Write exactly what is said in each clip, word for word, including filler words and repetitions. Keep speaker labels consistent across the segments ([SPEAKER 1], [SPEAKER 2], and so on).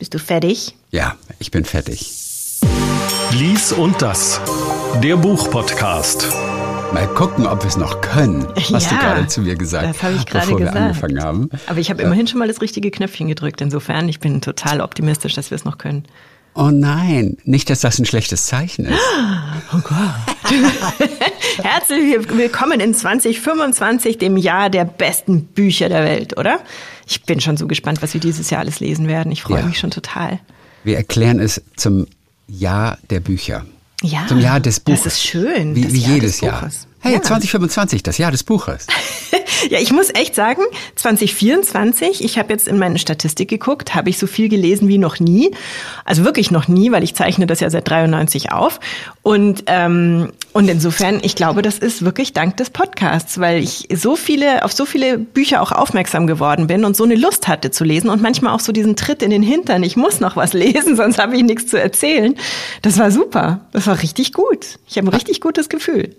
[SPEAKER 1] Bist du fertig?
[SPEAKER 2] Ja, ich bin fertig.
[SPEAKER 3] Lies und das, der Buchpodcast.
[SPEAKER 2] Mal gucken, ob wir es noch können, hast
[SPEAKER 1] ja,
[SPEAKER 2] du gerade zu mir gesagt,
[SPEAKER 1] das habe ich gerade
[SPEAKER 2] bevor
[SPEAKER 1] gesagt.
[SPEAKER 2] wir angefangen haben.
[SPEAKER 1] Aber ich habe immerhin schon mal das richtige Knöpfchen gedrückt. Insofern, ich bin total optimistisch, dass wir es noch können.
[SPEAKER 2] Oh nein, nicht, dass das ein schlechtes Zeichen ist.
[SPEAKER 1] Oh Gott. Herzlich willkommen in zwanzig fünfundzwanzig, dem Jahr der besten Bücher der Welt, oder? Ich bin schon so gespannt, was wir dieses Jahr alles lesen werden. Ich freue
[SPEAKER 2] Ja.
[SPEAKER 1] mich schon total.
[SPEAKER 2] Wir erklären es zum Jahr der Bücher.
[SPEAKER 1] Ja,
[SPEAKER 2] Zum Jahr des Buches.
[SPEAKER 1] das ist schön.
[SPEAKER 2] Wie,
[SPEAKER 1] das
[SPEAKER 2] wie
[SPEAKER 1] Jahr
[SPEAKER 2] jedes
[SPEAKER 1] des
[SPEAKER 2] Jahr.
[SPEAKER 1] Buches.
[SPEAKER 2] Hey,
[SPEAKER 1] Ja.
[SPEAKER 2] zwanzig fünfundzwanzig, das Jahr des Buches.
[SPEAKER 1] Ja, ich muss echt sagen, zwanzig vierundzwanzig, ich habe jetzt in meine Statistik geguckt, habe ich so viel gelesen wie noch nie. Also wirklich noch nie, weil ich zeichne das ja seit dreiundneunzig auf. Und, ähm, und insofern, ich glaube, das ist wirklich dank des Podcasts, weil ich so viele, auf so viele Bücher auch aufmerksam geworden bin und so eine Lust hatte zu lesen und manchmal auch so diesen Tritt in den Hintern, ich muss noch was lesen, sonst habe ich nichts zu erzählen. Das war super. Das war richtig gut. Ich habe ein richtig gutes Gefühl.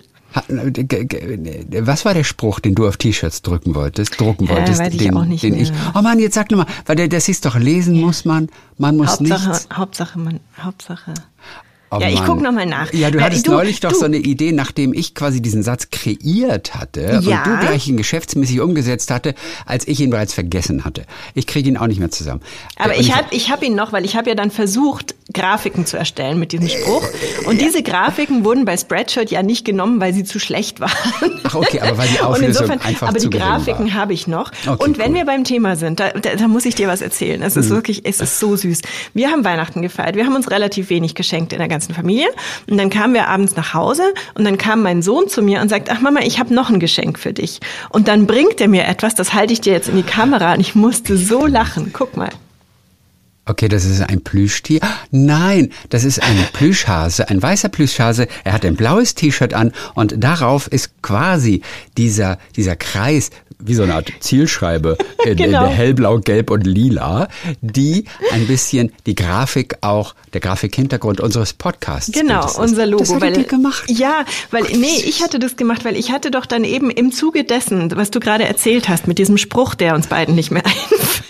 [SPEAKER 2] Was war der Spruch, den du auf T-Shirts drücken wolltest, drucken
[SPEAKER 1] Ja,
[SPEAKER 2] wolltest?
[SPEAKER 1] weiß ich
[SPEAKER 2] den,
[SPEAKER 1] auch nicht
[SPEAKER 2] den
[SPEAKER 1] mehr.
[SPEAKER 2] ich. Oh Mann, jetzt sag nochmal, weil der, das ist doch, lesen muss man, man muss
[SPEAKER 1] Hauptsache,
[SPEAKER 2] nichts.
[SPEAKER 1] Hauptsache, man, Hauptsache.
[SPEAKER 2] Oh
[SPEAKER 1] ja, ich
[SPEAKER 2] Mann.
[SPEAKER 1] gucke nochmal nach.
[SPEAKER 2] Ja, du
[SPEAKER 1] Weil
[SPEAKER 2] hattest
[SPEAKER 1] du,
[SPEAKER 2] neulich doch
[SPEAKER 1] du,
[SPEAKER 2] so eine Idee, nachdem ich quasi diesen Satz kreiert hatte
[SPEAKER 1] Ja.
[SPEAKER 2] und du gleich ihn geschäftsmäßig umgesetzt hatte, als ich ihn bereits vergessen hatte. Ich kriege ihn auch nicht mehr zusammen.
[SPEAKER 1] Aber
[SPEAKER 2] Und
[SPEAKER 1] ich habe ich hab ihn noch, weil ich habe ja dann versucht, Grafiken zu erstellen mit diesem Spruch. Und diese Grafiken wurden bei Spreadshirt ja nicht genommen, weil sie zu schlecht waren.
[SPEAKER 2] Ach okay, aber weil die
[SPEAKER 1] Und
[SPEAKER 2] Auflösung
[SPEAKER 1] insofern,
[SPEAKER 2] einfach
[SPEAKER 1] aber
[SPEAKER 2] zu
[SPEAKER 1] die
[SPEAKER 2] gering
[SPEAKER 1] Grafiken
[SPEAKER 2] war.
[SPEAKER 1] habe ich noch.
[SPEAKER 2] Okay,
[SPEAKER 1] und wenn
[SPEAKER 2] cool.
[SPEAKER 1] wir beim Thema sind, da, da, da muss ich dir was erzählen. Es ist wirklich, es ist so süß. Wir haben Weihnachten gefeiert. Wir haben uns relativ wenig geschenkt in der ganzen Familie. Und dann kamen wir abends nach Hause und dann kam mein Sohn zu mir und sagt, ach Mama, ich habe noch ein Geschenk für dich. Und dann bringt er mir etwas, das halte ich dir jetzt in die Kamera und ich musste so lachen. Guck mal.
[SPEAKER 2] Okay, das ist ein Plüschtier. Nein, das ist ein Plüschhase, ein weißer Plüschhase. Er hat ein blaues T-Shirt an und darauf ist quasi dieser, dieser Kreis, wie so eine Art Zielscheibe, in,
[SPEAKER 1] Genau.
[SPEAKER 2] in hellblau, gelb und lila, die ein bisschen die Grafik auch, der Grafikhintergrund unseres Podcasts
[SPEAKER 1] Genau,
[SPEAKER 2] ist.
[SPEAKER 1] unser Logo.
[SPEAKER 2] Das hat
[SPEAKER 1] weil,
[SPEAKER 2] er gemacht.
[SPEAKER 1] Ja, weil, nee, ich hatte das gemacht, weil ich hatte doch dann eben im Zuge dessen, was du gerade erzählt hast, mit diesem Spruch, der uns beiden nicht mehr einfällt.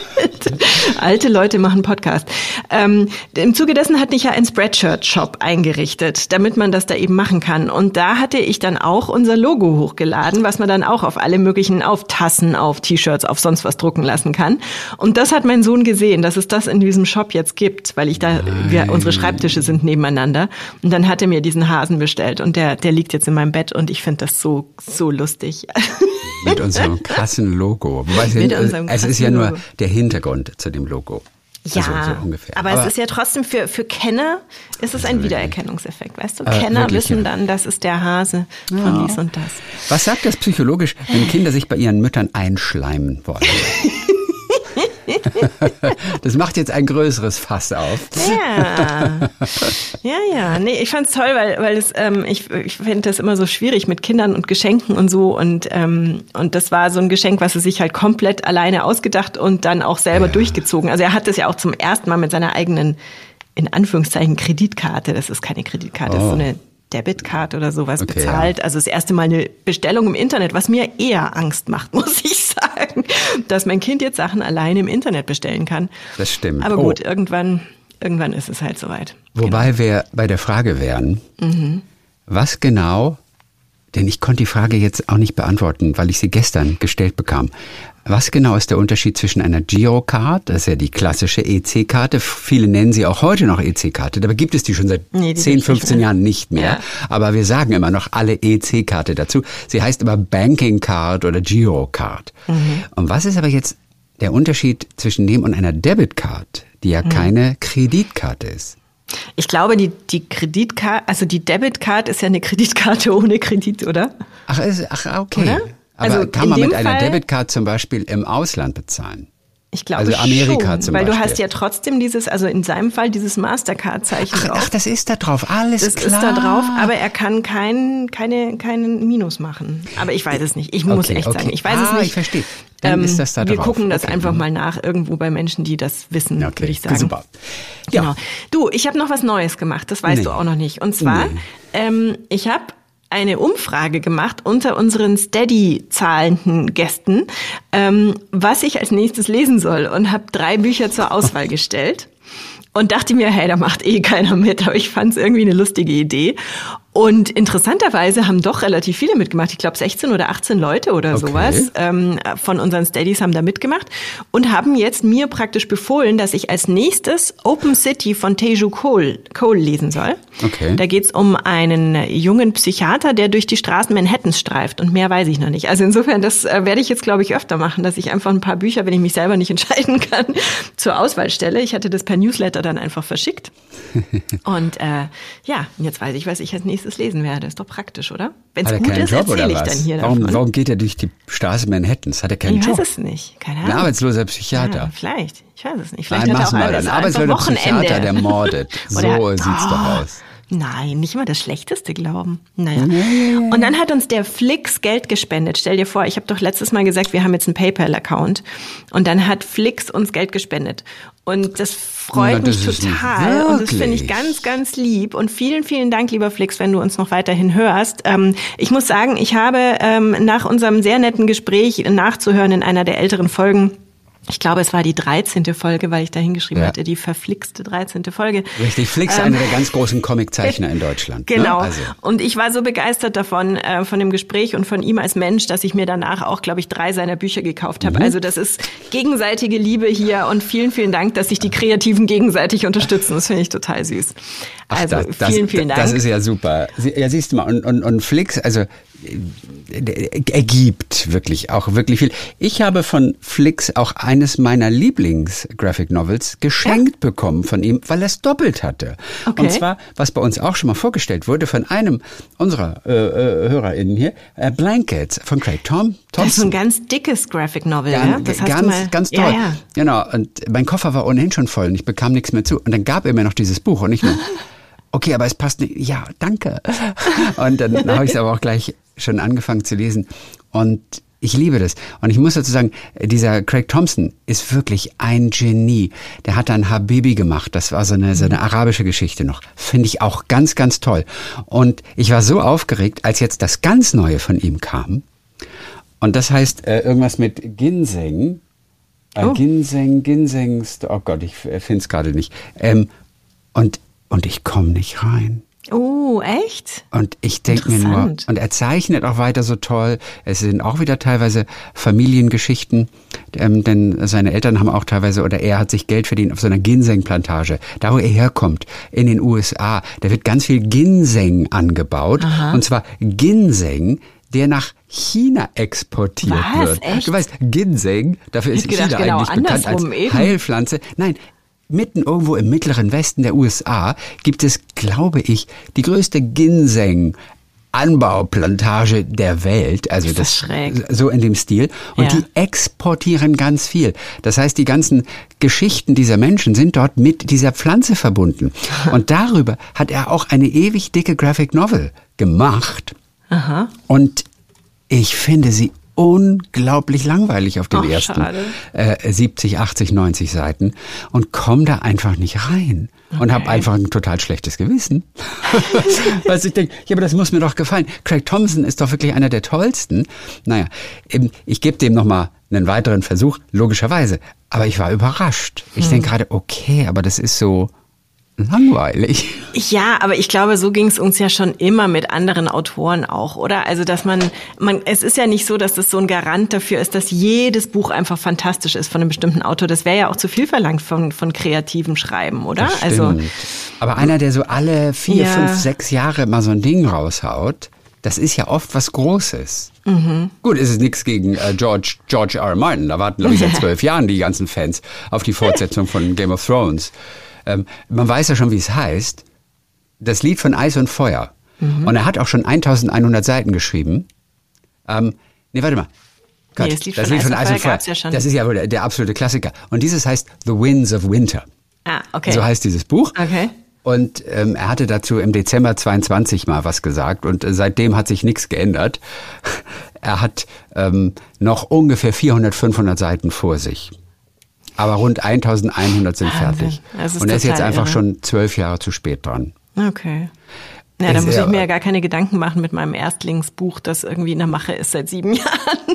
[SPEAKER 1] Alte Leute machen Podcast. Ähm, im Zuge dessen hatte ich ja einen Spreadshirt-Shop eingerichtet, damit man das da eben machen kann. Und da hatte ich dann auch unser Logo hochgeladen, was man dann auch auf alle möglichen, auf Tassen, auf T-Shirts, auf sonst was drucken lassen kann. Und das hat mein Sohn gesehen, dass es das in diesem Shop jetzt gibt, weil ich da, wir, unsere Schreibtische sind nebeneinander. Und dann hat er mir diesen Hasen bestellt und der, der liegt jetzt in meinem Bett und ich finde das so, so lustig.
[SPEAKER 2] Mit unserem krassen Logo. Wobei
[SPEAKER 1] Mit
[SPEAKER 2] es,
[SPEAKER 1] unserem
[SPEAKER 2] es ist
[SPEAKER 1] krassen
[SPEAKER 2] ja nur
[SPEAKER 1] Logo.
[SPEAKER 2] der Hintergrund zu dem Logo.
[SPEAKER 1] Ja,
[SPEAKER 2] Also so ungefähr.
[SPEAKER 1] aber, es ist ja trotzdem für, für Kenner ist es ein
[SPEAKER 2] wirklich.
[SPEAKER 1] Wiedererkennungseffekt, weißt du?
[SPEAKER 2] Äh,
[SPEAKER 1] Kenner
[SPEAKER 2] wirklich,
[SPEAKER 1] wissen
[SPEAKER 2] ja.
[SPEAKER 1] dann, das ist der Hase von dies und das.
[SPEAKER 2] Was sagt das psychologisch, wenn Kinder sich bei ihren Müttern einschleimen wollen? Das macht jetzt ein größeres Fass auf.
[SPEAKER 1] Ja, ja, ja. Nee, ich fand's toll, weil, weil es, ähm, ich, ich finde das immer so schwierig mit Kindern und Geschenken und so und ähm, und das war so ein Geschenk, was er sich halt komplett alleine ausgedacht und dann auch selber
[SPEAKER 2] Ja.
[SPEAKER 1] durchgezogen. Also er hat das ja auch zum ersten Mal mit seiner eigenen, in Anführungszeichen, Kreditkarte. Das ist keine Kreditkarte, das ist so
[SPEAKER 2] Oh.
[SPEAKER 1] eine Debitcard oder sowas
[SPEAKER 2] Okay,
[SPEAKER 1] bezahlt. Also das erste Mal eine Bestellung im Internet, was mir eher Angst macht, muss ich sagen, dass mein Kind jetzt Sachen alleine im Internet bestellen kann.
[SPEAKER 2] Das stimmt.
[SPEAKER 1] Aber
[SPEAKER 2] Oh.
[SPEAKER 1] gut, irgendwann, irgendwann ist es halt soweit.
[SPEAKER 2] Wobei wir bei der Frage wären,
[SPEAKER 1] Mhm.
[SPEAKER 2] was genau, denn ich konnte die Frage jetzt auch nicht beantworten, weil ich sie gestern gestellt bekam. Was genau ist der Unterschied zwischen einer Girocard, das ist ja die klassische E C-Karte, viele nennen sie auch heute noch E C-Karte, dabei gibt es die schon seit
[SPEAKER 1] Nee, die
[SPEAKER 2] zehn,
[SPEAKER 1] gibt's nicht
[SPEAKER 2] fünfzehn
[SPEAKER 1] mehr.
[SPEAKER 2] Jahren nicht mehr,
[SPEAKER 1] Ja.
[SPEAKER 2] aber wir sagen immer noch alle E C-Karte dazu. Sie heißt aber Banking Card oder Girocard.
[SPEAKER 1] Mhm.
[SPEAKER 2] Und was ist aber jetzt der Unterschied zwischen dem und einer Debitcard, die
[SPEAKER 1] Mhm.
[SPEAKER 2] ja keine Kreditkarte ist?
[SPEAKER 1] Ich glaube, die, die Kreditkarte, also die Debitcard ist ja eine Kreditkarte ohne Kredit, oder?
[SPEAKER 2] Ach, ist, ach okay.
[SPEAKER 1] Oder?
[SPEAKER 2] Aber
[SPEAKER 1] Also
[SPEAKER 2] kann
[SPEAKER 1] in
[SPEAKER 2] man
[SPEAKER 1] dem
[SPEAKER 2] mit einer
[SPEAKER 1] Fall-
[SPEAKER 2] Debitcard zum Beispiel im Ausland bezahlen?
[SPEAKER 1] Ich glaube
[SPEAKER 2] Also Amerika
[SPEAKER 1] schon,
[SPEAKER 2] zum
[SPEAKER 1] weil du
[SPEAKER 2] Beispiel.
[SPEAKER 1] hast ja trotzdem dieses, also in seinem Fall dieses Mastercard-Zeichen
[SPEAKER 2] Ach,
[SPEAKER 1] drauf.
[SPEAKER 2] ach, das ist da drauf, alles
[SPEAKER 1] das
[SPEAKER 2] klar.
[SPEAKER 1] ist da drauf, aber er kann kein, keine, keinen Minus machen. Aber ich weiß es nicht. Ich muss
[SPEAKER 2] Okay,
[SPEAKER 1] echt
[SPEAKER 2] okay.
[SPEAKER 1] sagen, ich weiß
[SPEAKER 2] ah,
[SPEAKER 1] es nicht.
[SPEAKER 2] ich verstehe. Dann ist das da
[SPEAKER 1] Wir
[SPEAKER 2] drauf.
[SPEAKER 1] gucken das
[SPEAKER 2] Okay.
[SPEAKER 1] einfach mal nach irgendwo bei Menschen, die das wissen,
[SPEAKER 2] Okay,
[SPEAKER 1] würde ich sagen.
[SPEAKER 2] super.
[SPEAKER 1] Genau.
[SPEAKER 2] Ja.
[SPEAKER 1] Du, ich habe noch was Neues gemacht, das weißt
[SPEAKER 2] Nee.
[SPEAKER 1] du auch noch nicht. Und zwar,
[SPEAKER 2] Nee.
[SPEAKER 1] ähm, ich habe eine Umfrage gemacht unter unseren Steady-zahlenden Gästen, ähm, was ich als nächstes lesen soll und habe drei Bücher zur Auswahl gestellt. und dachte mir, hey, da macht eh keiner mit, aber ich fand es irgendwie eine lustige Idee. Und interessanterweise haben doch relativ viele mitgemacht. Ich glaube sechzehn oder achtzehn Leute oder
[SPEAKER 2] Okay.
[SPEAKER 1] sowas ähm, von unseren Steadies haben da mitgemacht und haben jetzt mir praktisch befohlen, dass ich als nächstes Open City von Teju Cole, Cole lesen soll.
[SPEAKER 2] Okay.
[SPEAKER 1] Da geht's um einen jungen Psychiater, der durch die Straßen Manhattans streift und mehr weiß ich noch nicht. Also insofern, das äh, werde ich jetzt, glaube ich, öfter machen, dass ich einfach ein paar Bücher, wenn ich mich selber nicht entscheiden kann, zur Auswahl stelle. Ich hatte das per Newsletter dann einfach verschickt. Und äh, ja, jetzt weiß ich, was ich als nächstes lesen werde. Ist doch praktisch, oder? Wenn
[SPEAKER 2] Hat
[SPEAKER 1] es
[SPEAKER 2] er
[SPEAKER 1] gut
[SPEAKER 2] keinen
[SPEAKER 1] ist,
[SPEAKER 2] Job oder
[SPEAKER 1] erzähle ich
[SPEAKER 2] was?
[SPEAKER 1] dann hier
[SPEAKER 2] warum,
[SPEAKER 1] davon.
[SPEAKER 2] warum geht er durch die Straße Manhattans? Hat er keinen
[SPEAKER 1] Ich
[SPEAKER 2] Job?
[SPEAKER 1] weiß es nicht. Keine
[SPEAKER 2] Ein
[SPEAKER 1] Ahnung.
[SPEAKER 2] arbeitsloser Psychiater.
[SPEAKER 1] Ja, vielleicht. Ich weiß es nicht. Vielleicht
[SPEAKER 2] Nein,
[SPEAKER 1] hat er
[SPEAKER 2] mach's
[SPEAKER 1] auch
[SPEAKER 2] mal.
[SPEAKER 1] alles.
[SPEAKER 2] Ein
[SPEAKER 1] Einfach
[SPEAKER 2] arbeitsloser
[SPEAKER 1] Wochenende.
[SPEAKER 2] Psychiater, der mordet. So
[SPEAKER 1] Oder-
[SPEAKER 2] sieht's doch
[SPEAKER 1] Oh.
[SPEAKER 2] aus.
[SPEAKER 1] Nein, nicht mal das Schlechteste glauben. Naja. Und dann hat uns der Flix Geld gespendet. Stell dir vor, ich habe doch letztes Mal gesagt, wir haben jetzt einen PayPal-Account. Und dann hat Flix uns Geld gespendet. Und das freut
[SPEAKER 2] Na, das
[SPEAKER 1] mich
[SPEAKER 2] ist nicht
[SPEAKER 1] total. Und das finde ich
[SPEAKER 2] wirklich.
[SPEAKER 1] ganz, ganz lieb. Und vielen, vielen Dank, lieber Flix, wenn du uns noch weiterhin hörst. Ähm, ich muss sagen, ich habe ähm, nach unserem sehr netten Gespräch nachzuhören in einer der älteren Folgen, ich glaube, es war die dreizehnte Folge, weil ich da hingeschrieben
[SPEAKER 2] Ja.
[SPEAKER 1] hatte, die verflixte dreizehnte Folge.
[SPEAKER 2] Richtig, Flix,
[SPEAKER 1] Ähm,
[SPEAKER 2] einer der ganz großen Comiczeichner in Deutschland.
[SPEAKER 1] Genau.
[SPEAKER 2] Ne? Also.
[SPEAKER 1] Und ich war so begeistert davon, äh, von dem Gespräch und von ihm als Mensch, dass ich mir danach auch, glaube ich, drei seiner Bücher gekauft habe.
[SPEAKER 2] Mhm.
[SPEAKER 1] Also das ist gegenseitige Liebe hier und vielen, vielen Dank, dass sich die Kreativen gegenseitig unterstützen. Das finde ich total süß.
[SPEAKER 2] Ach,
[SPEAKER 1] Also
[SPEAKER 2] das, das,
[SPEAKER 1] vielen, vielen Dank.
[SPEAKER 2] Das ist ja super. Sie- Ja, siehst du mal, und, und, und Flix, also äh, er gibt wirklich auch wirklich viel. Ich habe von Flix auch eines meiner Lieblings-Graphic Novels geschenkt bekommen von ihm, weil er es doppelt hatte.
[SPEAKER 1] Okay.
[SPEAKER 2] Und zwar, was bei uns auch schon mal vorgestellt wurde, von einem unserer äh, äh, HörerInnen hier, äh, Blankets von Craig Tom,
[SPEAKER 1] Das ist so
[SPEAKER 2] Thompson.
[SPEAKER 1] ein ganz dickes Graphic Novel, ja?
[SPEAKER 2] Ganz,
[SPEAKER 1] Das hast
[SPEAKER 2] ganz,
[SPEAKER 1] du mal,
[SPEAKER 2] ganz toll.
[SPEAKER 1] Ja, ja.
[SPEAKER 2] Genau. Und mein Koffer war ohnehin schon voll und ich bekam nichts mehr zu. Und dann gab er mir noch dieses Buch und ich nur, okay, aber es passt nicht. Ja, danke. Und dann habe ich es aber auch gleich schon angefangen zu lesen. Und ich liebe das. Und ich muss dazu sagen, dieser Craig Thompson ist wirklich ein Genie. Der hat dann Habibi gemacht. Das war so eine, so eine arabische Geschichte noch. Finde ich auch ganz, ganz toll. Und ich war so aufgeregt, als jetzt das ganz Neue von ihm kam. Und das heißt äh, irgendwas mit Ginseng. Äh,
[SPEAKER 1] Oh.
[SPEAKER 2] Ginseng, Ginseng, oh Gott, ich finde es gerade nicht. Ähm, und, und ich komme nicht rein.
[SPEAKER 1] Oh, echt?
[SPEAKER 2] Und ich denke mir nur,
[SPEAKER 1] Interessant.
[SPEAKER 2] und er zeichnet auch weiter so toll. Es sind auch wieder teilweise Familiengeschichten, ähm, denn seine Eltern haben auch teilweise, oder er hat sich Geld verdient auf so einer Ginseng-Plantage. Da, wo er herkommt, in den U S A, da wird ganz viel Ginseng angebaut.
[SPEAKER 1] Aha.
[SPEAKER 2] Und zwar Ginseng, der nach China exportiert
[SPEAKER 1] Was?
[SPEAKER 2] wird.
[SPEAKER 1] Echt?
[SPEAKER 2] Du weißt, Ginseng, dafür ist
[SPEAKER 1] Ich hätte
[SPEAKER 2] China
[SPEAKER 1] gedacht, genau
[SPEAKER 2] eigentlich bekannt als
[SPEAKER 1] andersrum eben.
[SPEAKER 2] Heilpflanze. Nein, mitten irgendwo im mittleren Westen der U S A gibt es, glaube ich, die größte Ginseng-Anbauplantage der Welt. Also
[SPEAKER 1] Ist das schräg.
[SPEAKER 2] so in dem Stil. Und
[SPEAKER 1] Ja.
[SPEAKER 2] die exportieren ganz viel. Das heißt, die ganzen Geschichten dieser Menschen sind dort mit dieser Pflanze verbunden. Und darüber hat er auch eine ewig dicke Graphic Novel gemacht.
[SPEAKER 1] Aha.
[SPEAKER 2] Und ich finde sie unglaublich langweilig auf den
[SPEAKER 1] Ach,
[SPEAKER 2] ersten
[SPEAKER 1] schade.
[SPEAKER 2] äh, siebzig, achtzig, neunzig Seiten und komme da einfach nicht rein und habe einfach ein total schlechtes Gewissen. Weil ich denke, ja, aber das muss mir doch gefallen. Craig Thompson ist doch wirklich einer der tollsten. Naja, eben, ich gebe dem nochmal einen weiteren Versuch, logischerweise. Aber ich war überrascht. Ich denke gerade, okay, aber das ist so langweilig.
[SPEAKER 1] Ja, aber ich glaube, so ging es uns ja schon immer mit anderen Autoren auch, oder? Also, dass man, man, es ist ja nicht so, dass das so ein Garant dafür ist, dass jedes Buch einfach fantastisch ist von einem bestimmten Autor. Das wäre ja auch zu viel verlangt von, von kreativem Schreiben, oder?
[SPEAKER 2] Das
[SPEAKER 1] Also,
[SPEAKER 2] stimmt. Aber einer, der so alle vier,
[SPEAKER 1] Ja.
[SPEAKER 2] fünf, sechs Jahre mal so ein Ding raushaut, das ist ja oft was Großes.
[SPEAKER 1] Mhm.
[SPEAKER 2] Gut, es ist nichts gegen äh, George, George R. R. Martin. Da warten, glaube ich, seit zwölf Jahren die ganzen Fans auf die Fortsetzung von Game of Thrones. Ähm, man weiß ja schon, wie es heißt. Das Lied von Eis und Feuer.
[SPEAKER 1] Mhm.
[SPEAKER 2] Und er hat auch schon elfhundert Seiten geschrieben. Ähm, nee, warte mal. Gott,
[SPEAKER 1] Nee, das Lied von Eis und Feuer gab's ja schon.
[SPEAKER 2] Das ist ja wohl der, der absolute Klassiker. Und dieses heißt The Winds of Winter.
[SPEAKER 1] ah, okay.
[SPEAKER 2] So heißt dieses Buch.
[SPEAKER 1] Okay.
[SPEAKER 2] Und ähm, er hatte dazu im Dezember zweiundzwanzig mal was gesagt und äh, seitdem hat sich nichts geändert. Er hat ähm, noch ungefähr vierhundert, fünfhundert Seiten vor sich. Aber rund elfhundert sind
[SPEAKER 1] Wahnsinn.
[SPEAKER 2] fertig.
[SPEAKER 1] Das ist
[SPEAKER 2] Und er ist jetzt
[SPEAKER 1] total
[SPEAKER 2] einfach
[SPEAKER 1] irre.
[SPEAKER 2] schon zwölf Jahre zu spät dran.
[SPEAKER 1] Okay. Ja, da
[SPEAKER 2] Ist
[SPEAKER 1] muss ich
[SPEAKER 2] er-
[SPEAKER 1] mir ja gar keine Gedanken machen mit meinem Erstlingsbuch, das irgendwie in der Mache ist seit sieben Jahren.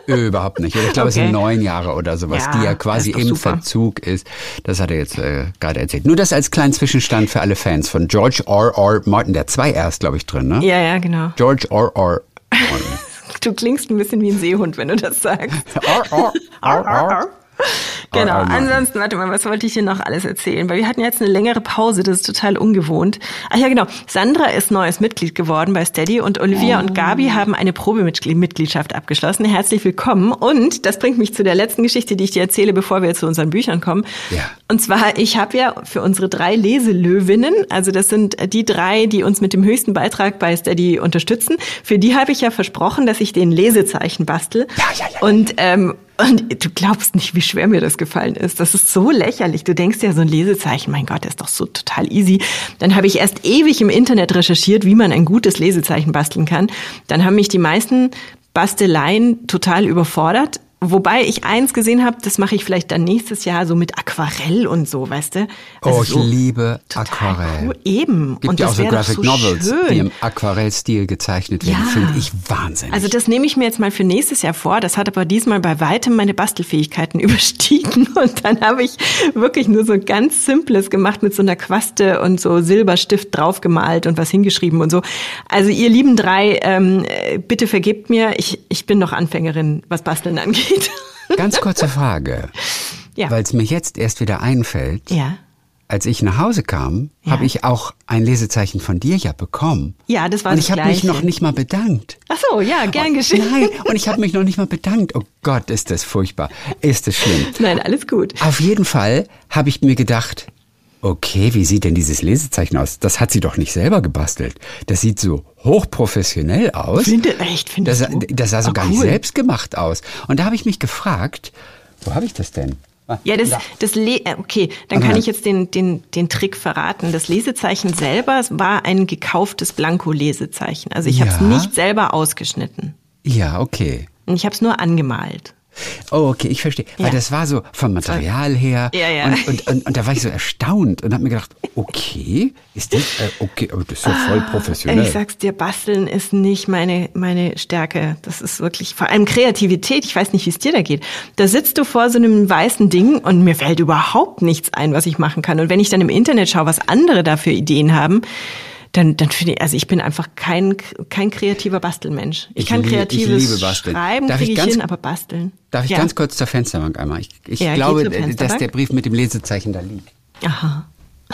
[SPEAKER 2] Überhaupt nicht. Ich glaube, okay. Es sind neun Jahre oder sowas,
[SPEAKER 1] ja,
[SPEAKER 2] die ja quasi im super. Verzug ist. Das hat er jetzt äh, gerade erzählt. Nur das als kleinen Zwischenstand für alle Fans von George R R. Martin. Der zwei R ist, glaube ich, drin, ne?
[SPEAKER 1] Ja, ja, genau.
[SPEAKER 2] George R R. Martin.
[SPEAKER 1] Du klingst ein bisschen wie ein Seehund, wenn du das sagst.
[SPEAKER 2] R R. R R.
[SPEAKER 1] Genau, ansonsten, warte mal, was wollte ich hier noch alles erzählen? Weil wir hatten jetzt eine längere Pause, das ist total ungewohnt. Ach ja, genau, Sandra ist neues Mitglied geworden bei Steady und Olivia oh. und Gabi haben eine Probemitgliedschaft abgeschlossen. Herzlich willkommen. Und das bringt mich zu der letzten Geschichte, die ich dir erzähle, bevor wir zu unseren Büchern kommen.
[SPEAKER 2] Ja.
[SPEAKER 1] Und zwar, ich habe ja für unsere drei Leselöwinnen, also das sind die drei, die uns mit dem höchsten Beitrag bei Steady unterstützen, für die habe ich ja versprochen, dass ich den Lesezeichen bastel.
[SPEAKER 2] Ja, ja, ja.
[SPEAKER 1] Und ähm, Und du glaubst nicht, wie schwer mir das gefallen ist. Das ist so lächerlich. Du denkst ja, so ein Lesezeichen, mein Gott, das ist doch so total easy. Dann habe ich erst ewig im Internet recherchiert, wie man ein gutes Lesezeichen basteln kann. Dann haben mich die meisten Basteleien total überfordert. Wobei ich eins gesehen habe, das mache ich vielleicht dann nächstes Jahr so mit Aquarell und so, weißt du?
[SPEAKER 2] Also oh, ich so liebe Aquarell.
[SPEAKER 1] Cool. Eben.
[SPEAKER 2] Gibt
[SPEAKER 1] und
[SPEAKER 2] ja
[SPEAKER 1] das
[SPEAKER 2] auch so Graphic
[SPEAKER 1] so
[SPEAKER 2] Novels,
[SPEAKER 1] schön.
[SPEAKER 2] die im Aquarellstil gezeichnet werden.
[SPEAKER 1] Ja.
[SPEAKER 2] Finde ich wahnsinnig.
[SPEAKER 1] Also das nehme ich mir jetzt mal für nächstes Jahr vor. Das hat aber diesmal bei weitem meine Bastelfähigkeiten überstiegen. Und dann habe ich wirklich nur so ganz Simples gemacht mit so einer Quaste und so Silberstift draufgemalt und was hingeschrieben und so. Also ihr lieben drei, ähm, bitte vergebt mir. Ich, ich bin noch Anfängerin, was Basteln angeht.
[SPEAKER 2] Ganz kurze Frage,
[SPEAKER 1] ja.
[SPEAKER 2] Weil es mir jetzt erst wieder einfällt.
[SPEAKER 1] Ja.
[SPEAKER 2] Als ich nach Hause kam, ja. habe ich auch ein Lesezeichen von dir ja bekommen.
[SPEAKER 1] Ja, das war
[SPEAKER 2] und
[SPEAKER 1] das
[SPEAKER 2] ich habe mich noch nicht mal bedankt.
[SPEAKER 1] Ach so, ja, gern geschehen.
[SPEAKER 2] Nein, und ich habe mich noch nicht mal bedankt. Oh Gott, ist das furchtbar. Ist das schlimm.
[SPEAKER 1] Nein, alles gut.
[SPEAKER 2] Auf jeden Fall habe ich mir gedacht, okay, wie sieht denn dieses Lesezeichen aus? Das hat sie doch nicht selber gebastelt. Das sieht so hochprofessionell aus.
[SPEAKER 1] Finde, echt, finde
[SPEAKER 2] das,
[SPEAKER 1] du?
[SPEAKER 2] Das sah so
[SPEAKER 1] oh,
[SPEAKER 2] gar
[SPEAKER 1] cool.
[SPEAKER 2] nicht selbst gemacht aus. Und da habe ich mich gefragt, wo habe ich das denn?
[SPEAKER 1] Ja, das, das Le- okay, dann kann ich jetzt den, den, den Trick verraten. Das Lesezeichen selber war ein gekauftes Blanko-Lesezeichen. Also ich
[SPEAKER 2] ja.
[SPEAKER 1] habe es nicht selber ausgeschnitten.
[SPEAKER 2] Ja, okay.
[SPEAKER 1] Und ich habe es nur angemalt.
[SPEAKER 2] Oh, okay, ich verstehe. Ja. Weil das war so vom Material her.
[SPEAKER 1] Ja, ja.
[SPEAKER 2] Und, und, und, und da war ich so erstaunt und habe mir gedacht, okay, ist das, äh, okay, aber das ist ja voll professionell.
[SPEAKER 1] Ich sag's dir, basteln ist nicht meine, meine Stärke. Das ist wirklich, vor allem Kreativität. Ich weiß nicht, wie es dir da geht. Da sitzt du vor so einem weißen Ding und mir fällt überhaupt nichts ein, was ich machen kann. Und wenn ich dann im Internet schaue, was andere da für Ideen haben, Dann, dann finde ich, also ich bin einfach kein, kein kreativer Bastelmensch. Ich, ich kann kreatives Schreiben, kriege ich hin, aber basteln.
[SPEAKER 2] Darf ich
[SPEAKER 1] ja.
[SPEAKER 2] ganz kurz zur Fensterbank einmal? Ich, ich
[SPEAKER 1] ja,
[SPEAKER 2] glaube, dass der Brief mit dem Lesezeichen da liegt.
[SPEAKER 1] Aha.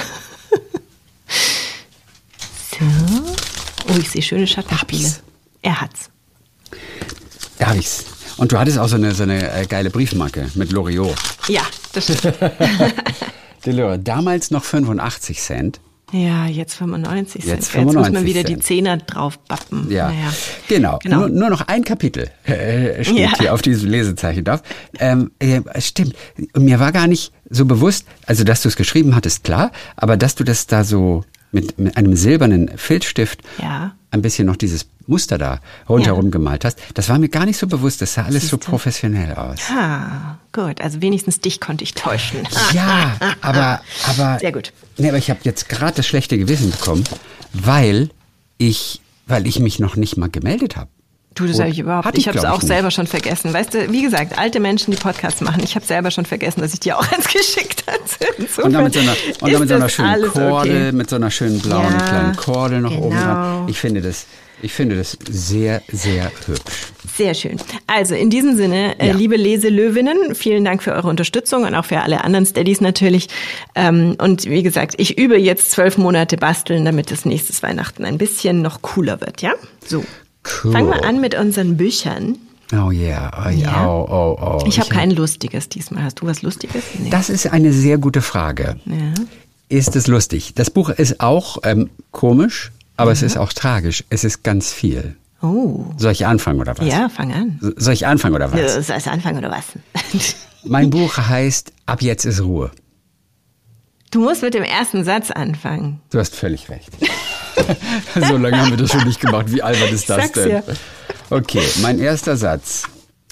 [SPEAKER 1] So. Oh, ich sehe schöne Schattenspiele.
[SPEAKER 2] Hab's.
[SPEAKER 1] Er hat's.
[SPEAKER 2] Da hab ich's. Und du hattest auch so eine, so eine äh, geile Briefmarke mit Loriot.
[SPEAKER 1] Ja, das stimmt.
[SPEAKER 2] Damals noch fünfundachtzig Cent.
[SPEAKER 1] Ja, jetzt fünfundneunzig Cent.
[SPEAKER 2] Jetzt, fünfundneunzig
[SPEAKER 1] jetzt muss man wieder
[SPEAKER 2] Cent.
[SPEAKER 1] die Zehner drauf bappen.
[SPEAKER 2] Ja,
[SPEAKER 1] naja.
[SPEAKER 2] genau.
[SPEAKER 1] genau.
[SPEAKER 2] Nur, nur noch ein Kapitel äh, steht ja. hier auf diesem Lesezeichen drauf. Ähm, äh, stimmt. Mir war gar nicht so bewusst, also dass du es geschrieben hattest, klar, aber dass du das da so mit, mit einem silbernen Filzstift
[SPEAKER 1] ja.
[SPEAKER 2] ein bisschen noch dieses Muster da rundherum ja. gemalt hast, das war mir gar nicht so bewusst. Das sah alles
[SPEAKER 1] Siehst
[SPEAKER 2] so
[SPEAKER 1] du?
[SPEAKER 2] professionell aus.
[SPEAKER 1] Ah, gut. Also wenigstens dich konnte ich täuschen.
[SPEAKER 2] Ja, aber, aber,
[SPEAKER 1] sehr gut.
[SPEAKER 2] Nee, aber ich habe jetzt gerade das schlechte Gewissen bekommen, weil ich, weil ich mich noch nicht mal gemeldet habe.
[SPEAKER 1] Du, das habe ich überhaupt nicht. Ich habe es auch
[SPEAKER 2] nicht.
[SPEAKER 1] selber schon vergessen. Weißt du, wie gesagt, alte Menschen, die Podcasts machen, ich habe selber schon vergessen, dass ich dir auch eins geschickt hatte. Insofern
[SPEAKER 2] und dann mit so einer, und dann mit so einer schönen Kordel,
[SPEAKER 1] okay.
[SPEAKER 2] mit so einer schönen blauen
[SPEAKER 1] ja,
[SPEAKER 2] kleinen Kordel noch
[SPEAKER 1] genau.
[SPEAKER 2] oben dran. Ich finde das, ich finde das sehr, sehr hübsch.
[SPEAKER 1] Sehr schön. Also in diesem Sinne, ja. äh, liebe Leselöwinnen, vielen Dank für eure Unterstützung und auch für alle anderen Steadies natürlich. Ähm, und wie gesagt, ich übe jetzt zwölf Monate basteln, damit das nächstes Weihnachten ein bisschen noch cooler wird, ja? So.
[SPEAKER 2] Cool.
[SPEAKER 1] Fangen wir an mit unseren Büchern.
[SPEAKER 2] Oh yeah, oh,
[SPEAKER 1] ja.
[SPEAKER 2] oh, oh, oh.
[SPEAKER 1] Ich habe kein Lustiges diesmal. Hast du was Lustiges? Nee.
[SPEAKER 2] Das ist eine sehr gute Frage.
[SPEAKER 1] Ja.
[SPEAKER 2] Ist es lustig? Das Buch ist auch ähm, komisch, aber ja. es ist auch tragisch. Es ist ganz viel.
[SPEAKER 1] Oh.
[SPEAKER 2] Soll ich anfangen oder was?
[SPEAKER 1] Ja, fang an.
[SPEAKER 2] Soll ich anfangen oder was?
[SPEAKER 1] Ja, soll ich anfangen oder was?
[SPEAKER 2] Mein Buch heißt Ab jetzt ist Ruhe.
[SPEAKER 1] Du musst mit dem ersten Satz anfangen.
[SPEAKER 2] Du hast völlig recht. So lange haben wir das schon nicht gemacht. Wie albern ist das
[SPEAKER 1] Sag's
[SPEAKER 2] denn?
[SPEAKER 1] Ja.
[SPEAKER 2] Okay, mein erster Satz.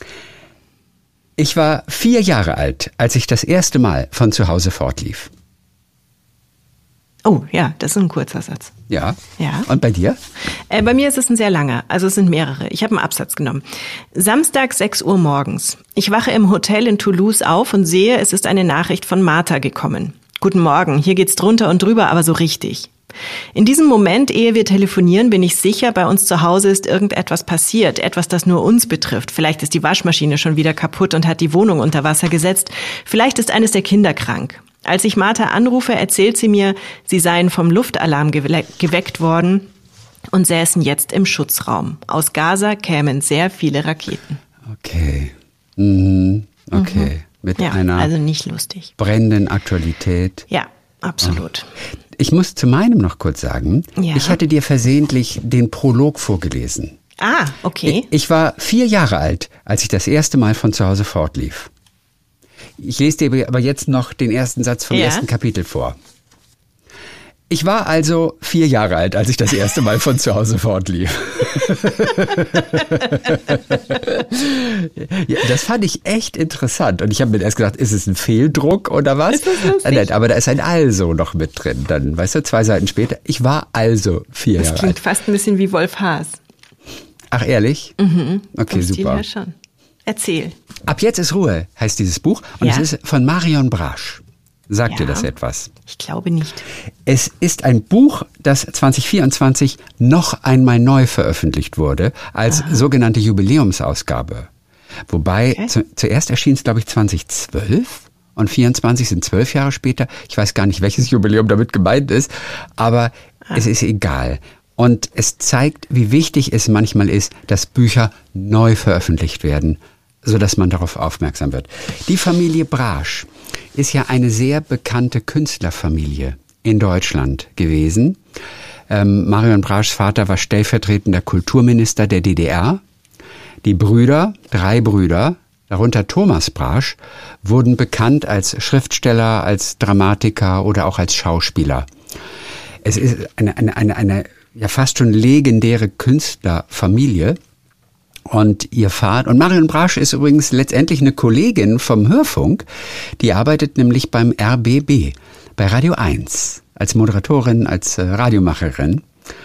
[SPEAKER 2] Ich war vier Jahre alt, als ich das erste Mal von zu Hause fortlief.
[SPEAKER 1] Oh ja, das ist ein kurzer Satz.
[SPEAKER 2] Ja.
[SPEAKER 1] Ja.
[SPEAKER 2] Und bei dir?
[SPEAKER 1] Äh, bei mir ist es ein sehr langer, also es sind mehrere. Ich habe einen Absatz genommen. Samstag sechs Uhr morgens. Ich wache im Hotel in Toulouse auf und sehe, es ist eine Nachricht von Martha gekommen. Guten Morgen, hier geht's drunter und drüber, aber so richtig. In diesem Moment, ehe wir telefonieren, bin ich sicher, bei uns zu Hause ist irgendetwas passiert, etwas, das nur uns betrifft. Vielleicht ist die Waschmaschine schon wieder kaputt und hat die Wohnung unter Wasser gesetzt. Vielleicht ist eines der Kinder krank. Als ich Martha anrufe, erzählt sie mir, sie seien vom Luftalarm gewe- geweckt worden und säßen jetzt im Schutzraum. Aus Gaza kämen sehr viele Raketen.
[SPEAKER 2] Okay. Mhm. Okay. Mhm. Mit
[SPEAKER 1] ja,
[SPEAKER 2] einer
[SPEAKER 1] also nicht lustig.
[SPEAKER 2] brennenden Aktualität.
[SPEAKER 1] Ja, absolut.
[SPEAKER 2] Oh. Ich muss zu meinem noch kurz sagen,
[SPEAKER 1] ja.
[SPEAKER 2] ich hatte dir versehentlich den Prolog vorgelesen.
[SPEAKER 1] Ah, okay.
[SPEAKER 2] Ich, ich war vier Jahre alt, als ich das erste Mal von zu Hause fortlief. Ich lese dir aber jetzt noch den ersten Satz vom
[SPEAKER 1] ja.
[SPEAKER 2] ersten Kapitel vor. Ich war also vier Jahre alt, als ich das erste Mal von zu Hause fortlief. Ja, das fand ich echt interessant. Und ich habe mir erst gedacht, ist es ein Fehldruck oder was?
[SPEAKER 1] Ist das lustig?
[SPEAKER 2] Nein, aber da ist ein Also noch mit drin. Dann, weißt du, zwei Seiten später, ich war also vier
[SPEAKER 1] das
[SPEAKER 2] Jahre alt.
[SPEAKER 1] Das klingt fast ein bisschen wie Wolf Haas.
[SPEAKER 2] Ach, ehrlich?
[SPEAKER 1] Mhm.
[SPEAKER 2] Okay,
[SPEAKER 1] Vom
[SPEAKER 2] super.
[SPEAKER 1] Stil her schon. Erzähl.
[SPEAKER 2] Ab jetzt ist Ruhe, heißt dieses Buch. Und
[SPEAKER 1] ja.
[SPEAKER 2] es ist von Marion Brasch. Sagt
[SPEAKER 1] ja.
[SPEAKER 2] dir das etwas?
[SPEAKER 1] Ich glaube nicht.
[SPEAKER 2] Es ist ein Buch, das zwanzig vierundzwanzig noch einmal neu veröffentlicht wurde, als Aha. sogenannte Jubiläumsausgabe. Wobei, okay. zu, zuerst erschien es, glaube ich, zwanzig zwölf und vierundzwanzig sind zwölf Jahre später. Ich weiß gar nicht, welches Jubiläum damit gemeint ist, aber ah. es ist egal. Und es zeigt, wie wichtig es manchmal ist, dass Bücher neu veröffentlicht werden, sodass man darauf aufmerksam wird. Die Familie Brasch ist ja eine sehr bekannte Künstlerfamilie in Deutschland gewesen. Ähm, Marion Braschs Vater war stellvertretender Kulturminister der D D R. Die Brüder, drei Brüder, darunter Thomas Brasch, wurden bekannt als Schriftsteller, als Dramatiker oder auch als Schauspieler. Es ist eine, eine, eine, eine ja fast schon legendäre Künstlerfamilie. Und ihr Vater, und Marion Brasch ist übrigens letztendlich eine Kollegin vom Hörfunk, die arbeitet nämlich beim R B B, bei Radio eins, als Moderatorin, als äh, Radiomacherin.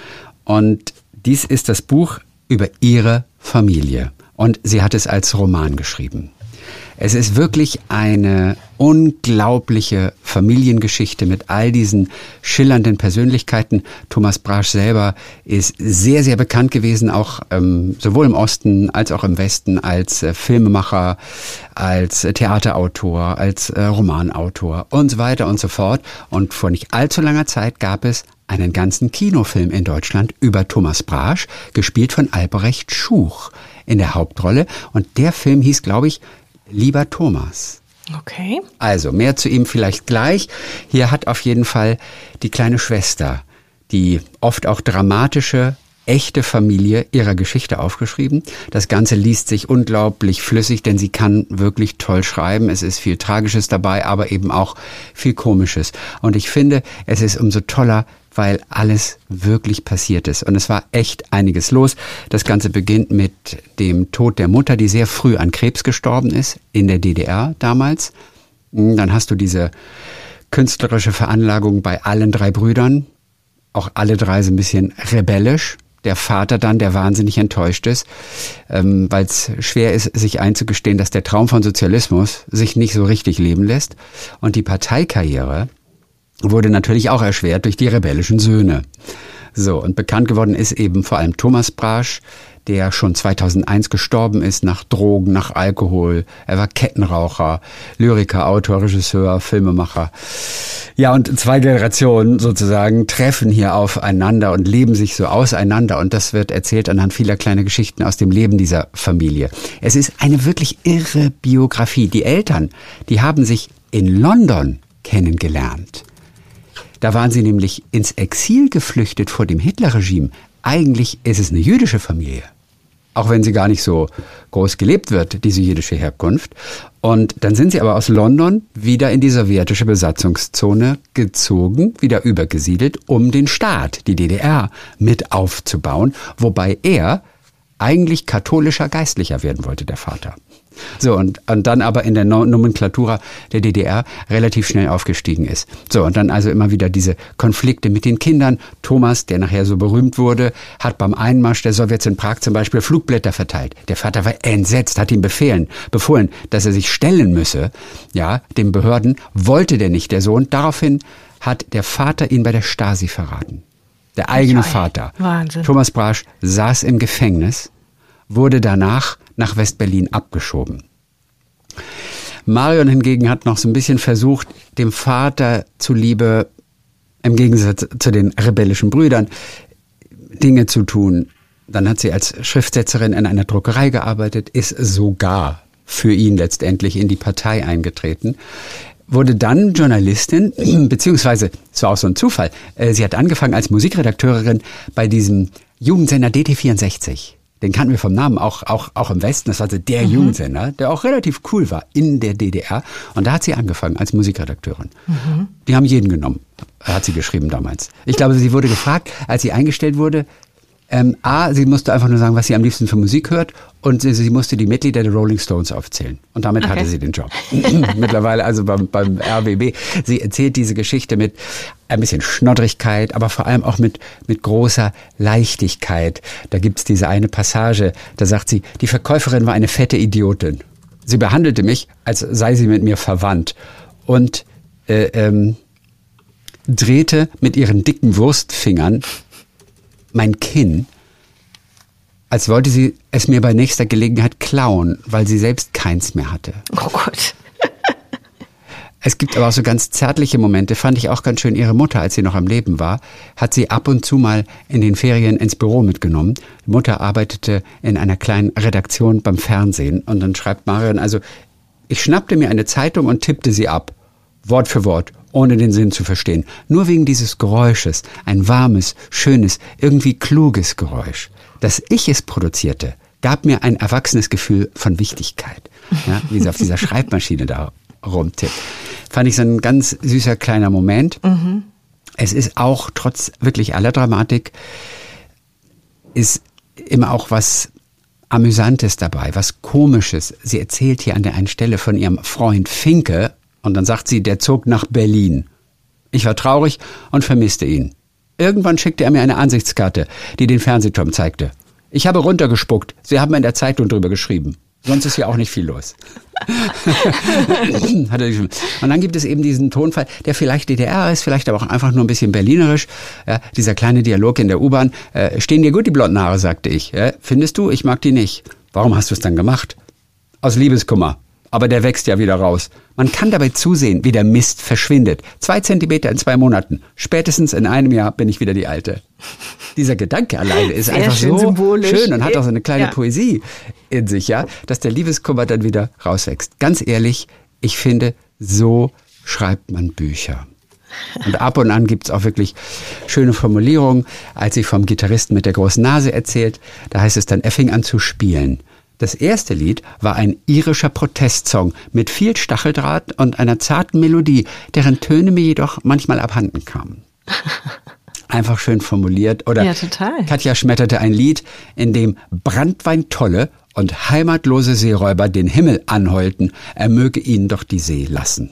[SPEAKER 2] Und dies ist das Buch über ihre Familie. Und sie hat es als Roman geschrieben. Es ist wirklich eine unglaubliche Familiengeschichte mit all diesen schillernden Persönlichkeiten. Thomas Brasch selber ist sehr, sehr bekannt gewesen, auch ähm, sowohl im Osten als auch im Westen, als äh, Filmemacher, als äh, Theaterautor, als äh, Romanautor und so weiter und so fort. Und vor nicht allzu langer Zeit gab es einen ganzen Kinofilm in Deutschland über Thomas Brasch, gespielt von Albrecht Schuch in der Hauptrolle. Und der Film hieß, glaube ich, Lieber Thomas.
[SPEAKER 1] Okay.
[SPEAKER 2] Also, mehr zu ihm vielleicht gleich. Hier hat auf jeden Fall die kleine Schwester, die oft auch dramatische, echte Familie ihrer Geschichte aufgeschrieben. Das Ganze liest sich unglaublich flüssig, denn sie kann wirklich toll schreiben. Es ist viel Tragisches dabei, aber eben auch viel Komisches. Und ich finde, es ist umso toller, weil alles wirklich passiert ist. Und es war echt einiges los. Das Ganze beginnt mit dem Tod der Mutter, die sehr früh an Krebs gestorben ist, in der D D R damals. Dann hast du diese künstlerische Veranlagung bei allen drei Brüdern. Auch alle drei so ein bisschen rebellisch. Der Vater dann, der wahnsinnig enttäuscht ist, ähm, weil es schwer ist, sich einzugestehen, dass der Traum von Sozialismus sich nicht so richtig leben lässt. Und die Parteikarriere wurde natürlich auch erschwert durch die rebellischen Söhne. So, und bekannt geworden ist eben vor allem Thomas Brasch, der schon zweitausendeins gestorben ist nach Drogen, nach Alkohol. Er war Kettenraucher, Lyriker, Autor, Regisseur, Filmemacher. Ja, und zwei Generationen sozusagen treffen hier aufeinander und leben sich so auseinander. Und das wird erzählt anhand vieler kleiner Geschichten aus dem Leben dieser Familie. Es ist eine wirklich irre Biografie. Die Eltern, die haben sich in London kennengelernt. Da waren sie nämlich ins Exil geflüchtet vor dem Hitlerregime. Eigentlich ist es eine jüdische Familie. Auch wenn sie gar nicht so groß gelebt wird, diese jüdische Herkunft. Und dann sind sie aber aus London wieder in die sowjetische Besatzungszone gezogen, wieder übergesiedelt, um den Staat, die D D R, mit aufzubauen. Wobei er eigentlich katholischer Geistlicher werden wollte, der Vater. So, und, und dann aber in der Nomenklatura der D D R relativ schnell aufgestiegen ist. So, und dann also immer wieder diese Konflikte mit den Kindern. Thomas, der nachher so berühmt wurde, hat beim Einmarsch der Sowjets in Prag zum Beispiel Flugblätter verteilt. Der Vater war entsetzt, hat ihm befehlen, befohlen, dass er sich stellen müsse, ja, den Behörden. Wollte der nicht, der Sohn. Daraufhin hat der Vater ihn bei der Stasi verraten. Der eigene
[SPEAKER 1] Ach,
[SPEAKER 2] Vater.
[SPEAKER 1] Wahnsinn.
[SPEAKER 2] Thomas Brasch saß im Gefängnis, wurde danach nach West-Berlin abgeschoben. Marion hingegen hat noch so ein bisschen versucht, dem Vater zuliebe, im Gegensatz zu den rebellischen Brüdern, Dinge zu tun. Dann hat sie als Schriftsetzerin in einer Druckerei gearbeitet, ist sogar für ihn letztendlich in die Partei eingetreten, wurde dann Journalistin, beziehungsweise, es war auch so ein Zufall, sie hat angefangen als Musikredakteurin bei diesem Jugendsender D T vierundsechzig. Den kannten wir vom Namen auch, auch, auch im Westen. Das war also der mhm. Jugendsender, der auch relativ cool war in der D D R. Und da hat sie angefangen als Musikredakteurin. Mhm. Die haben jeden genommen, hat sie geschrieben damals. Ich glaube, sie wurde gefragt, als sie eingestellt wurde, ähm, A, sie musste einfach nur sagen, was sie am liebsten für Musik hört. Und sie, sie musste die Mitglieder der Rolling Stones aufzählen. Und damit okay. hatte sie den Job. Mittlerweile also beim, beim R B B. Sie erzählt diese Geschichte mit ein bisschen Schnoddrigkeit, aber vor allem auch mit, mit großer Leichtigkeit. Da gibt's diese eine Passage, da sagt sie, die Verkäuferin war eine fette Idiotin. Sie behandelte mich, als sei sie mit mir verwandt. Und äh, ähm, drehte mit ihren dicken Wurstfingern mein Kinn, als wollte sie es mir bei nächster Gelegenheit klauen, weil sie selbst keins mehr hatte.
[SPEAKER 1] Oh Gott.
[SPEAKER 2] Es gibt aber auch so ganz zärtliche Momente, fand ich auch ganz schön. Ihre Mutter, als sie noch am Leben war, hat sie ab und zu mal in den Ferien ins Büro mitgenommen. Die Mutter arbeitete in einer kleinen Redaktion beim Fernsehen und dann schreibt Marion, also ich schnappte mir eine Zeitung und tippte sie ab, Wort für Wort, ohne den Sinn zu verstehen. Nur wegen dieses Geräusches, ein warmes, schönes, irgendwie kluges Geräusch. Dass ich es produzierte, gab mir ein erwachsenes Gefühl von Wichtigkeit. Ja, wie sie auf dieser Schreibmaschine da rumtippt. Fand ich so ein ganz süßer kleiner Moment. Mhm. Es ist auch, trotz wirklich aller Dramatik, ist immer auch was Amüsantes dabei, was Komisches. Sie erzählt hier an der einen Stelle von ihrem Freund Finke und dann sagt sie, der zog nach Berlin. Ich war traurig und vermisste ihn. Irgendwann schickte er mir eine Ansichtskarte, die den Fernsehturm zeigte. Ich habe runtergespuckt. Sie haben in der Zeitung drüber geschrieben. Sonst ist ja auch nicht viel los. Und dann gibt es eben diesen Tonfall, der vielleicht D D R ist, vielleicht aber auch einfach nur ein bisschen berlinerisch. Ja, dieser kleine Dialog in der U-Bahn. Äh, stehen dir gut die blonden Haare, sagte ich. Ja, findest du? Ich mag die nicht. Warum hast du es dann gemacht? Aus Liebeskummer. Aber der wächst ja wieder raus. Man kann dabei zusehen, wie der Mist verschwindet. Zwei Zentimeter in zwei Monaten. Spätestens in einem Jahr bin ich wieder die Alte. Dieser Gedanke alleine ist
[SPEAKER 1] Sehr
[SPEAKER 2] einfach
[SPEAKER 1] schön
[SPEAKER 2] so
[SPEAKER 1] symbolisch.
[SPEAKER 2] schön und hat auch so eine kleine
[SPEAKER 1] ja.
[SPEAKER 2] Poesie in sich, ja, dass der Liebeskummer dann wieder rauswächst. Ganz ehrlich, ich finde, so schreibt man Bücher. Und ab und an gibt's auch wirklich schöne Formulierungen. Als sie vom Gitarristen mit der großen Nase erzählt, da heißt es dann, er fing an zu spielen. Das erste Lied war ein irischer Protestsong mit viel Stacheldraht und einer zarten Melodie, deren Töne mir jedoch manchmal abhanden kamen. Einfach schön formuliert. Oder
[SPEAKER 1] ja, total.
[SPEAKER 2] Katja schmetterte ein Lied, in dem Branntweintolle und heimatlose Seeräuber den Himmel anheulten, er möge ihnen doch die See lassen.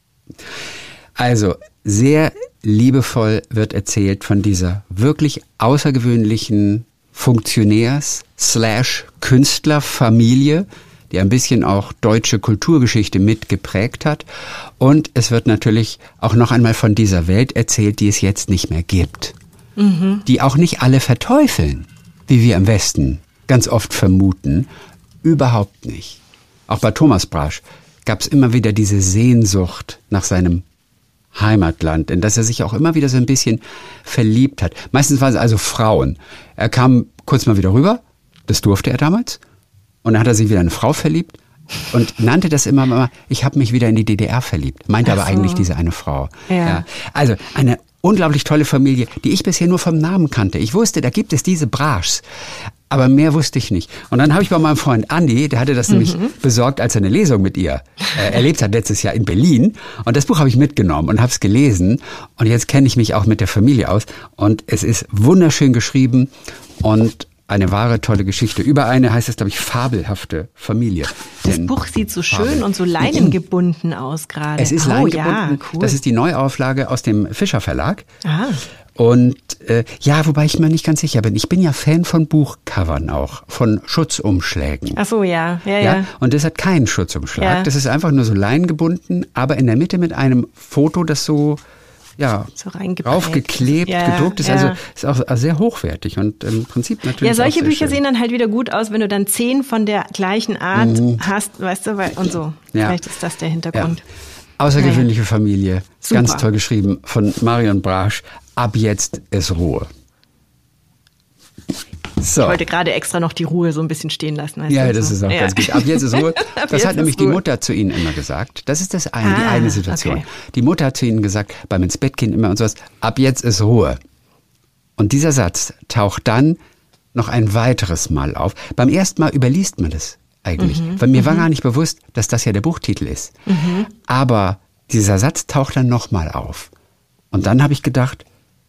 [SPEAKER 2] Also sehr liebevoll wird erzählt von dieser wirklich außergewöhnlichen Funktionärs- slash Künstlerfamilie, die ein bisschen auch deutsche Kulturgeschichte mitgeprägt hat. Und es wird natürlich auch noch einmal von dieser Welt erzählt, die es jetzt nicht mehr gibt. Mhm. Die auch nicht alle verteufeln, wie wir im Westen ganz oft vermuten. Überhaupt nicht. Auch bei Thomas Brasch gab es immer wieder diese Sehnsucht nach seinem Heimatland, in das er sich auch immer wieder so ein bisschen verliebt hat. Meistens waren es also Frauen. Er kam kurz mal wieder rüber, das durfte er damals, und dann hat er sich wieder in eine Frau verliebt und nannte das immer mal, ich habe mich wieder in die D D R verliebt, meinte aber so. Eigentlich diese eine Frau. Ja. Ja. Also eine unglaublich tolle Familie, die ich bisher nur vom Namen kannte. Ich wusste, da gibt es diese Braschs, aber mehr wusste ich nicht. Und dann habe ich bei meinem Freund Andi, der hatte das mhm. nämlich besorgt, als er eine Lesung mit ihr äh, erlebt hat, letztes Jahr in Berlin. Und das Buch habe ich mitgenommen und habe es gelesen. Und jetzt kenne ich mich auch mit der Familie aus. Und es ist wunderschön geschrieben und eine wahre, tolle Geschichte. Über eine, heißt es, glaube ich, fabelhafte Familie.
[SPEAKER 1] Das
[SPEAKER 2] Denn
[SPEAKER 1] Buch sieht so schön
[SPEAKER 2] Fabel.
[SPEAKER 1] und so leinengebunden aus gerade.
[SPEAKER 2] Es ist
[SPEAKER 1] oh,
[SPEAKER 2] leinengebunden.
[SPEAKER 1] Ja, cool.
[SPEAKER 2] Das ist die Neuauflage aus dem Fischer Verlag.
[SPEAKER 1] Ah.
[SPEAKER 2] Und äh, ja, wobei ich mir nicht ganz sicher bin. Ich bin ja Fan von Buchcovern auch, von Schutzumschlägen.
[SPEAKER 1] Ach so, ja. Ja, ja.
[SPEAKER 2] Ja, und das hat keinen Schutzumschlag.
[SPEAKER 1] Ja.
[SPEAKER 2] Das ist einfach nur so leinengebunden, aber in der Mitte mit einem Foto, das so ja,
[SPEAKER 1] so reingeprägt.
[SPEAKER 2] Raufgeklebt,
[SPEAKER 1] ja,
[SPEAKER 2] gedruckt ist.
[SPEAKER 1] Ja.
[SPEAKER 2] Also ist auch sehr hochwertig und im Prinzip natürlich.
[SPEAKER 1] Ja, solche
[SPEAKER 2] auch sehr
[SPEAKER 1] Bücher
[SPEAKER 2] schön.
[SPEAKER 1] sehen dann halt wieder gut aus, wenn du dann zehn von der gleichen Art
[SPEAKER 2] Mhm.
[SPEAKER 1] hast, weißt du, weil, und so.
[SPEAKER 2] Ja.
[SPEAKER 1] Vielleicht ist das der Hintergrund.
[SPEAKER 2] Ja. Außergewöhnliche naja. Familie,
[SPEAKER 1] Super.
[SPEAKER 2] Ganz toll geschrieben von Marion Brasch. Ab jetzt ist Ruhe. So.
[SPEAKER 1] Ich wollte gerade extra noch die Ruhe so ein bisschen stehen lassen. Weißt
[SPEAKER 2] Ja,
[SPEAKER 1] du,
[SPEAKER 2] das
[SPEAKER 1] so.
[SPEAKER 2] ist auch
[SPEAKER 1] ja.
[SPEAKER 2] ganz gut. Ab jetzt ist Ruhe. Das hat nämlich die
[SPEAKER 1] Ruhe.
[SPEAKER 2] Mutter zu ihnen immer gesagt. Das ist das eine, die
[SPEAKER 1] Ah,
[SPEAKER 2] eine Situation.
[SPEAKER 1] okay.
[SPEAKER 2] Die Mutter hat zu ihnen gesagt, beim ins Bett gehen immer und sowas, ab jetzt ist Ruhe. Und dieser Satz taucht dann noch ein weiteres Mal auf. Beim ersten Mal überliest man das eigentlich.
[SPEAKER 1] Mhm.
[SPEAKER 2] Weil mir
[SPEAKER 1] mhm.
[SPEAKER 2] war gar nicht bewusst, dass das ja der Buchtitel ist.
[SPEAKER 1] Mhm.
[SPEAKER 2] Aber dieser Satz taucht dann nochmal auf. Und dann habe ich gedacht,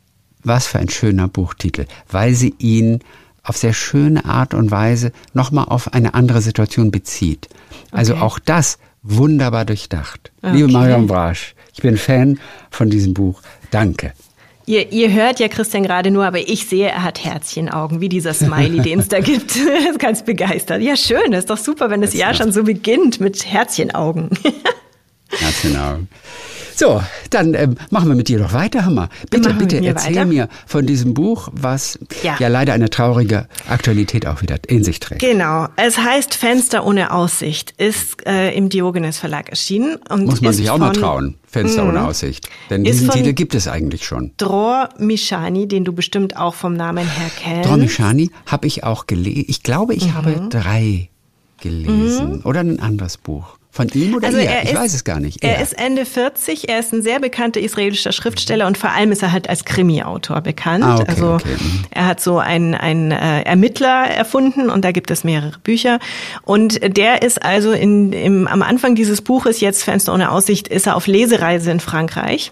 [SPEAKER 2] was für ein schöner Buchtitel, weil sie ihn auf sehr schöne Art und Weise nochmal auf eine andere Situation bezieht. Also
[SPEAKER 1] Okay.
[SPEAKER 2] auch das wunderbar durchdacht.
[SPEAKER 1] Okay.
[SPEAKER 2] Liebe Marion Brasch, ich bin Fan von diesem Buch. Danke.
[SPEAKER 1] Ihr, ihr hört ja Christian gerade nur, aber ich sehe, er hat Herzchenaugen, wie dieser Smiley, den es da gibt. Er ist ganz begeistert. Ja, schön, ist doch super, wenn das Jahr schon so beginnt mit Herzchenaugen.
[SPEAKER 2] Herzchenaugen. So, dann ähm, machen wir mit dir doch weiter, Hammer. Bitte,
[SPEAKER 1] Machen wir
[SPEAKER 2] bitte
[SPEAKER 1] mit mir
[SPEAKER 2] erzähl
[SPEAKER 1] weiter.
[SPEAKER 2] mir von diesem Buch, was ja.
[SPEAKER 1] Ja.
[SPEAKER 2] leider eine traurige Aktualität auch wieder in sich trägt.
[SPEAKER 1] Genau, es heißt Fenster ohne Aussicht, ist äh, im Diogenes Verlag erschienen. Und
[SPEAKER 2] Muss man
[SPEAKER 1] ist
[SPEAKER 2] sich auch
[SPEAKER 1] von
[SPEAKER 2] mal trauen, Fenster
[SPEAKER 1] Mhm.
[SPEAKER 2] ohne Aussicht. Denn
[SPEAKER 1] Ist
[SPEAKER 2] diesen
[SPEAKER 1] von
[SPEAKER 2] Titel gibt es eigentlich schon.
[SPEAKER 1] Dror Mishani, den du bestimmt auch vom Namen her kennst.
[SPEAKER 2] Dror Mishani habe ich auch gelesen. Ich glaube, ich mhm. habe drei gelesen. Mhm. Oder ein anderes Buch. Von ihm oder
[SPEAKER 1] also
[SPEAKER 2] ihr?
[SPEAKER 1] Er
[SPEAKER 2] ich
[SPEAKER 1] ist,
[SPEAKER 2] weiß es gar nicht.
[SPEAKER 1] Er
[SPEAKER 2] er.
[SPEAKER 1] ist Ende vierzig, er ist ein sehr bekannter israelischer Schriftsteller und vor allem ist er halt als Krimi-Autor bekannt.
[SPEAKER 2] Ah, okay,
[SPEAKER 1] also
[SPEAKER 2] okay.
[SPEAKER 1] er hat so einen, einen äh, Ermittler erfunden und da gibt es mehrere Bücher. Und der ist also in, im, am Anfang dieses Buches, jetzt Fenster ohne Aussicht, ist er auf Lesereise in Frankreich.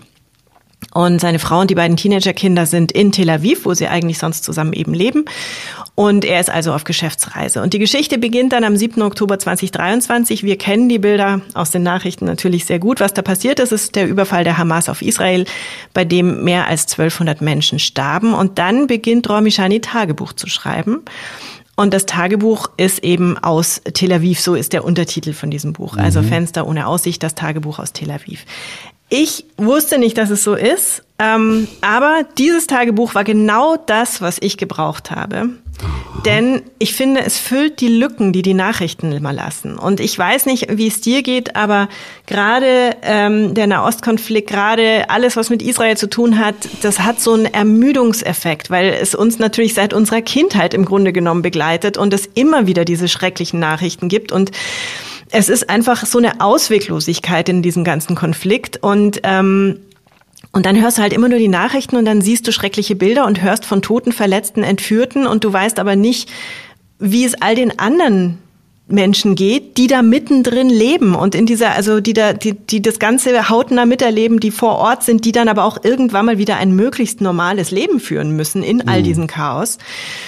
[SPEAKER 1] Und seine Frau und die beiden Teenagerkinder sind in Tel Aviv, wo sie eigentlich sonst zusammen eben leben. Und er ist also auf Geschäftsreise. Und die Geschichte beginnt dann am siebten Oktober zweitausenddreiundzwanzig. Wir kennen die Bilder aus den Nachrichten natürlich sehr gut. Was da passiert ist, ist der Überfall der Hamas auf Israel, bei dem mehr als zwölfhundert Menschen starben. Und dann beginnt Dror Mishani Tagebuch zu schreiben. Und das Tagebuch ist eben aus Tel Aviv, so ist der Untertitel von diesem Buch. Also mhm. Fenster ohne Aussicht, das Tagebuch aus Tel Aviv. Ich wusste nicht, dass es so ist, ähm, aber dieses Tagebuch war genau das, was ich gebraucht habe. Denn ich finde, es füllt die Lücken, die die Nachrichten immer lassen. Und ich weiß nicht, wie es dir geht, aber gerade ähm, der Nahostkonflikt, gerade alles, was mit Israel zu tun hat, das hat so einen Ermüdungseffekt, weil es uns natürlich seit unserer Kindheit im Grunde genommen begleitet und es immer wieder diese schrecklichen Nachrichten gibt. Und es ist einfach so eine Ausweglosigkeit in diesem ganzen Konflikt und ähm, und dann hörst du halt immer nur die Nachrichten und dann siehst du schreckliche Bilder und hörst von Toten, Verletzten, Entführten und du weißt aber nicht, wie es all den anderen Menschen geht, die da mittendrin leben und in dieser, also die da, die, die das Ganze hautnah miterleben, die vor Ort sind, die dann aber auch irgendwann mal wieder ein möglichst normales Leben führen müssen in all diesem Chaos.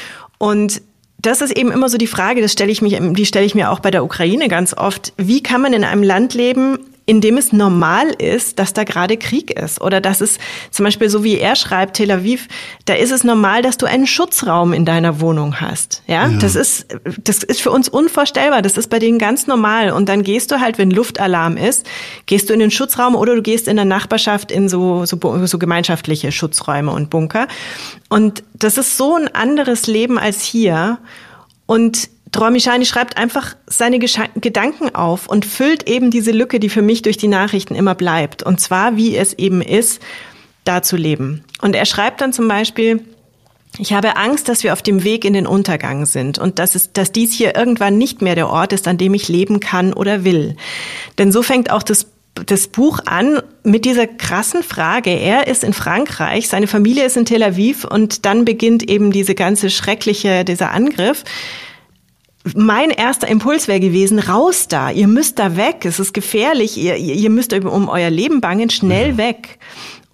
[SPEAKER 1] Und das ist eben immer so die Frage, das stelle ich mich, die stelle ich mir auch bei der Ukraine ganz oft. Wie kann man in einem Land leben, in dem es normal ist, dass da gerade Krieg ist? Oder dass es zum Beispiel, so wie er schreibt, Tel Aviv, da ist es normal, dass du einen Schutzraum in deiner Wohnung hast. Ja, ja. Das ist, das ist für uns unvorstellbar. Das ist bei denen ganz normal. Und dann gehst du halt, wenn Luftalarm ist, gehst du in den Schutzraum oder du gehst in der Nachbarschaft in so, so, so gemeinschaftliche Schutzräume und Bunker. Und das ist so ein anderes Leben als hier. Und Dror Mishani schreibt einfach seine Gesch- Gedanken auf und füllt eben diese Lücke, die für mich durch die Nachrichten immer bleibt. Und zwar, wie es eben ist, da zu leben. Und er schreibt dann zum Beispiel: Ich habe Angst, dass wir auf dem Weg in den Untergang sind und dass es, dass dies hier irgendwann nicht mehr der Ort ist, an dem ich leben kann oder will. Denn so fängt auch das das Buch an mit dieser krassen Frage. Er ist in Frankreich, seine Familie ist in Tel Aviv und dann beginnt eben diese ganze schreckliche, dieser Angriff. Mein erster Impuls wäre gewesen, raus da, ihr müsst da weg, es ist gefährlich, ihr, ihr müsst um euer Leben bangen, schnell weg.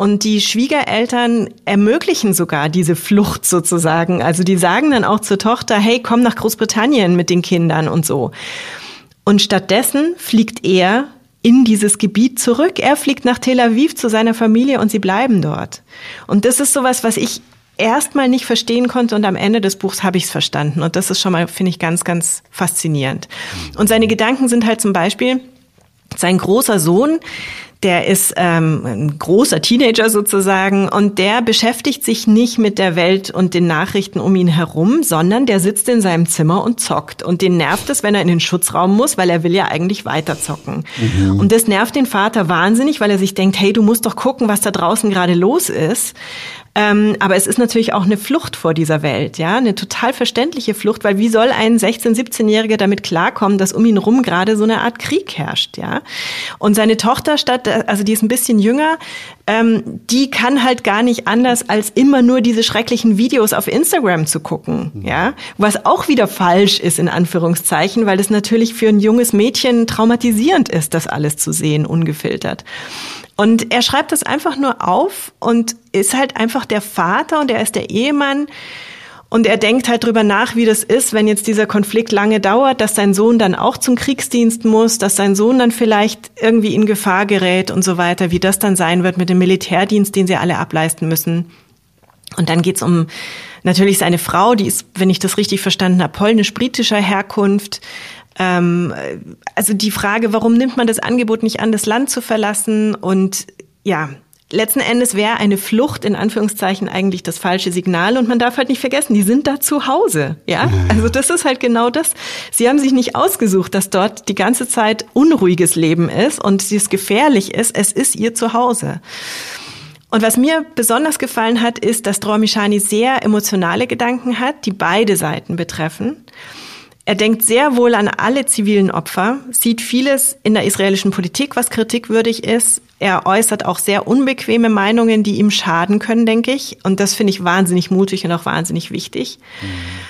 [SPEAKER 1] Und die Schwiegereltern ermöglichen sogar diese Flucht sozusagen. Also die sagen dann auch zur Tochter, hey, komm nach Großbritannien mit den Kindern und so. Und stattdessen fliegt er in dieses Gebiet zurück. Er fliegt nach Tel Aviv zu seiner Familie und sie bleiben dort. Und das ist sowas, was ich erstmal nicht verstehen konnte und am Ende des Buchs habe ich es verstanden. Und das ist schon mal, finde ich, ganz, ganz faszinierend. Und seine Gedanken sind halt zum Beispiel, sein großer Sohn, der ist ähm, ein großer Teenager sozusagen und der beschäftigt sich nicht mit der Welt und den Nachrichten um ihn herum, sondern der sitzt in seinem Zimmer und zockt. Und den nervt es, wenn er in den Schutzraum muss, weil er will ja eigentlich weiter zocken. Mhm. Und das nervt den Vater wahnsinnig, weil er sich denkt, hey, du musst doch gucken, was da draußen gerade los ist. Ähm, aber es ist natürlich auch eine Flucht vor dieser Welt, ja, eine total verständliche Flucht, weil wie soll ein sechzehn-, siebzehnjähriger damit klarkommen, dass um ihn rum gerade so eine Art Krieg herrscht, ja? Und seine Tochter, statt, also die ist ein bisschen jünger, ähm, die kann halt gar nicht anders, als immer nur diese schrecklichen Videos auf Instagram zu gucken, ja? Was auch wieder falsch ist, in Anführungszeichen, weil es natürlich für ein junges Mädchen traumatisierend ist, das alles zu sehen, ungefiltert. Und er schreibt das einfach nur auf und ist halt einfach der Vater und er ist der Ehemann und er denkt halt drüber nach, wie das ist, wenn jetzt dieser Konflikt lange dauert, dass sein Sohn dann auch zum Kriegsdienst muss, dass sein Sohn dann vielleicht irgendwie in Gefahr gerät und so weiter, wie das dann sein wird mit dem Militärdienst, den sie alle ableisten müssen. Und dann geht's um natürlich seine Frau, die ist, wenn ich das richtig verstanden habe, polnisch-britischer Herkunft. Ähm, also die Frage, warum nimmt man das Angebot nicht an, das Land zu verlassen? Und ja, letzten Endes wäre eine Flucht in Anführungszeichen eigentlich das falsche Signal. Und man darf halt nicht vergessen, die sind da zu Hause. Ja, also das ist halt genau das. Sie haben sich nicht ausgesucht, dass dort die ganze Zeit unruhiges Leben ist und es gefährlich ist. Es ist ihr Zuhause. Und was mir besonders gefallen hat, ist, dass Dror Mishani sehr emotionale Gedanken hat, die beide Seiten betreffen. Er denkt sehr wohl an alle zivilen Opfer, sieht vieles in der israelischen Politik, was kritikwürdig ist. Er äußert auch sehr unbequeme Meinungen, die ihm schaden können, denke ich. Und das finde ich wahnsinnig mutig und auch wahnsinnig wichtig. Mhm.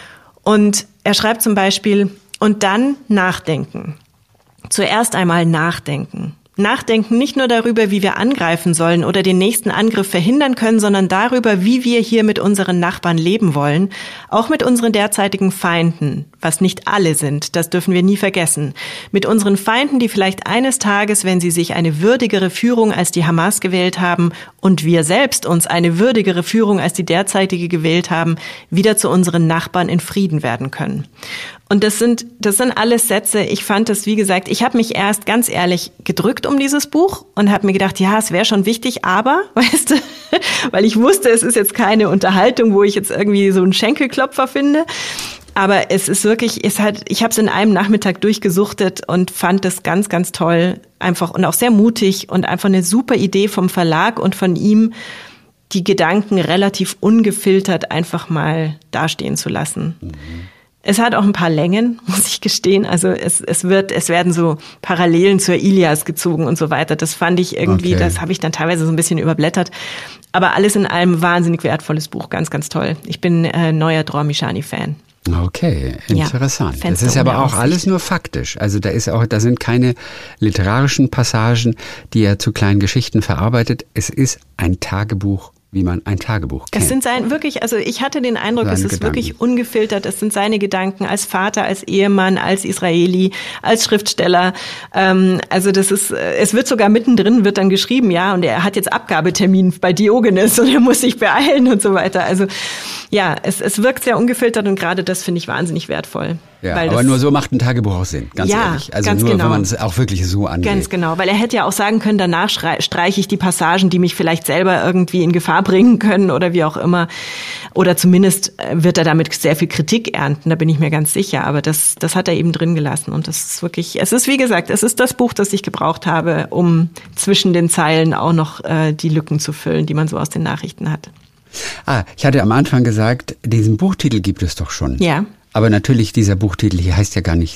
[SPEAKER 1] Und er schreibt zum Beispiel, und dann nachdenken. Zuerst einmal nachdenken. Nachdenken nicht nur darüber, wie wir angreifen sollen oder den nächsten Angriff verhindern können, sondern darüber, wie wir hier mit unseren Nachbarn leben wollen, auch mit unseren derzeitigen Feinden, was nicht alle sind, das dürfen wir nie vergessen. Mit unseren Feinden, die vielleicht eines Tages, wenn sie sich eine würdigere Führung als die Hamas gewählt haben und wir selbst uns eine würdigere Führung als die derzeitige gewählt haben, wieder zu unseren Nachbarn in Frieden werden können. Und das sind, das sind alles Sätze, ich fand das, wie gesagt, ich habe mich erst ganz ehrlich gedrückt um dieses Buch und habe mir gedacht, ja, es wäre schon wichtig, aber, weißt du, weil ich wusste, es ist jetzt keine Unterhaltung, wo ich jetzt irgendwie so einen Schenkelklopfer finde, aber es ist wirklich, ist halt, ich habe es in einem Nachmittag durchgesuchtet und fand das ganz, ganz toll, einfach und auch sehr mutig und einfach eine super Idee vom Verlag und von ihm, die Gedanken relativ ungefiltert einfach mal dastehen zu lassen. Mhm. Es hat auch ein paar Längen, muss ich gestehen. Also es, es wird, es werden so Parallelen zur Ilias gezogen und so weiter. Das fand ich irgendwie, okay. Das habe ich dann teilweise so ein bisschen überblättert. Aber alles in allem wahnsinnig wertvolles Buch, ganz, ganz toll. Ich bin äh, neuer Dror Mishani-Fan.
[SPEAKER 2] Okay, interessant. Ja, das ist aber auch alles nur faktisch. Also da ist auch, da sind keine literarischen Passagen, die er zu kleinen Geschichten verarbeitet. Es ist ein Tagebuch, wie man ein Tagebuch kennt.
[SPEAKER 1] Es sind sein, wirklich, also ich hatte den Eindruck, seine es ist Gedanken. Wirklich ungefiltert. Es sind seine Gedanken als Vater, als Ehemann, als Israeli, als Schriftsteller. Ähm, also das ist, es wird sogar mittendrin, wird dann geschrieben, ja, und er hat jetzt Abgabetermin bei Diogenes und er muss sich beeilen und so weiter. Also ja, es, es wirkt sehr ungefiltert und gerade das finde ich wahnsinnig wertvoll.
[SPEAKER 2] Ja, weil aber das, nur so macht ein Tagebuch auch Sinn, ganz ja, ehrlich. Also ganz nur, genau. Wenn man es auch wirklich so angeht.
[SPEAKER 1] Ganz genau, weil er hätte ja auch sagen können, danach streiche ich die Passagen, die mich vielleicht selber irgendwie in Gefahr bringen können oder wie auch immer. Oder zumindest wird er damit sehr viel Kritik ernten, da bin ich mir ganz sicher. Aber das, das hat er eben drin gelassen und das ist wirklich, es ist wie gesagt, es ist das Buch, das ich gebraucht habe, um zwischen den Zeilen auch noch äh, die Lücken zu füllen, die man so aus den Nachrichten hat.
[SPEAKER 2] Ah, ich hatte am Anfang gesagt, diesen Buchtitel gibt es doch schon.
[SPEAKER 1] Ja.
[SPEAKER 2] Aber natürlich, dieser Buchtitel hier heißt ja gar nicht,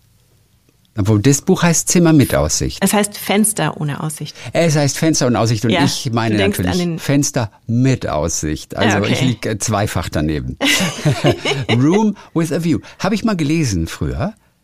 [SPEAKER 2] obwohl das Buch heißt Zimmer mit Aussicht.
[SPEAKER 1] Es heißt Fenster ohne Aussicht.
[SPEAKER 2] Es heißt Fenster ohne Aussicht und ja, ich meine natürlich Fenster mit Aussicht. Also ja, okay. Ich liege zweifach daneben. Room with a View. Habe ich mal gelesen früher.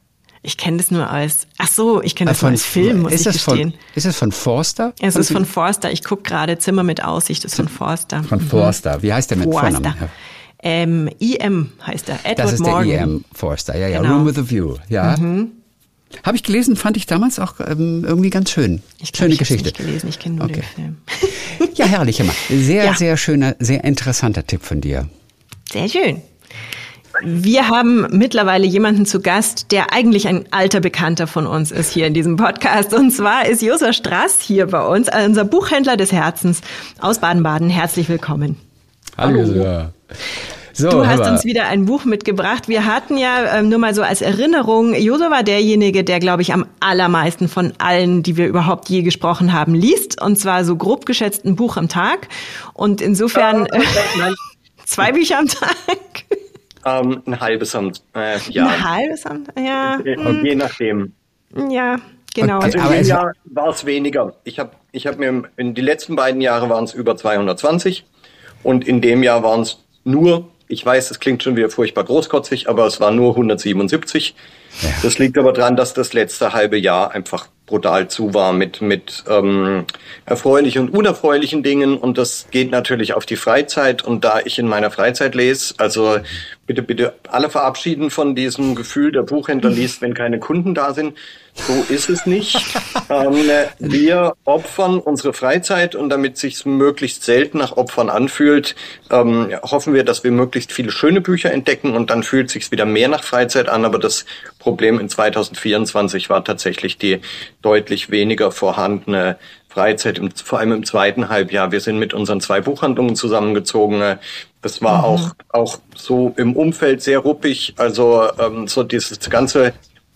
[SPEAKER 1] Ich kenne das nur als, ach so, ich kenne das
[SPEAKER 2] von,
[SPEAKER 1] nur als Film, muss
[SPEAKER 2] ist
[SPEAKER 1] ich
[SPEAKER 2] es
[SPEAKER 1] gestehen.
[SPEAKER 2] Von, ist es von Forster?
[SPEAKER 1] Es ist von Forster. Ich gucke gerade Zimmer mit Aussicht, ist von Forster.
[SPEAKER 2] Von Forster. Wie heißt der mit
[SPEAKER 1] Forster.
[SPEAKER 2] Vornamen?
[SPEAKER 1] Ähm, E M heißt er. Edward
[SPEAKER 2] das ist
[SPEAKER 1] Morgan.
[SPEAKER 2] der E M Forster, ja, ja.
[SPEAKER 1] Genau.
[SPEAKER 2] Room with a View, ja. Mhm. Habe ich gelesen, fand ich damals auch ähm, irgendwie ganz schön.
[SPEAKER 1] Ich glaub,
[SPEAKER 2] Schöne
[SPEAKER 1] ich
[SPEAKER 2] Geschichte.
[SPEAKER 1] Ich habe nicht gelesen, ich kenne nur
[SPEAKER 2] okay.
[SPEAKER 1] den Film.
[SPEAKER 2] Ja, herrlich immer. Sehr,
[SPEAKER 1] ja.
[SPEAKER 2] sehr schöner, sehr interessanter Tipp von dir.
[SPEAKER 1] Sehr schön. Wir haben mittlerweile jemanden zu Gast, der eigentlich ein alter Bekannter von uns ist hier in diesem Podcast. Und zwar ist Josua Strass hier bei uns, unser Buchhändler des Herzens aus Baden-Baden. Herzlich willkommen.
[SPEAKER 2] Hallo, Josua. So,
[SPEAKER 1] du hast
[SPEAKER 2] aber.
[SPEAKER 1] uns wieder ein Buch mitgebracht. Wir hatten ja ähm, nur mal so als Erinnerung, Josua war derjenige, der, glaube ich, am allermeisten von allen, die wir überhaupt je gesprochen haben, liest. Und zwar so grob geschätzt ein Buch am Tag. Und insofern äh, zwei Bücher am Tag.
[SPEAKER 4] Ähm, ein halbes am äh, Jahr.
[SPEAKER 1] Ein halbes am ja.
[SPEAKER 4] Okay. Je nachdem.
[SPEAKER 1] Ja, genau.
[SPEAKER 4] Also in
[SPEAKER 2] Aber
[SPEAKER 4] dem
[SPEAKER 2] es
[SPEAKER 4] Jahr war es weniger. Ich habe ich hab mir, in die letzten beiden Jahre waren es über zweihundertzwanzig und in dem Jahr waren es nur, ich weiß, es klingt schon wieder furchtbar großkotzig, aber es waren nur hundertsiebenundsiebzig. Ja. Das liegt aber daran, dass das letzte halbe Jahr einfach brutal zu war mit mit ähm, erfreulichen und unerfreulichen Dingen, und das geht natürlich auf die Freizeit. Und da ich in meiner Freizeit lese, also bitte bitte alle verabschieden von diesem Gefühl, der Buchhändler liest, wenn keine Kunden da sind. So ist es nicht. ähm, wir opfern unsere Freizeit, und damit sich's möglichst selten nach Opfern anfühlt, ähm, hoffen wir, dass wir möglichst viele schöne Bücher entdecken, und dann fühlt sich's wieder mehr nach Freizeit an. Aber das Problem in zweitausendvierundzwanzig war tatsächlich die deutlich weniger vorhandene Freizeit, im, vor allem im zweiten Halbjahr. Wir sind mit unseren zwei Buchhandlungen zusammengezogen. Das war mhm. auch auch so im Umfeld sehr ruppig. Also ähm, so dieses ganze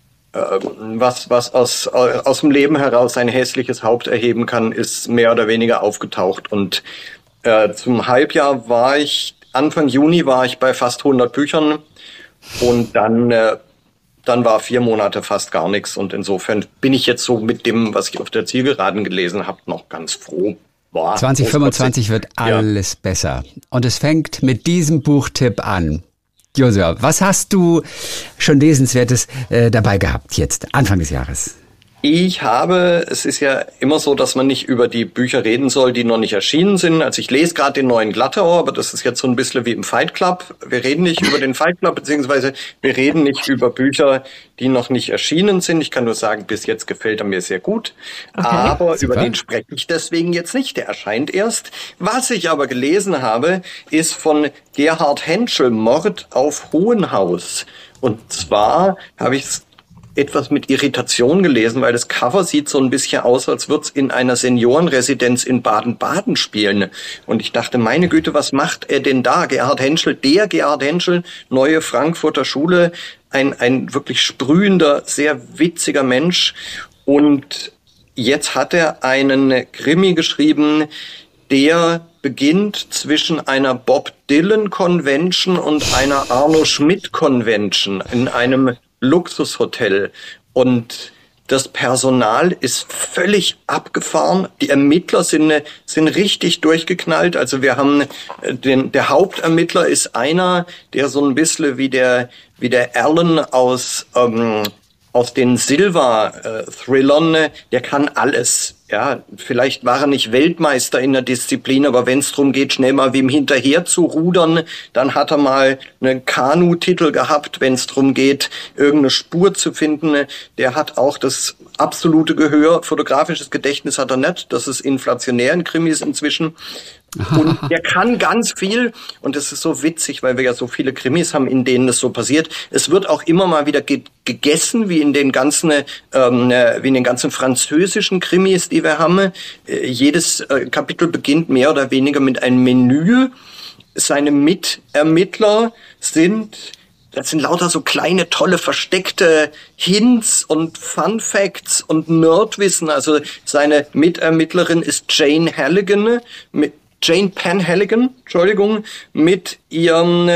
[SPEAKER 4] was was aus aus dem Leben heraus ein hässliches Haupt erheben kann, ist mehr oder weniger aufgetaucht. Und äh, zum Halbjahr war ich, Anfang Juni war ich bei fast hundert Büchern, und dann äh, dann war vier Monate fast gar nichts. Und insofern bin ich jetzt so mit dem, was ich auf der Zielgeraden gelesen habe, noch ganz froh. Boah,
[SPEAKER 2] zwanzig fünfundzwanzig wird alles ja. besser. Und es fängt mit diesem Buchtipp an. Josua, was hast du schon Lesenswertes äh, dabei gehabt jetzt, Anfang des Jahres?
[SPEAKER 4] Ich habe, es ist ja immer so, dass man nicht über die Bücher reden soll, die noch nicht erschienen sind. Also ich lese gerade den neuen Glatteauer, aber das ist jetzt so ein bisschen wie im Fight Club. Wir reden nicht über den Fight Club, beziehungsweise wir reden nicht über Bücher, die noch nicht erschienen sind. Ich kann nur sagen, bis jetzt gefällt er mir sehr gut. Okay, aber super. Über den spreche ich deswegen jetzt nicht. Der erscheint erst. Was ich aber gelesen habe, ist von Gerhard Henschel, Mord auf Hohenhaus. Und zwar habe ich es etwas mit Irritation gelesen, weil das Cover sieht so ein bisschen aus, als würde es in einer Seniorenresidenz in Baden-Baden spielen. Und ich dachte, meine Güte, was macht er denn da? Gerhard Henschel, der Gerhard Henschel, neue Frankfurter Schule, ein ein wirklich sprühender, sehr witziger Mensch. Und jetzt hat er einen Krimi geschrieben, der beginnt zwischen einer Bob Dylan Convention und einer Arno Schmidt Convention in einem Luxushotel, und das Personal ist völlig abgefahren. Die Ermittler sind sind richtig durchgeknallt. Also wir haben den der Hauptermittler ist einer, der so ein bisschen wie der wie der Alan aus ähm, aus den Silva-Thrillern, der kann alles. Ja, vielleicht war er nicht Weltmeister in der Disziplin, aber wenn es darum geht, schnell mal wem hinterher zu rudern, dann hat er mal einen Kanu-Titel gehabt. Wenn es darum geht, irgendeine Spur zu finden, der hat auch das absolute Gehör. Fotografisches Gedächtnis hat er nicht. Das ist inflationär in Krimis inzwischen. Und der kann ganz viel, und das ist so witzig, weil wir ja so viele Krimis haben, in denen das so passiert. Es wird auch immer mal wieder ge- gegessen, wie in den ganzen, ähm, wie in den ganzen französischen Krimis, die wir haben. Äh, jedes äh, Kapitel beginnt mehr oder weniger mit einem Menü. Seine Mitermittler sind Das sind lauter so kleine, tolle, versteckte Hints und Fun Facts und Nerdwissen. Also seine Mitermittlerin ist Jane Halligan, mit Jane Penn Halligan, Entschuldigung, mit ihrem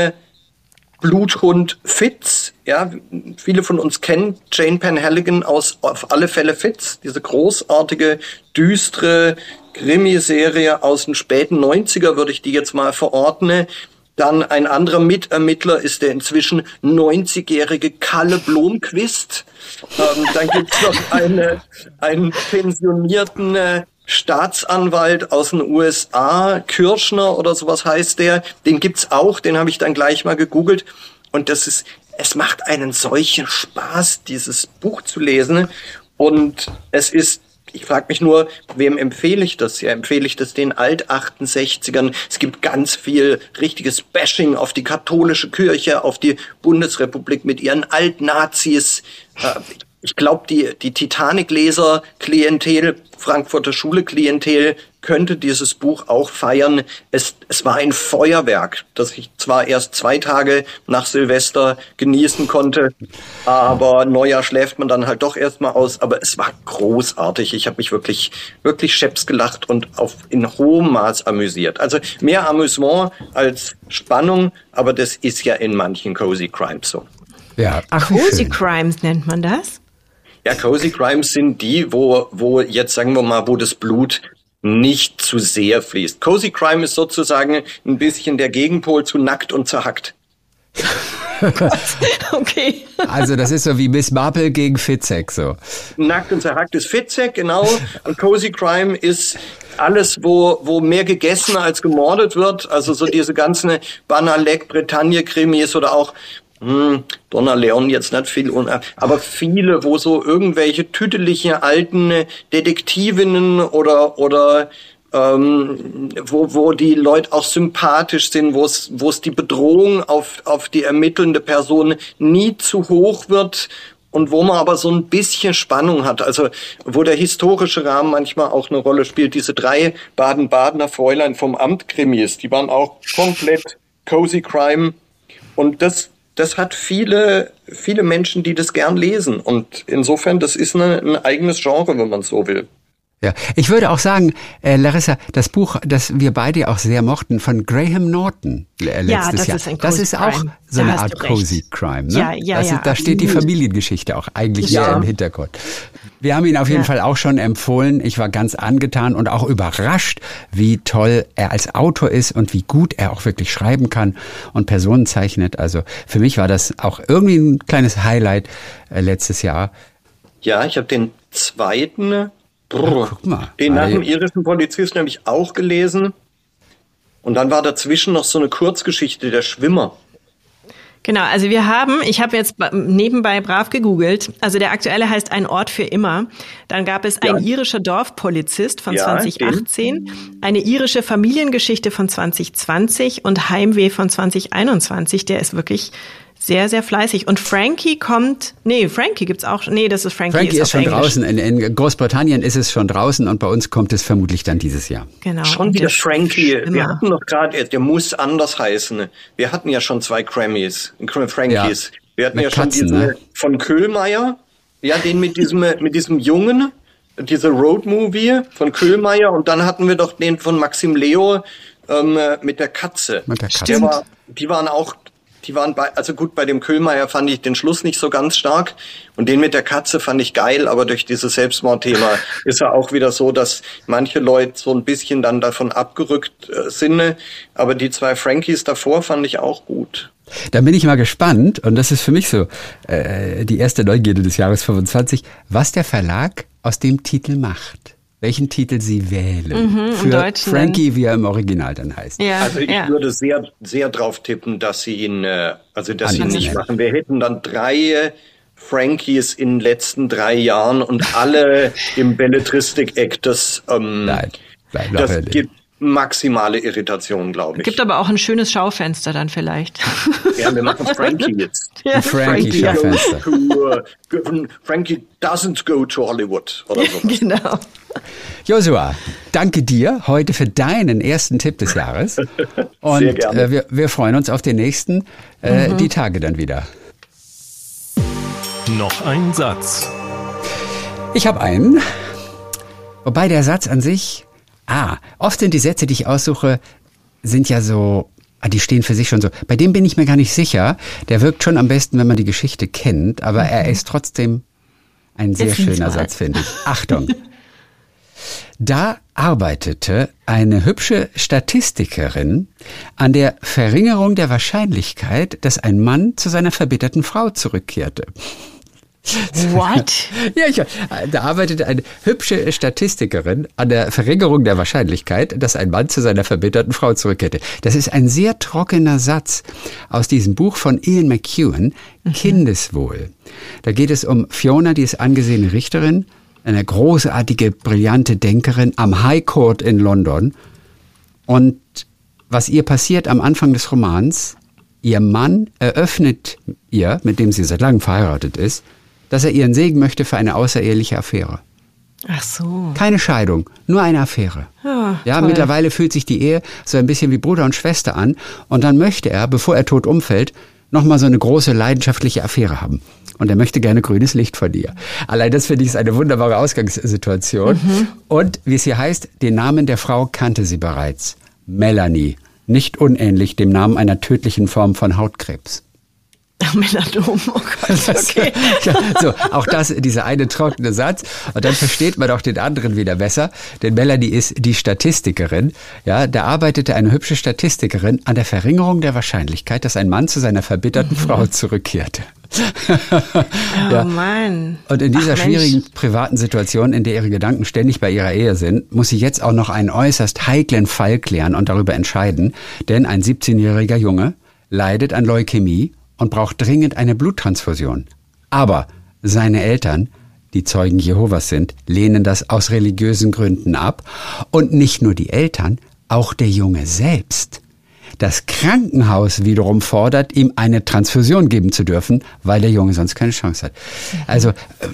[SPEAKER 4] Bluthund Fitz. Ja, viele von uns kennen Jane Penn Halligan aus Auf alle Fälle Fitz, diese großartige, düstere Krimiserie aus den späten neunziger, würde ich die jetzt mal verordnen. Dann ein anderer Mitermittler ist der inzwischen neunzigjährige Kalle Blomqvist. Ähm, dann gibt's noch eine, einen pensionierten äh, Staatsanwalt aus den U S A, Kirschner oder sowas heißt der. Den gibt's auch, den habe ich dann gleich mal gegoogelt. Und das ist, es macht einen solchen Spaß, dieses Buch zu lesen. Und es ist, ich frage mich nur, wem empfehle ich das? Ja, empfehle ich das den Alt-achtundsechzigern? Es gibt ganz viel richtiges Bashing auf die katholische Kirche, auf die Bundesrepublik mit ihren Alt-Nazis. Ich glaube, die, die Titanic-Leser-Klientel, Frankfurter Schule-Klientel könnte dieses Buch auch feiern. Es, es war ein Feuerwerk, das ich zwar erst zwei Tage nach Silvester genießen konnte, aber Neujahr schläft man dann halt doch erstmal aus. Aber es war großartig. Ich habe mich wirklich, wirklich scheps gelacht und auf in hohem Maß amüsiert. Also mehr Amüsement als Spannung, aber das ist ja in manchen Cozy Crimes so.
[SPEAKER 2] Ja, ach,
[SPEAKER 1] Cozy Crimes nennt man das?
[SPEAKER 4] Ja, Cozy Crimes sind die, wo, wo jetzt sagen wir mal, wo das Blut nicht zu sehr fließt. Cozy Crime ist sozusagen ein bisschen der Gegenpol zu Nackt und Zerhackt.
[SPEAKER 1] Okay.
[SPEAKER 2] Also das ist so wie Miss Marple gegen Fitzek so.
[SPEAKER 4] Nackt und Zerhackt ist Fitzek, genau. Und Cozy Crime ist alles, wo, wo mehr gegessen als gemordet wird. Also so diese ganzen Banalek, Bretagne-Krimis oder auch Hm, Donna Leon jetzt nicht viel, aber viele, wo so irgendwelche tüdeliche alten Detektivinnen oder oder ähm, wo wo die Leute auch sympathisch sind, wo es wo es die Bedrohung auf auf die ermittelnde Person nie zu hoch wird und wo man aber so ein bisschen Spannung hat, also wo der historische Rahmen manchmal auch eine Rolle spielt. Diese drei Baden-Badener Fräulein vom Amt Krimis, die waren auch komplett Cozy Crime und das Das hat viele, viele Menschen, die das gern lesen. Und insofern, das ist eine, ein eigenes Genre, wenn man so will.
[SPEAKER 2] Ja, ich würde auch sagen, äh, Larissa, das Buch, das wir beide auch sehr mochten, von Graham Norton äh, letztes
[SPEAKER 1] ja, das
[SPEAKER 2] Jahr.
[SPEAKER 1] Ist ein
[SPEAKER 2] das ist auch
[SPEAKER 1] Crime.
[SPEAKER 2] so
[SPEAKER 1] Da
[SPEAKER 2] eine
[SPEAKER 1] hast
[SPEAKER 2] Art
[SPEAKER 1] du recht.
[SPEAKER 2] Cozy Crime, ne?
[SPEAKER 1] Ja, ja,
[SPEAKER 2] das
[SPEAKER 1] ja.
[SPEAKER 2] ist, da steht die Familiengeschichte auch eigentlich
[SPEAKER 1] Ja.
[SPEAKER 2] ja im Hintergrund. Wir haben ihn auf jeden
[SPEAKER 1] Ja.
[SPEAKER 2] Fall auch schon empfohlen. Ich war ganz angetan und auch überrascht, wie toll er als Autor ist und wie gut er auch wirklich schreiben kann und Personen zeichnet. Also für mich war das auch irgendwie ein kleines Highlight äh, letztes Jahr.
[SPEAKER 4] Ja, ich habe den zweiten, brr,
[SPEAKER 2] Guck mal.
[SPEAKER 4] den nach
[SPEAKER 2] Ah,
[SPEAKER 4] dem
[SPEAKER 2] ja.
[SPEAKER 4] irischen Polizisten habe ich auch gelesen. Und dann war dazwischen noch so eine Kurzgeschichte, der Schwimmer.
[SPEAKER 1] Genau, also wir haben, ich habe jetzt nebenbei brav gegoogelt, also der aktuelle heißt Ein Ort für immer. Dann gab es
[SPEAKER 4] Ja.
[SPEAKER 1] Ein irischer Dorfpolizist von
[SPEAKER 4] Ja,
[SPEAKER 1] zwanzig achtzehn, eine irische Familiengeschichte von zwanzig zwanzig und Heimweh von zwanzig einundzwanzig. Der ist wirklich sehr, sehr fleißig. Und Frankie kommt, nee, Frankie gibt's auch, nee, das ist Frankie.
[SPEAKER 2] Frankie ist
[SPEAKER 1] auf
[SPEAKER 2] schon
[SPEAKER 1] Englisch.
[SPEAKER 2] draußen. In, in Großbritannien ist es schon draußen und bei uns kommt es vermutlich dann dieses Jahr.
[SPEAKER 1] Genau.
[SPEAKER 4] Schon
[SPEAKER 1] Und
[SPEAKER 4] wieder
[SPEAKER 1] der
[SPEAKER 4] Frankie.
[SPEAKER 1] Schwimmer.
[SPEAKER 4] Wir hatten noch gerade, der muss anders heißen. Wir hatten ja schon zwei Grammys, Frankies.
[SPEAKER 2] Ja.
[SPEAKER 4] Wir hatten
[SPEAKER 2] Mit
[SPEAKER 4] ja schon
[SPEAKER 2] Katzen,
[SPEAKER 4] diesen
[SPEAKER 2] ne?
[SPEAKER 4] von Köhlmeier, ja, den mit diesem, mit diesem Jungen, diese Road-Movie von Köhlmeier, und dann hatten wir doch den von Maxim Leo ähm, mit der Katze.
[SPEAKER 2] Mit der Katze.
[SPEAKER 4] Der war, die waren auch, die waren bei, also gut, bei dem Köhlmeier fand ich den Schluss nicht so ganz stark und den mit der Katze fand ich geil, aber durch dieses Selbstmordthema ist er auch wieder so, dass manche Leute so ein bisschen dann davon abgerückt äh, sind, aber die zwei Frankies davor fand ich auch gut.
[SPEAKER 2] Dann bin ich mal gespannt, und das ist für mich so äh, die erste Neugierde des Jahres fünfundzwanzig, was der Verlag aus dem Titel macht. Welchen Titel sie wählen.
[SPEAKER 1] Mhm, im
[SPEAKER 2] für
[SPEAKER 1] Deutschen
[SPEAKER 2] Frankie, wie er im Original dann heißt.
[SPEAKER 1] Ja,
[SPEAKER 4] Also ich
[SPEAKER 1] ja.
[SPEAKER 4] würde sehr, sehr drauf tippen, dass sie ihn, äh, also dass sie ihn
[SPEAKER 2] Anders
[SPEAKER 4] nicht
[SPEAKER 2] nennen.
[SPEAKER 4] machen. Wir hätten dann drei Frankies in den letzten drei Jahren und alle im Belletristik-Eck. Das, ähm,
[SPEAKER 2] Nein, nein,
[SPEAKER 4] das
[SPEAKER 2] nein.
[SPEAKER 4] gibt maximale Irritation, glaube ich.
[SPEAKER 1] Gibt aber auch ein schönes Schaufenster dann vielleicht.
[SPEAKER 4] Ja, wir machen Frankie jetzt.
[SPEAKER 1] Ja,
[SPEAKER 2] Frankie
[SPEAKER 1] ja.
[SPEAKER 2] Schaufenster.
[SPEAKER 4] To, uh, Frankie doesn't go to Hollywood oder so.
[SPEAKER 1] Genau.
[SPEAKER 2] Joshua, danke dir heute für deinen ersten Tipp des Jahres. Und
[SPEAKER 4] Sehr gerne.
[SPEAKER 2] Äh, wir, wir freuen uns auf den nächsten, äh,
[SPEAKER 1] Mhm.
[SPEAKER 2] die Tage dann wieder.
[SPEAKER 3] Noch ein Satz.
[SPEAKER 2] Ich habe einen, wobei der Satz an sich, ah, oft sind die Sätze, die ich aussuche, sind ja so, ah, die stehen für sich schon so. Bei dem bin ich mir gar nicht sicher. Der wirkt schon am besten, wenn man die Geschichte kennt, aber er ist trotzdem ein sehr
[SPEAKER 1] Jetzt lies
[SPEAKER 2] schöner
[SPEAKER 1] mal.
[SPEAKER 2] Satz, finde ich. Achtung. Da arbeitete eine hübsche Statistikerin an der Verringerung der Wahrscheinlichkeit, dass ein Mann zu seiner verbitterten Frau zurückkehrte.
[SPEAKER 1] What?
[SPEAKER 2] Ja, ich, da arbeitete eine hübsche Statistikerin an der Verringerung der Wahrscheinlichkeit, dass ein Mann zu seiner verbitterten Frau zurückkehrte. Das ist ein sehr trockener Satz aus diesem Buch von Ian McEwan, mhm. Kindeswohl. Da geht es um Fiona, die ist angesehene Richterin, eine großartige, brillante Denkerin am High Court in London. Und was ihr passiert am Anfang des Romans, ihr Mann eröffnet ihr, mit dem sie seit langem verheiratet ist, dass er ihren Segen möchte für eine außereheliche Affäre.
[SPEAKER 1] Ach so.
[SPEAKER 2] Keine Scheidung, nur eine Affäre.
[SPEAKER 1] Ja,
[SPEAKER 2] ja,
[SPEAKER 1] toll.
[SPEAKER 2] Mittlerweile fühlt sich die Ehe so ein bisschen wie Bruder und Schwester an. Und dann möchte er, bevor er tot umfällt, nochmal so eine große leidenschaftliche Affäre haben. Und er möchte gerne grünes Licht von dir. Allein das finde ich ist eine wunderbare Ausgangssituation. Mhm. Und wie es hier heißt, den Namen der Frau kannte sie bereits. Melanie. Nicht unähnlich dem Namen einer tödlichen Form von Hautkrebs.
[SPEAKER 1] Melanom, oh Gott, okay.
[SPEAKER 2] Ja, so, auch das, dieser eine trockene Satz. Und dann versteht man auch den anderen wieder besser. Denn Melanie ist die Statistikerin. Ja, da arbeitete eine hübsche Statistikerin an der Verringerung der Wahrscheinlichkeit, dass ein Mann zu seiner verbitterten mhm. Frau zurückkehrte.
[SPEAKER 1] Oh ja. Mann.
[SPEAKER 2] Und in dieser
[SPEAKER 1] Ach,
[SPEAKER 2] schwierigen
[SPEAKER 1] Mensch.
[SPEAKER 2] privaten Situation, in der ihre Gedanken ständig bei ihrer Ehe sind, muss sie jetzt auch noch einen äußerst heiklen Fall klären und darüber entscheiden. Denn ein siebzehnjähriger Junge leidet an Leukämie und braucht dringend eine Bluttransfusion. Aber seine Eltern, die Zeugen Jehovas sind, lehnen das aus religiösen Gründen ab. Und nicht nur die Eltern, auch der Junge selbst. Das Krankenhaus wiederum fordert, ihm eine Transfusion geben zu dürfen, weil der Junge sonst keine Chance hat. Also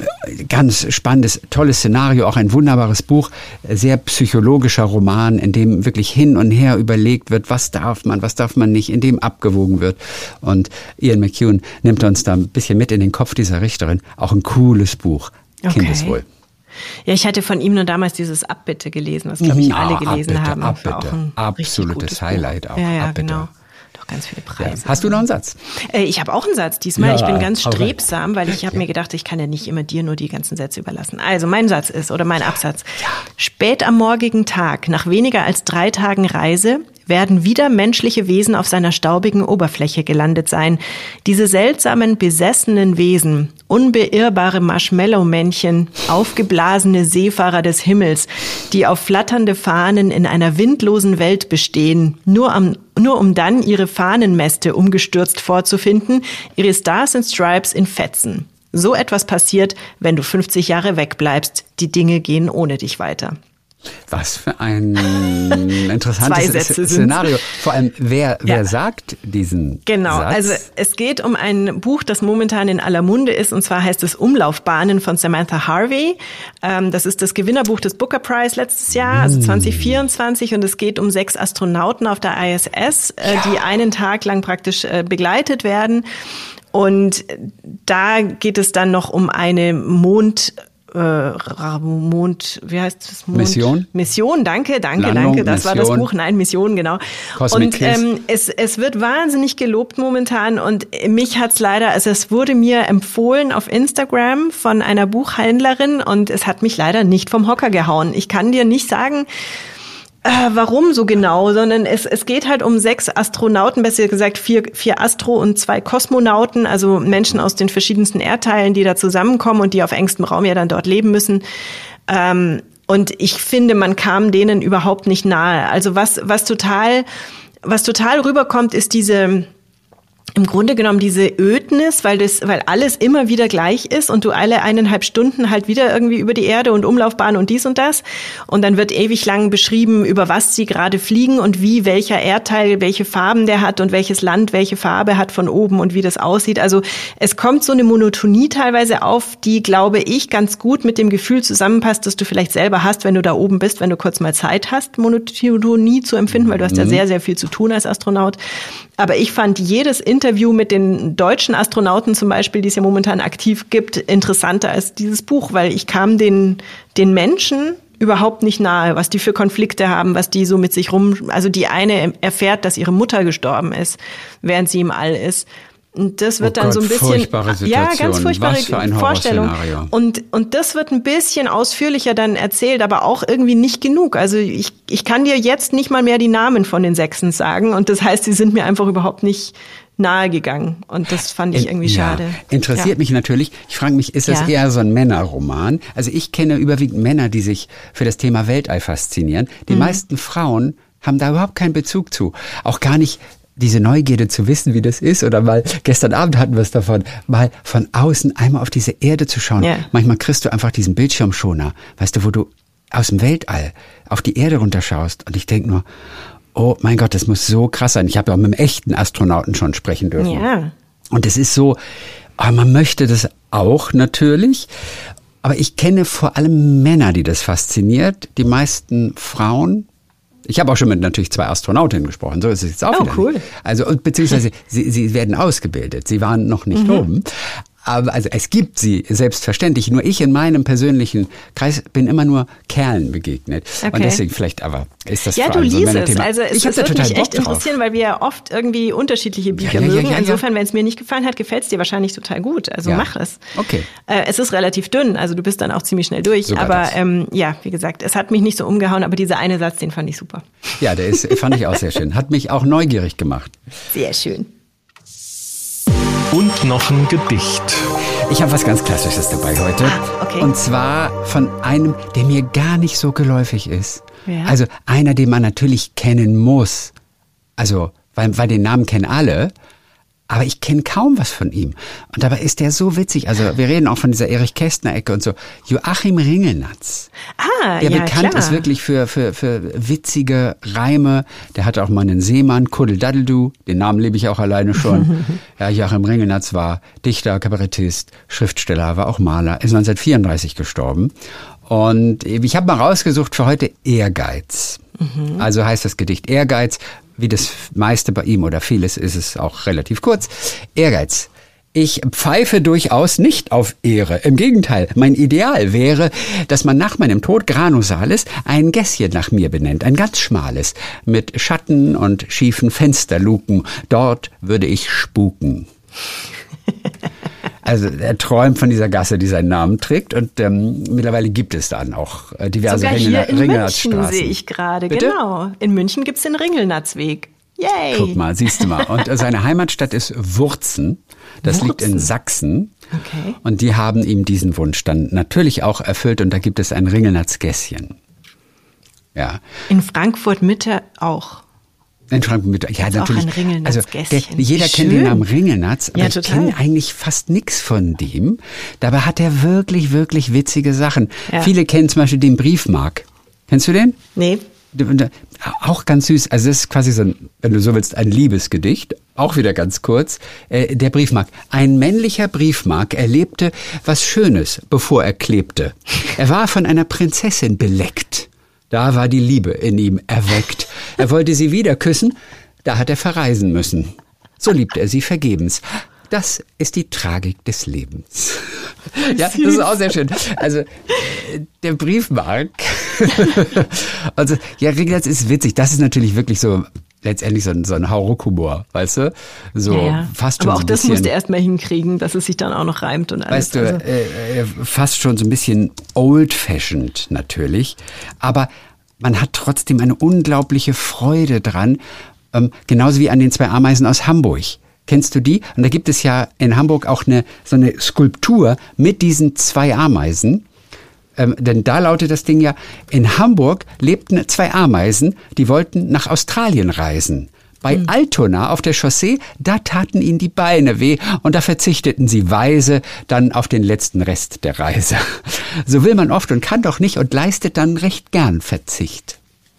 [SPEAKER 2] ganz spannendes, tolles Szenario, auch ein wunderbares Buch, sehr psychologischer Roman, in dem wirklich hin und her überlegt wird, was darf man, was darf man nicht, in dem abgewogen wird. Und Ian McEwan nimmt uns da ein bisschen mit in den Kopf dieser Richterin. Auch ein cooles Buch,
[SPEAKER 1] okay.
[SPEAKER 2] Kindeswohl.
[SPEAKER 1] Ja, ich hatte von ihm nur damals dieses Abbitte gelesen, was, glaube ich, alle gelesen
[SPEAKER 2] Abbitte,
[SPEAKER 1] haben.
[SPEAKER 2] Abbitte,
[SPEAKER 1] auch ein
[SPEAKER 2] absolutes Highlight auch.
[SPEAKER 1] Ja, ja,
[SPEAKER 2] Abbitte.
[SPEAKER 1] genau. Doch ganz viele Preise.
[SPEAKER 2] Ja. Hast du noch einen Satz?
[SPEAKER 1] Äh, ich habe auch einen Satz diesmal.
[SPEAKER 2] Ja,
[SPEAKER 1] ich bin ganz
[SPEAKER 2] hau rein.
[SPEAKER 1] strebsam, weil ich habe mir gedacht, ich kann ja nicht immer dir nur die ganzen Sätze überlassen. Also mein Satz ist, oder mein Absatz.
[SPEAKER 2] Ja.
[SPEAKER 1] Spät am morgigen Tag, nach weniger als drei Tagen Reise, werden wieder menschliche Wesen auf seiner staubigen Oberfläche gelandet sein. Diese seltsamen, besessenen Wesen, unbeirrbare Marshmallow-Männchen, aufgeblasene Seefahrer des Himmels, die auf flatternde Fahnen in einer windlosen Welt bestehen, nur, am, nur um dann ihre Fahnenmäste umgestürzt vorzufinden, ihre Stars and Stripes in Fetzen. So etwas passiert, wenn du fünfzig Jahre wegbleibst. Die Dinge gehen ohne dich weiter.
[SPEAKER 2] Was für ein interessantes Szenario. Vor allem, wer, wer
[SPEAKER 1] ja.
[SPEAKER 2] sagt diesen
[SPEAKER 1] Genau,
[SPEAKER 2] Satz?
[SPEAKER 1] also es geht um ein Buch, das momentan in aller Munde ist, und zwar heißt es Umlaufbahnen von Samantha Harvey. Ähm, das ist das Gewinnerbuch des Booker Prize letztes Jahr, also zwanzig vierundzwanzig, und es geht um sechs Astronauten auf der I S S, äh, ja. die einen Tag lang praktisch äh, begleitet werden. Und da geht es dann noch um eine Mond... Äh, Mond, wie heißt das? Mond?
[SPEAKER 2] Mission?
[SPEAKER 1] Mission, danke, danke,
[SPEAKER 2] Landung,
[SPEAKER 1] danke. Das
[SPEAKER 2] Mission.
[SPEAKER 1] war das Buch. Nein, Mission, genau.
[SPEAKER 2] Cosmic
[SPEAKER 1] und ähm, es, es wird wahnsinnig gelobt momentan, und mich hat's leider, also es wurde mir empfohlen auf Instagram von einer Buchhändlerin, und es hat mich leider nicht vom Hocker gehauen. Ich kann dir nicht sagen, Äh, warum so genau, sondern es, es geht halt um sechs Astronauten, besser gesagt vier, vier Astro- und zwei Kosmonauten, also Menschen aus den verschiedensten Erdteilen, die da zusammenkommen und die auf engstem Raum ja dann dort leben müssen. Ähm, und ich finde, man kam denen überhaupt nicht nahe. Also was, was total, was total rüberkommt, ist diese... Im Grunde genommen diese Ödnis, weil das, weil alles immer wieder gleich ist und du alle eineinhalb Stunden halt wieder irgendwie über die Erde und Umlaufbahn und dies und das. Und dann wird ewig lang beschrieben, über was sie gerade fliegen und wie welcher Erdteil welche Farben der hat und welches Land welche Farbe hat von oben und wie das aussieht. Also es kommt so eine Monotonie teilweise auf, die, glaube ich, ganz gut mit dem Gefühl zusammenpasst, dass du vielleicht selber hast, wenn du da oben bist, wenn du kurz mal Zeit hast, Monotonie zu empfinden, weil du hast ja sehr, sehr viel zu tun als Astronaut. Aber ich fand jedes Interview mit den deutschen Astronauten zum Beispiel, die es ja momentan aktiv gibt, interessanter als dieses Buch, weil ich kam den, den Menschen überhaupt nicht nahe, was die für Konflikte haben, was die so mit sich rum, also die eine erfährt, dass ihre Mutter gestorben ist, während sie im All ist. Und das wird
[SPEAKER 2] oh
[SPEAKER 1] dann
[SPEAKER 2] Gott,
[SPEAKER 1] so ein bisschen,
[SPEAKER 2] furchtbare Situation.
[SPEAKER 1] ja, ganz furchtbare
[SPEAKER 2] Was für ein
[SPEAKER 1] Vorstellung.
[SPEAKER 2] Horrorszenario.
[SPEAKER 1] Und, und das wird ein bisschen ausführlicher dann erzählt, aber auch irgendwie nicht genug. Also ich, ich kann dir jetzt nicht mal mehr die Namen von den Sechsen sagen. Und das heißt, sie sind mir einfach überhaupt nicht nahe gegangen. Und das fand ich irgendwie
[SPEAKER 2] ja.
[SPEAKER 1] schade.
[SPEAKER 2] Interessiert ja. mich natürlich. Ich frage mich, ist das ja. eher so ein Männerroman? Also ich kenne überwiegend Männer, die sich für das Thema Weltall faszinieren. Die mhm. meisten Frauen haben da überhaupt keinen Bezug zu. Auch gar nicht diese Neugierde zu wissen, wie das ist, oder mal, gestern Abend hatten wir es davon, mal von außen einmal auf diese Erde zu schauen. Ja. Manchmal kriegst du einfach diesen Bildschirmschoner, weißt du, wo du aus dem Weltall auf die Erde runterschaust. Und ich denke nur, oh mein Gott, das muss so krass sein. Ich habe ja auch mit einem echten Astronauten schon sprechen dürfen.
[SPEAKER 1] Ja.
[SPEAKER 2] Und es ist so, oh, man möchte das auch natürlich, aber ich kenne vor allem Männer, die das fasziniert. Die meisten Frauen. Ich habe auch schon mit natürlich zwei Astronautinnen gesprochen, so ist es jetzt auch
[SPEAKER 1] oh,
[SPEAKER 2] wieder
[SPEAKER 1] cool.
[SPEAKER 2] nicht. Also, beziehungsweise sie, sie werden ausgebildet, sie waren noch nicht mhm. oben. Aber also es gibt sie selbstverständlich. Nur ich in meinem persönlichen Kreis bin immer nur Kerlen begegnet. Okay. Und deswegen vielleicht, aber ist das
[SPEAKER 1] ja,
[SPEAKER 2] vor
[SPEAKER 1] du
[SPEAKER 2] allem so ein
[SPEAKER 1] liest es.
[SPEAKER 2] Männerthema.
[SPEAKER 1] Also es,
[SPEAKER 2] ich
[SPEAKER 1] es würde mich echt interessieren, weil wir ja oft irgendwie unterschiedliche Bücher
[SPEAKER 2] ja, ja,
[SPEAKER 1] mögen.
[SPEAKER 2] ja, ja,
[SPEAKER 1] Insofern, wenn es mir nicht gefallen hat, gefällt es dir wahrscheinlich total gut. Also
[SPEAKER 2] ja.
[SPEAKER 1] mach es.
[SPEAKER 2] Okay.
[SPEAKER 1] Äh, es ist relativ dünn, also du bist dann auch ziemlich schnell durch.
[SPEAKER 2] Sogar
[SPEAKER 1] aber ähm, ja, wie gesagt, es hat mich nicht so umgehauen, aber dieser eine Satz, den fand ich super.
[SPEAKER 2] Ja, der ist, fand ich auch sehr schön. Hat mich auch neugierig gemacht.
[SPEAKER 1] Sehr schön.
[SPEAKER 3] Und noch ein Gedicht.
[SPEAKER 2] Ich habe was ganz Klassisches dabei heute.
[SPEAKER 1] Ah, okay.
[SPEAKER 2] Und zwar von einem, der mir gar nicht so geläufig ist.
[SPEAKER 1] Ja.
[SPEAKER 2] Also einer, den man natürlich kennen muss. Also, weil, weil den Namen kennen alle. Aber ich kenne kaum was von ihm. Und dabei ist der so witzig. Also wir reden auch von dieser Erich-Kästner-Ecke und so. Joachim Ringelnatz.
[SPEAKER 1] Ah,
[SPEAKER 2] der
[SPEAKER 1] ja,
[SPEAKER 2] bekannt
[SPEAKER 1] klar.
[SPEAKER 2] ist wirklich für, für, für witzige Reime. Der hatte auch mal einen Seemann, Kuddeldaddeldu. Den Namen lebe ich auch alleine schon. Ja, Joachim Ringelnatz war Dichter, Kabarettist, Schriftsteller, war auch Maler. Ist neunzehnhundertvierunddreißig gestorben. Und ich habe mal rausgesucht für heute Ehrgeiz. Mhm. Also heißt das Gedicht Ehrgeiz. Wie das meiste bei ihm oder vieles ist es auch relativ kurz. Ehrgeiz. Ich pfeife durchaus nicht auf Ehre. Im Gegenteil, mein Ideal wäre, dass man nach meinem Tod Granusalis ein Gässchen nach mir benennt. Ein ganz schmales, mit Schatten und schiefen Fensterluken. Dort würde ich spuken. Also er träumt von dieser Gasse, die seinen Namen trägt, und ähm, mittlerweile gibt es dann auch äh, diverse
[SPEAKER 1] Sogar hier in
[SPEAKER 2] Ringelnatzstraßen.
[SPEAKER 1] München sehe ich gerade,
[SPEAKER 2] Bitte?
[SPEAKER 1] genau. In München gibt's den Ringelnatzweg. Yay!
[SPEAKER 2] Guck mal, siehst du mal. Und äh, seine Heimatstadt ist Wurzen. Das
[SPEAKER 1] Wurzen.
[SPEAKER 2] liegt in Sachsen.
[SPEAKER 1] Okay.
[SPEAKER 2] Und die haben ihm diesen Wunsch dann natürlich auch erfüllt, und da gibt es ein Ringelnatzgässchen. Ja.
[SPEAKER 1] In Frankfurt Mitte auch.
[SPEAKER 2] In Frankfurt Mitte, ja, natürlich.
[SPEAKER 1] Auch ein
[SPEAKER 2] also der, jeder
[SPEAKER 1] Schön.
[SPEAKER 2] kennt den Namen Ringelnatz, aber
[SPEAKER 1] ja,
[SPEAKER 2] ich kenne eigentlich fast nichts von dem. Dabei hat er wirklich, wirklich witzige Sachen. Ja. Viele kennen zum Beispiel den Briefmark. Kennst du den?
[SPEAKER 1] Nee.
[SPEAKER 2] Auch ganz süß. Also das ist quasi so ein, wenn du so willst, ein Liebesgedicht. Auch wieder ganz kurz. Äh, der Briefmark. Ein männlicher Briefmark erlebte was Schönes, bevor er klebte. Er war von einer Prinzessin beleckt. Da war die Liebe in ihm erweckt. Er wollte sie wieder küssen, da hat er verreisen müssen. So liebt er sie vergebens. Das ist die Tragik des Lebens. Ja, das ist auch sehr schön. Also der Briefmark. Also ja, Ringelnatz ist witzig. Das ist natürlich wirklich so letztendlich so ein, so ein Hauruck-Humor, weißt du? So
[SPEAKER 1] ja, ja.
[SPEAKER 2] fast schon
[SPEAKER 1] Aber auch
[SPEAKER 2] so ein
[SPEAKER 1] das
[SPEAKER 2] bisschen,
[SPEAKER 1] musst du erst mal hinkriegen, dass es sich dann auch noch reimt und alles.
[SPEAKER 2] Weißt du,
[SPEAKER 1] also.
[SPEAKER 2] äh, fast schon so ein bisschen old-fashioned natürlich. Aber man hat trotzdem eine unglaubliche Freude dran. Ähm, genauso wie an den zwei Ameisen aus Hamburg. Kennst du die? Und da gibt es ja in Hamburg auch eine so eine Skulptur mit diesen zwei Ameisen. Ähm, denn da lautet das Ding ja, in Hamburg lebten zwei Ameisen, die wollten nach Australien reisen. Bei mhm. Altona auf der Chaussee, da taten ihnen die Beine weh und da verzichteten sie weise dann auf den letzten Rest der Reise. So will man oft und kann doch nicht und leistet dann recht gern Verzicht.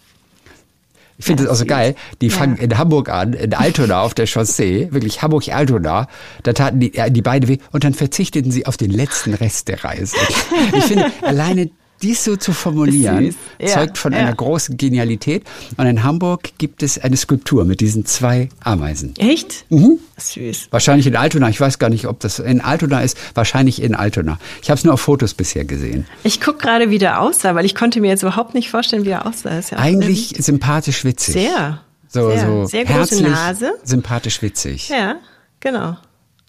[SPEAKER 2] Ich finde ja, das auch so geil. Die ja. fangen in Hamburg an, in Altona auf der Chaussee, wirklich Hamburg-Altona, da taten die, die Beine weh und dann verzichteten sie auf den letzten Rest der Reise. Ich finde, alleine dies so zu formulieren, ja, zeugt von ja. einer großen Genialität. Und in Hamburg gibt es eine Skulptur mit diesen zwei Ameisen.
[SPEAKER 1] Echt?
[SPEAKER 2] Mhm.
[SPEAKER 1] Süß.
[SPEAKER 2] Wahrscheinlich in Altona. Ich weiß gar nicht, ob das in Altona ist. Wahrscheinlich in Altona. Ich habe es nur auf Fotos bisher gesehen.
[SPEAKER 1] Ich gucke gerade, wie der aussah, weil ich konnte mir jetzt überhaupt nicht vorstellen, wie er aussah. Ist ja
[SPEAKER 2] eigentlich sympathisch witzig.
[SPEAKER 1] Sehr.
[SPEAKER 2] So,
[SPEAKER 1] sehr,
[SPEAKER 2] so
[SPEAKER 1] sehr große
[SPEAKER 2] herzlich,
[SPEAKER 1] Nase.
[SPEAKER 2] Sympathisch witzig.
[SPEAKER 1] Ja, genau.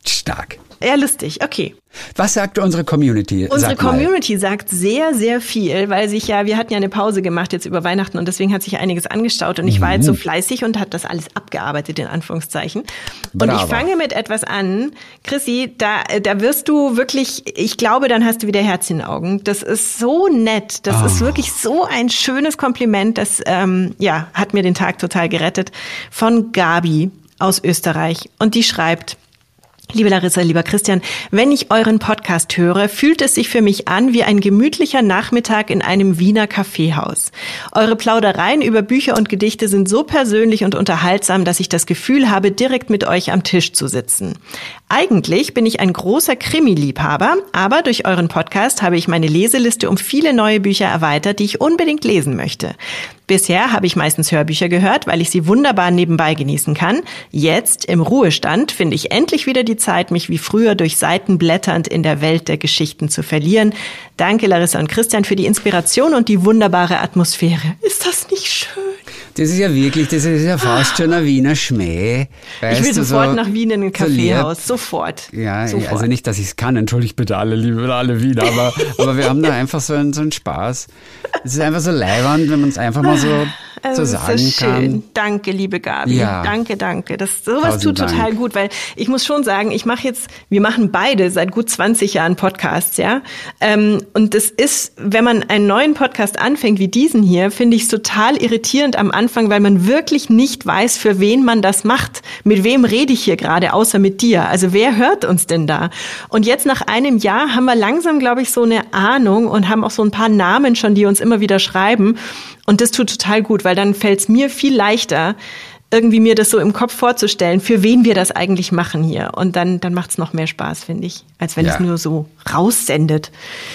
[SPEAKER 2] Stark.
[SPEAKER 1] Ja, lustig, okay.
[SPEAKER 2] Was sagt unsere Community?
[SPEAKER 1] Unsere
[SPEAKER 2] Sag mal.
[SPEAKER 1] Community sagt sehr, sehr viel, weil sich ja, wir hatten ja eine Pause gemacht jetzt über Weihnachten und deswegen hat sich einiges angestaut und ich war jetzt so fleißig und habe das alles abgearbeitet, in Anführungszeichen. Und
[SPEAKER 2] Bravo.
[SPEAKER 1] ich fange mit etwas an. Chrissy, da, da wirst du wirklich, ich glaube, dann hast du wieder Herz in den Augen. Das ist so nett. Das
[SPEAKER 2] Oh.
[SPEAKER 1] ist wirklich so ein schönes Kompliment. Das, ähm, ja, hat mir den Tag total gerettet. Von Gabi aus Österreich. Und die schreibt: Liebe Larissa, lieber Christian, wenn ich euren Podcast höre, fühlt es sich für mich an wie ein gemütlicher Nachmittag in einem Wiener Kaffeehaus. Eure Plaudereien über Bücher und Gedichte sind so persönlich und unterhaltsam, dass ich das Gefühl habe, direkt mit euch am Tisch zu sitzen. Eigentlich bin ich ein großer Krimi-Liebhaber, aber durch euren Podcast habe ich meine Leseliste um viele neue Bücher erweitert, die ich unbedingt lesen möchte. Bisher habe ich meistens Hörbücher gehört, weil ich sie wunderbar nebenbei genießen kann. Jetzt, im Ruhestand, finde ich endlich wieder die Zeit, mich wie früher durch Seiten blätternd in der Welt der Geschichten zu verlieren. Danke, Larissa und Christian, für die Inspiration und die wunderbare Atmosphäre. Ist das nicht schön?
[SPEAKER 2] Das ist ja wirklich, das ist ja fast schon ein Wiener Schmäh. Weißt
[SPEAKER 1] Ich will
[SPEAKER 2] du,
[SPEAKER 1] sofort
[SPEAKER 2] so
[SPEAKER 1] nach Wien in ein
[SPEAKER 2] so lieb.
[SPEAKER 1] Kaffeehaus. Sofort.
[SPEAKER 2] Ja,
[SPEAKER 1] sofort.
[SPEAKER 2] also nicht, dass ich es kann, entschuldigt bitte alle, liebe alle Wiener, aber, aber wir haben da einfach so einen, so einen Spaß. Es ist einfach so leiwand, wenn man es einfach mal so,
[SPEAKER 1] Also
[SPEAKER 2] so
[SPEAKER 1] das
[SPEAKER 2] sagen
[SPEAKER 1] ist schön.
[SPEAKER 2] kann.
[SPEAKER 1] Danke, liebe Gabi.
[SPEAKER 2] Ja.
[SPEAKER 1] Danke, danke. Das, sowas
[SPEAKER 2] Tausend
[SPEAKER 1] tut total
[SPEAKER 2] Dank.
[SPEAKER 1] gut, weil ich muss schon sagen, ich mache jetzt, wir machen beide seit gut zwanzig Jahren Podcasts, ja. Ähm, und das ist, wenn man einen neuen Podcast anfängt wie diesen hier, finde ich es total irritierend am Anfang, weil man wirklich nicht weiß, für wen man das macht. Mit wem rede ich hier gerade, außer mit dir? Also wer hört uns denn da? Und jetzt nach einem Jahr haben wir langsam, glaube ich, so eine Ahnung und haben auch so ein paar Namen schon, die uns immer wieder schreiben. Und das tut total gut, weil dann fällt es mir viel leichter, irgendwie mir das so im Kopf vorzustellen, für wen wir das eigentlich machen hier. Und dann, dann macht es noch mehr Spaß, finde ich, als wenn
[SPEAKER 2] Ja.
[SPEAKER 1] es nur so raussendet.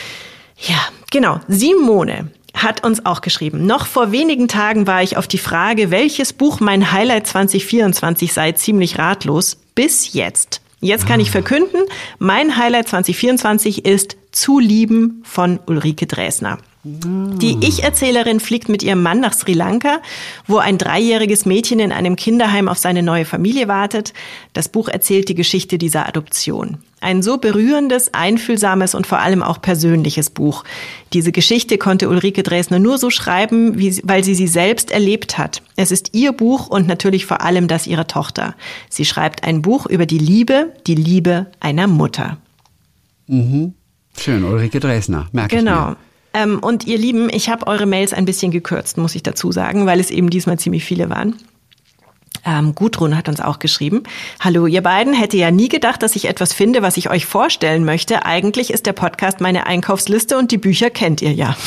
[SPEAKER 1] Ja, genau. Simone hat uns auch geschrieben. Noch vor wenigen Tagen war ich auf die Frage, welches Buch mein Highlight zwanzig vierundzwanzig sei, ziemlich ratlos. Bis jetzt. Jetzt kann ich verkünden, mein Highlight zwanzig vierundzwanzig ist Zu lieben von Ulrike Dresner. Die Ich-Erzählerin fliegt mit ihrem Mann nach Sri Lanka, wo ein dreijähriges Mädchen in einem Kinderheim auf seine neue Familie wartet. Das Buch erzählt die Geschichte dieser Adoption. Ein so berührendes, einfühlsames und vor allem auch persönliches Buch. Diese Geschichte konnte Ulrike Dresner nur so schreiben, wie, weil sie sie selbst erlebt hat. Es ist ihr Buch und natürlich vor allem das ihrer Tochter. Sie schreibt ein Buch über die Liebe, die Liebe einer Mutter.
[SPEAKER 2] Mhm. Schön, Ulrike Dresner, merke
[SPEAKER 1] Genau.
[SPEAKER 2] ich mir.
[SPEAKER 1] Ähm, und ihr Lieben, ich habe eure Mails ein bisschen gekürzt, muss ich dazu sagen, weil es eben diesmal ziemlich viele waren. Ähm, Gudrun hat uns auch geschrieben. Hallo ihr beiden, hätte ja nie gedacht, dass ich etwas finde, was ich euch vorstellen möchte. Eigentlich ist der Podcast meine Einkaufsliste und die Bücher kennt ihr ja.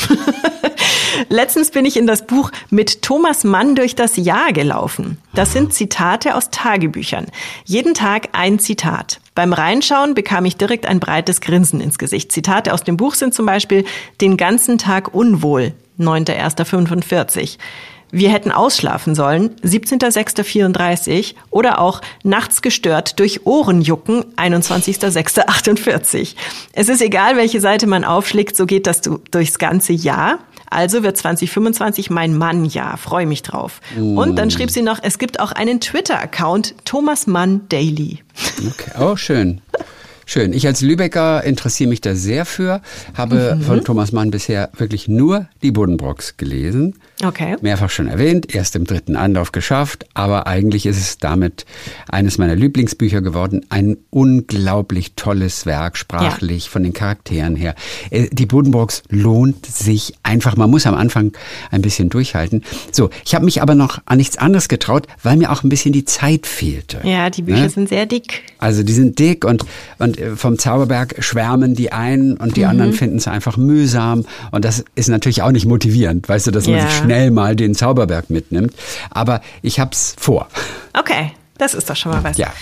[SPEAKER 1] Letztens bin ich in das Buch Mit Thomas Mann durch das Jahr gelaufen. Das sind Zitate aus Tagebüchern. Jeden Tag ein Zitat. Beim Reinschauen bekam ich direkt ein breites Grinsen ins Gesicht. Zitate aus dem Buch sind zum Beispiel: Den ganzen Tag unwohl, neunter erster fünfundvierzig. Wir hätten ausschlafen sollen, siebzehnter sechster vierunddreißig. Oder auch Nachts gestört durch Ohrenjucken, einundzwanzigster sechster achtundvierzig. Es ist egal, welche Seite man aufschlägt, so geht das durchs ganze Jahr. Also wird zwanzig fünfundzwanzig mein Mann-Jahr. Freue mich drauf. Mm. Und dann schrieb sie noch, es gibt auch einen Twitter-Account, Thomas Mann Daily.
[SPEAKER 2] Okay. Oh, schön. Schön. Ich als Lübecker interessiere mich da sehr für, habe mhm. von Thomas Mann bisher wirklich nur die Buddenbrooks gelesen.
[SPEAKER 1] Okay.
[SPEAKER 2] Mehrfach schon erwähnt, erst im dritten Anlauf geschafft, aber eigentlich ist es damit eines meiner Lieblingsbücher geworden. Ein unglaublich tolles Werk, sprachlich, ja. von den Charakteren her. Die Buddenbrooks lohnt sich einfach. Man muss am Anfang ein bisschen durchhalten. So, ich habe mich aber noch an nichts anderes getraut, weil mir auch ein bisschen die Zeit fehlte.
[SPEAKER 1] Ja, die Bücher ne? sind sehr dick.
[SPEAKER 2] Also die sind dick und, und vom Zauberberg schwärmen die einen und die mhm. anderen finden es einfach mühsam. Und das ist natürlich auch nicht motivierend, weißt du, dass man ja. sich schnell mal den Zauberberg mitnimmt. Aber ich hab's vor.
[SPEAKER 1] Okay, das ist doch schon mal was.
[SPEAKER 2] Ja.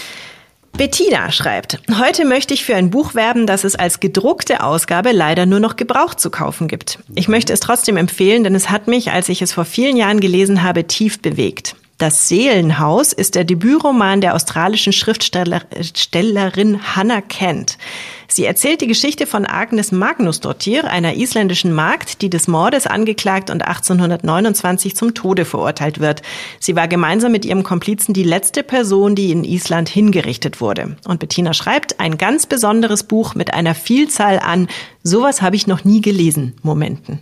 [SPEAKER 1] Bettina schreibt, heute möchte ich für ein Buch werben, das es als gedruckte Ausgabe leider nur noch gebraucht zu kaufen gibt. Ich möchte es trotzdem empfehlen, denn es hat mich, als ich es vor vielen Jahren gelesen habe, tief bewegt. Das Seelenhaus ist der Debütroman der australischen Schriftstellerin Hannah Kent. Sie erzählt die Geschichte von Agnes Magnusdóttir, einer isländischen Magd, die des Mordes angeklagt und achtzehnhundertneunundzwanzig zum Tode verurteilt wird. Sie war gemeinsam mit ihrem Komplizen die letzte Person, die in Island hingerichtet wurde. Und Bettina schreibt, ein ganz besonderes Buch mit einer Vielzahl an "Sowas habe ich noch nie gelesen" Momenten.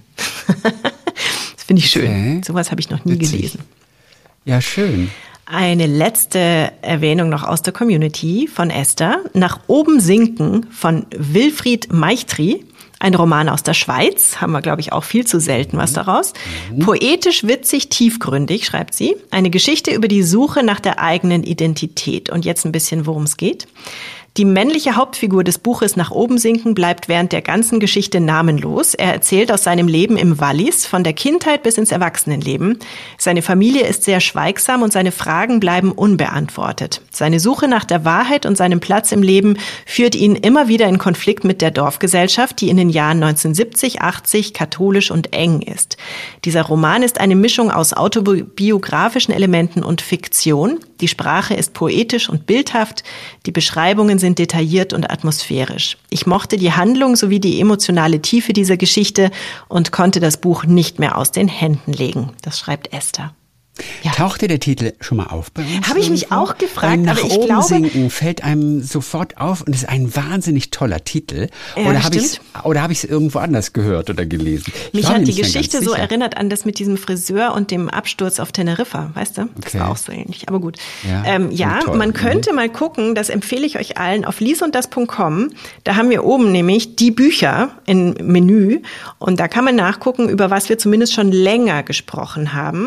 [SPEAKER 1] Das finde ich schön. Okay. Sowas habe ich noch nie Witzig. gelesen.
[SPEAKER 2] Ja, schön.
[SPEAKER 1] Eine letzte Erwähnung noch aus der Community von Esther. Nach oben sinken von Wilfried Meichtry. Ein Roman aus der Schweiz. Haben wir, glaube ich, auch viel zu selten was daraus. Mhm. Poetisch, witzig, tiefgründig, schreibt sie. Eine Geschichte über die Suche nach der eigenen Identität. Und jetzt ein bisschen, worum es geht. Die männliche Hauptfigur des Buches Nach oben sinken bleibt während der ganzen Geschichte namenlos. Er erzählt aus seinem Leben im Wallis, von der Kindheit bis ins Erwachsenenleben. Seine Familie ist sehr schweigsam und seine Fragen bleiben unbeantwortet. Seine Suche nach der Wahrheit und seinem Platz im Leben führt ihn immer wieder in Konflikt mit der Dorfgesellschaft, die in den Jahren neunzehnhundertsiebzig, achtzig katholisch und eng ist. Dieser Roman ist eine Mischung aus autobiografischen Elementen und Fiktion. Die Sprache ist poetisch und bildhaft. Die Beschreibungen sind detailliert und atmosphärisch. Ich mochte die Handlung sowie die emotionale Tiefe dieser Geschichte und konnte das Buch nicht mehr aus den Händen legen. Das schreibt Esther.
[SPEAKER 2] Ja. Tauchte der Titel schon mal auf bei uns?
[SPEAKER 1] Habe ich mich auch gefragt,
[SPEAKER 2] Weil nach
[SPEAKER 1] aber ich
[SPEAKER 2] oben
[SPEAKER 1] glaube,
[SPEAKER 2] sinken fällt einem sofort auf und ist ein wahnsinnig toller Titel.
[SPEAKER 1] Ja,
[SPEAKER 2] oder habe ich
[SPEAKER 1] stimmt.
[SPEAKER 2] oder habe ich es irgendwo anders gehört oder gelesen? Ich
[SPEAKER 1] mich
[SPEAKER 2] war mir
[SPEAKER 1] hat die
[SPEAKER 2] nicht mehr
[SPEAKER 1] Geschichte
[SPEAKER 2] ganz
[SPEAKER 1] so
[SPEAKER 2] sicher.
[SPEAKER 1] erinnert an das mit diesem Friseur und dem Absturz auf Teneriffa, weißt du? Das
[SPEAKER 2] Okay.
[SPEAKER 1] war auch so ähnlich, aber gut.
[SPEAKER 2] Ja,
[SPEAKER 1] ähm, ja
[SPEAKER 2] toll.
[SPEAKER 1] man könnte mal gucken, das empfehle ich euch allen, auf liesunddas punkt com. Da haben wir oben nämlich die Bücher im Menü und da kann man nachgucken, über was wir zumindest schon länger gesprochen haben.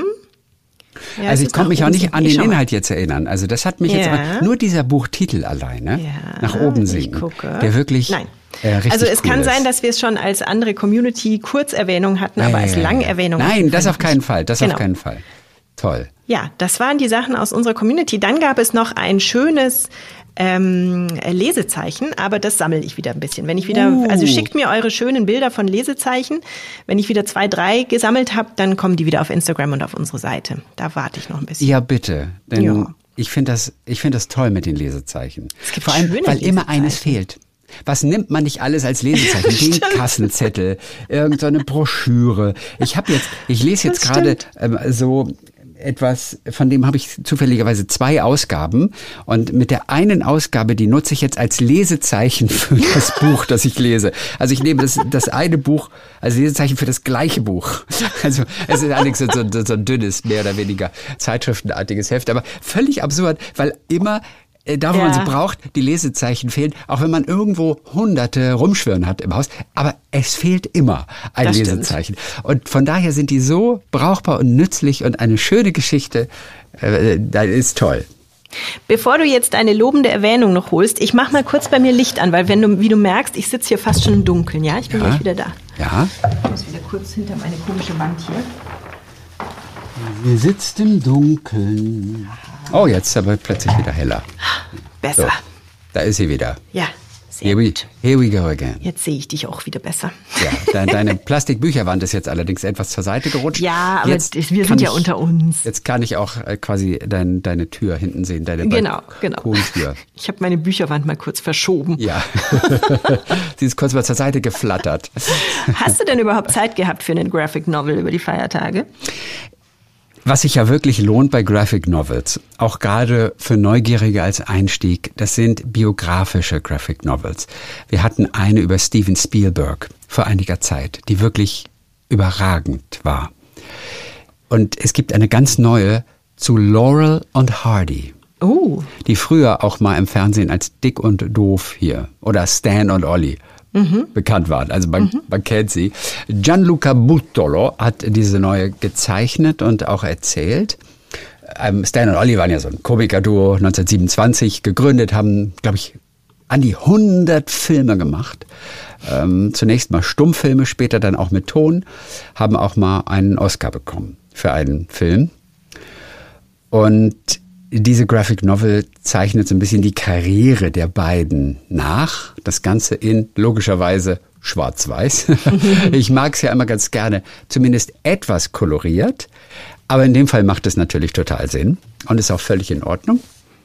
[SPEAKER 1] Ja,
[SPEAKER 2] Also
[SPEAKER 1] es
[SPEAKER 2] ich
[SPEAKER 1] ist
[SPEAKER 2] konnte
[SPEAKER 1] nach
[SPEAKER 2] mich auch
[SPEAKER 1] oben
[SPEAKER 2] nicht
[SPEAKER 1] sinken.
[SPEAKER 2] an
[SPEAKER 1] Ich
[SPEAKER 2] den
[SPEAKER 1] schau mal.
[SPEAKER 2] Inhalt jetzt erinnern. Also das hat mich
[SPEAKER 1] Ja.
[SPEAKER 2] jetzt aber, nur dieser Buchtitel alleine,
[SPEAKER 1] Ja,
[SPEAKER 2] nach oben
[SPEAKER 1] ich
[SPEAKER 2] sinken,
[SPEAKER 1] gucke.
[SPEAKER 2] der wirklich
[SPEAKER 1] Nein.
[SPEAKER 2] äh, richtig
[SPEAKER 1] Also es
[SPEAKER 2] cool
[SPEAKER 1] kann
[SPEAKER 2] ist.
[SPEAKER 1] sein, dass wir es schon als andere Community Kurzerwähnung hatten,
[SPEAKER 2] Ja,
[SPEAKER 1] aber
[SPEAKER 2] ja,
[SPEAKER 1] als
[SPEAKER 2] ja, ja.
[SPEAKER 1] Langerwähnung.
[SPEAKER 2] Nein, das auf
[SPEAKER 1] nicht.
[SPEAKER 2] keinen Fall, das
[SPEAKER 1] Genau.
[SPEAKER 2] auf keinen Fall. Toll.
[SPEAKER 1] Ja, das waren die Sachen aus unserer Community. Dann gab es noch ein schönes ähm, Lesezeichen, aber das sammle ich wieder ein bisschen. Wenn ich wieder,
[SPEAKER 2] Uh.
[SPEAKER 1] also schickt mir eure schönen Bilder von Lesezeichen. Wenn ich wieder zwei, drei gesammelt habe, dann kommen die wieder auf Instagram und auf unsere Seite. Da warte ich noch ein bisschen.
[SPEAKER 2] Ja, bitte. Denn
[SPEAKER 1] Ja.
[SPEAKER 2] ich finde das, ich finde das toll mit den Lesezeichen.
[SPEAKER 1] Es gibt
[SPEAKER 2] Vor allem,
[SPEAKER 1] schöne
[SPEAKER 2] weil immer eines
[SPEAKER 1] Lesezeichen.
[SPEAKER 2] fehlt. Was nimmt man nicht alles als Lesezeichen? Den Kassenzettel, irgend so eine Broschüre. Ich habe jetzt, ich lese jetzt
[SPEAKER 1] Das
[SPEAKER 2] gerade ähm, so etwas, von dem habe ich zufälligerweise zwei Ausgaben und mit der einen Ausgabe, die nutze ich jetzt als Lesezeichen für das Buch, das ich lese. Also ich nehme das, das eine Buch als Lesezeichen für das gleiche Buch. Also es ist allerdings so, so, so ein dünnes, mehr oder weniger zeitschriftenartiges Heft, aber völlig absurd, weil immer äh, da, wo
[SPEAKER 1] Ja.
[SPEAKER 2] man sie braucht, die Lesezeichen fehlen, auch wenn man irgendwo hunderte rumschwirren hat im Haus. Aber es fehlt immer ein
[SPEAKER 1] Das stimmt.
[SPEAKER 2] Lesezeichen. Und von daher sind die so brauchbar und nützlich und eine schöne Geschichte. Äh, das ist toll.
[SPEAKER 1] Bevor du jetzt eine lobende Erwähnung noch holst, ich mach mal kurz bei mir Licht an, weil wenn du, wie du merkst, ich sitze hier fast schon im Dunkeln, ja? Ich bin
[SPEAKER 2] Ja.
[SPEAKER 1] gleich wieder da.
[SPEAKER 2] Ja.
[SPEAKER 1] Ich muss wieder kurz hinter meine komische Wand hier.
[SPEAKER 2] Wir sitzt im Dunkeln. Oh, jetzt ist aber plötzlich wieder heller.
[SPEAKER 1] Besser.
[SPEAKER 2] So, da ist sie wieder.
[SPEAKER 1] Ja, sehr
[SPEAKER 2] Here we,
[SPEAKER 1] gut.
[SPEAKER 2] here we go again.
[SPEAKER 1] Jetzt sehe ich dich auch wieder besser.
[SPEAKER 2] Ja, de- deine Plastikbücherwand ist jetzt allerdings etwas zur Seite gerutscht.
[SPEAKER 1] Ja, aber
[SPEAKER 2] Jetzt
[SPEAKER 1] das- wir
[SPEAKER 2] kann
[SPEAKER 1] sind ja
[SPEAKER 2] ich-
[SPEAKER 1] unter uns.
[SPEAKER 2] Jetzt kann ich auch äh, quasi dein, deine Tür hinten sehen, deine
[SPEAKER 1] Genau, genau.
[SPEAKER 2] Balkontür.
[SPEAKER 1] Ich habe meine Bücherwand mal kurz verschoben.
[SPEAKER 2] Ja, sie ist kurz mal zur Seite geflattert.
[SPEAKER 1] Hast du denn überhaupt Zeit gehabt für einen Graphic Novel über die Feiertage?
[SPEAKER 2] Was sich ja wirklich lohnt bei Graphic Novels, auch gerade für Neugierige als Einstieg, das sind biografische Graphic Novels. Wir hatten eine über Steven Spielberg vor einiger Zeit, die wirklich überragend war. Und es gibt eine ganz neue zu Laurel und Hardy,
[SPEAKER 1] Oh,
[SPEAKER 2] die früher auch mal im Fernsehen als Dick und Doof hier oder Stan und Ollie bekannt waren. Also man, man kennt sie. Gianluca Buttolo hat diese neue gezeichnet und auch erzählt. Ähm, Stan und Ollie waren ja so ein Komiker-Duo, neunzehnhundertsiebenundzwanzig gegründet, haben, glaube ich, an die hundert Filme gemacht. Ähm, zunächst mal Stummfilme, später dann auch mit Ton, haben auch mal einen Oscar bekommen für einen Film. Und diese Graphic Novel zeichnet so ein bisschen die Karriere der beiden nach. Das Ganze in logischerweise schwarz-weiß. Ich mag es ja immer ganz gerne, zumindest etwas koloriert. Aber in dem Fall macht es natürlich total Sinn und ist auch völlig in Ordnung.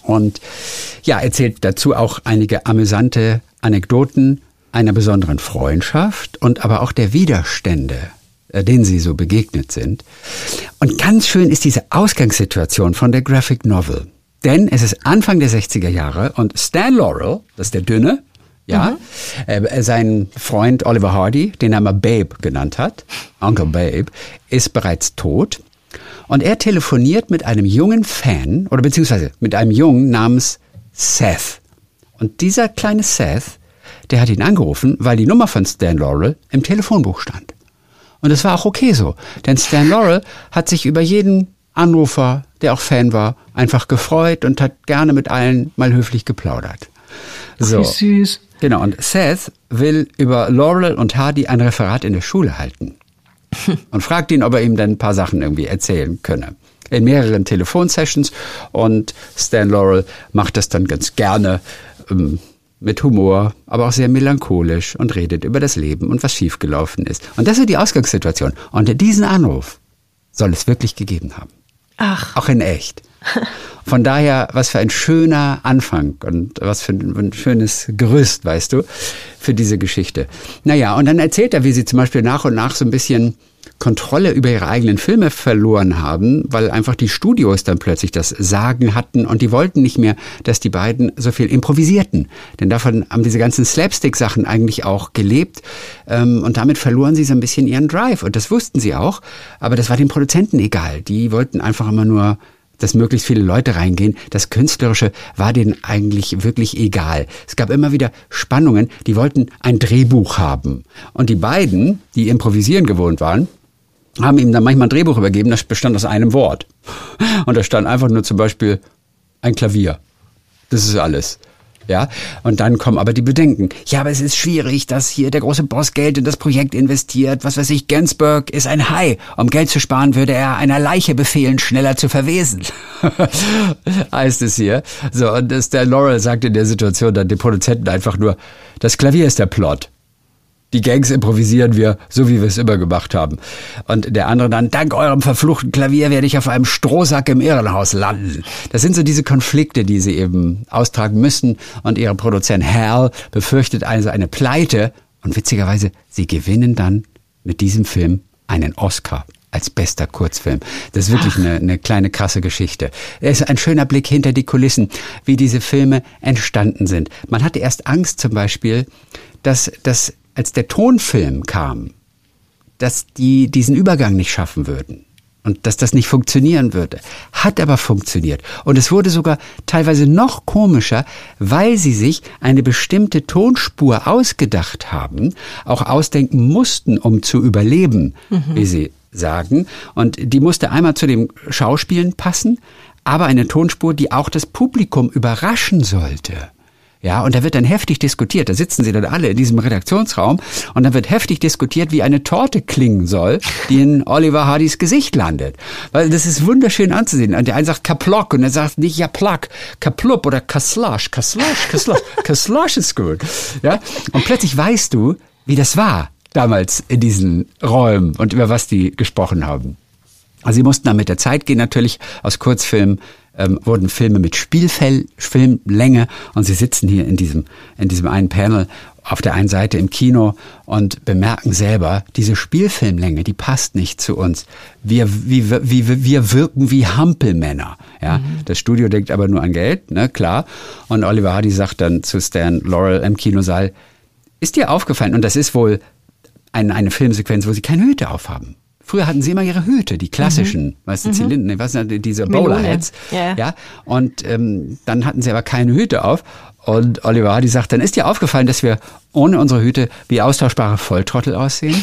[SPEAKER 2] Und ja, erzählt dazu auch einige amüsante Anekdoten einer besonderen Freundschaft und aber auch der Widerstände, denen sie so begegnet sind. Und ganz schön ist diese Ausgangssituation von der Graphic Novel. Denn es ist Anfang der sechziger Jahre und Stan Laurel, das ist der Dünne, ja, mhm. äh, sein Freund Oliver Hardy, den er mal Babe genannt hat, Uncle Babe, ist bereits tot. Und er telefoniert mit einem jungen Fan, oder beziehungsweise mit einem Jungen namens Seth. Und dieser kleine Seth, der hat ihn angerufen, weil die Nummer von Stan Laurel im Telefonbuch stand. Und das war auch okay so, denn Stan Laurel hat sich über jeden Anrufer, der auch Fan war, einfach gefreut und hat gerne mit allen mal höflich geplaudert. So.
[SPEAKER 1] Wie süß.
[SPEAKER 2] Genau, und Seth will über Laurel und Hardy ein Referat in der Schule halten. Und fragt ihn, ob er ihm dann ein paar Sachen irgendwie erzählen könne. In mehreren Telefonsessions. Und Stan Laurel macht das dann ganz gerne ähm, mit Humor, aber auch sehr melancholisch und redet über das Leben und was schiefgelaufen ist. Und das ist die Ausgangssituation. Und diesen Anruf soll es wirklich gegeben haben.
[SPEAKER 1] Ach.
[SPEAKER 2] Auch in echt. Von daher, was für ein schöner Anfang und was für ein schönes Gerüst, weißt du, für diese Geschichte. Naja, und dann erzählt er, wie sie zum Beispiel nach und nach so ein bisschen Kontrolle über ihre eigenen Filme verloren haben, weil einfach die Studios dann plötzlich das Sagen hatten und die wollten nicht mehr, dass die beiden so viel improvisierten. Denn davon haben diese ganzen Slapstick-Sachen eigentlich auch gelebt und damit verloren sie so ein bisschen ihren Drive. Und das wussten sie auch, aber das war den Produzenten egal. Die wollten einfach immer nur, dass möglichst viele Leute reingehen. Das Künstlerische war denen eigentlich wirklich egal. Es gab immer wieder Spannungen, die wollten ein Drehbuch haben. Und die beiden, die improvisieren gewohnt waren, haben ihm dann manchmal ein Drehbuch übergeben, das bestand aus einem Wort. Und da stand einfach nur zum Beispiel ein Klavier. Das ist alles. Ja, und dann kommen aber die Bedenken. Ja, aber es ist schwierig, dass hier der große Boss Geld in das Projekt investiert. Was weiß ich, Gainsbourg ist ein Hai. Um Geld zu sparen, würde er einer Leiche befehlen, schneller zu verwesen. Heißt es hier. So, und das, der Laurel sagt in der Situation dann den Produzenten einfach nur, das Klavier ist der Plot. Die Gangs improvisieren wir, so wie wir es immer gemacht haben. Und der andere dann, dank eurem verfluchten Klavier werde ich auf einem Strohsack im Irrenhaus landen. Das sind so diese Konflikte, die sie eben austragen müssen. Und ihre Produzent Hal befürchtet also eine Pleite. Und witzigerweise, sie gewinnen dann mit diesem Film einen Oscar als bester Kurzfilm. Das ist wirklich eine, eine kleine krasse Geschichte. Es ist ein schöner Blick hinter die Kulissen, wie diese Filme entstanden sind. Man hatte erst Angst zum Beispiel, dass das als der Tonfilm kam, dass die diesen Übergang nicht schaffen würden und dass das nicht funktionieren würde. Hat aber funktioniert. Und es wurde sogar teilweise noch komischer, weil sie sich eine bestimmte Tonspur ausgedacht haben, auch ausdenken mussten, um zu überleben, mhm. wie sie sagen. Und die musste einmal zu den Schauspielen passen, aber eine Tonspur, die auch das Publikum überraschen sollte. Ja, und da wird dann heftig diskutiert. Da sitzen sie dann alle in diesem Redaktionsraum und dann wird heftig diskutiert, wie eine Torte klingen soll, die in Oliver Hardys Gesicht landet. Weil das ist wunderschön anzusehen. Und der eine sagt Kaplock und der sagt nicht ja Plack, Kaplup oder Kaslash, Kaslash, Kaslash. Kaslash ist gut. Ja, und plötzlich weißt du, wie das war damals in diesen Räumen und über was die gesprochen haben. Also sie mussten dann mit der Zeit gehen natürlich aus Kurzfilmen. Ähm, wurden Filme mit Spielfilm, Filmlänge und sie sitzen hier in diesem, in diesem einen Panel auf der einen Seite im Kino und bemerken selber, diese Spielfilmlänge, die passt nicht zu uns. Wir, wie, wie, wir wirken wie Hampelmänner. Ja? Mhm. Das Studio denkt aber nur an Geld, ne, klar. Und Oliver Hardy sagt dann zu Stan Laurel im Kinosaal, ist dir aufgefallen, und das ist wohl ein, eine Filmsequenz, wo sie keine Hüte aufhaben. Früher hatten sie immer ihre Hüte, die klassischen, mhm. weißt du, mhm. Zylinder, ne, was sind diese Bowlerheads, yeah. ja, und ähm, dann hatten sie aber keine Hüte auf. Und Oliver Hardy sagt, dann ist dir aufgefallen, dass wir ohne unsere Hüte wie austauschbare Volltrottel aussehen?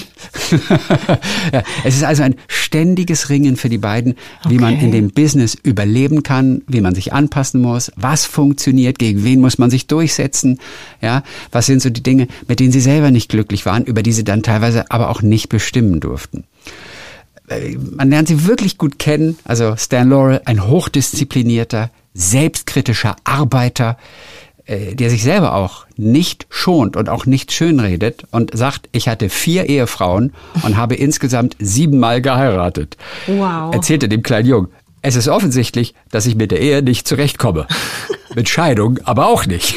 [SPEAKER 2] Ja, es ist also ein ständiges Ringen für die beiden, wie okay. man in dem Business überleben kann, wie man sich anpassen muss, was funktioniert, gegen wen muss man sich durchsetzen, ja, was sind so die Dinge, mit denen sie selber nicht glücklich waren, über die sie dann teilweise aber auch nicht bestimmen durften. Man lernt sie wirklich gut kennen, also Stan Laurel, ein hochdisziplinierter, selbstkritischer Arbeiter, der sich selber auch nicht schont und auch nicht schönredet und sagt, ich hatte vier Ehefrauen und habe insgesamt siebenmal geheiratet.
[SPEAKER 1] Wow.
[SPEAKER 2] Erzählte dem kleinen Jungen, es ist offensichtlich, dass ich mit der Ehe nicht zurechtkomme. mit Scheidung aber auch nicht.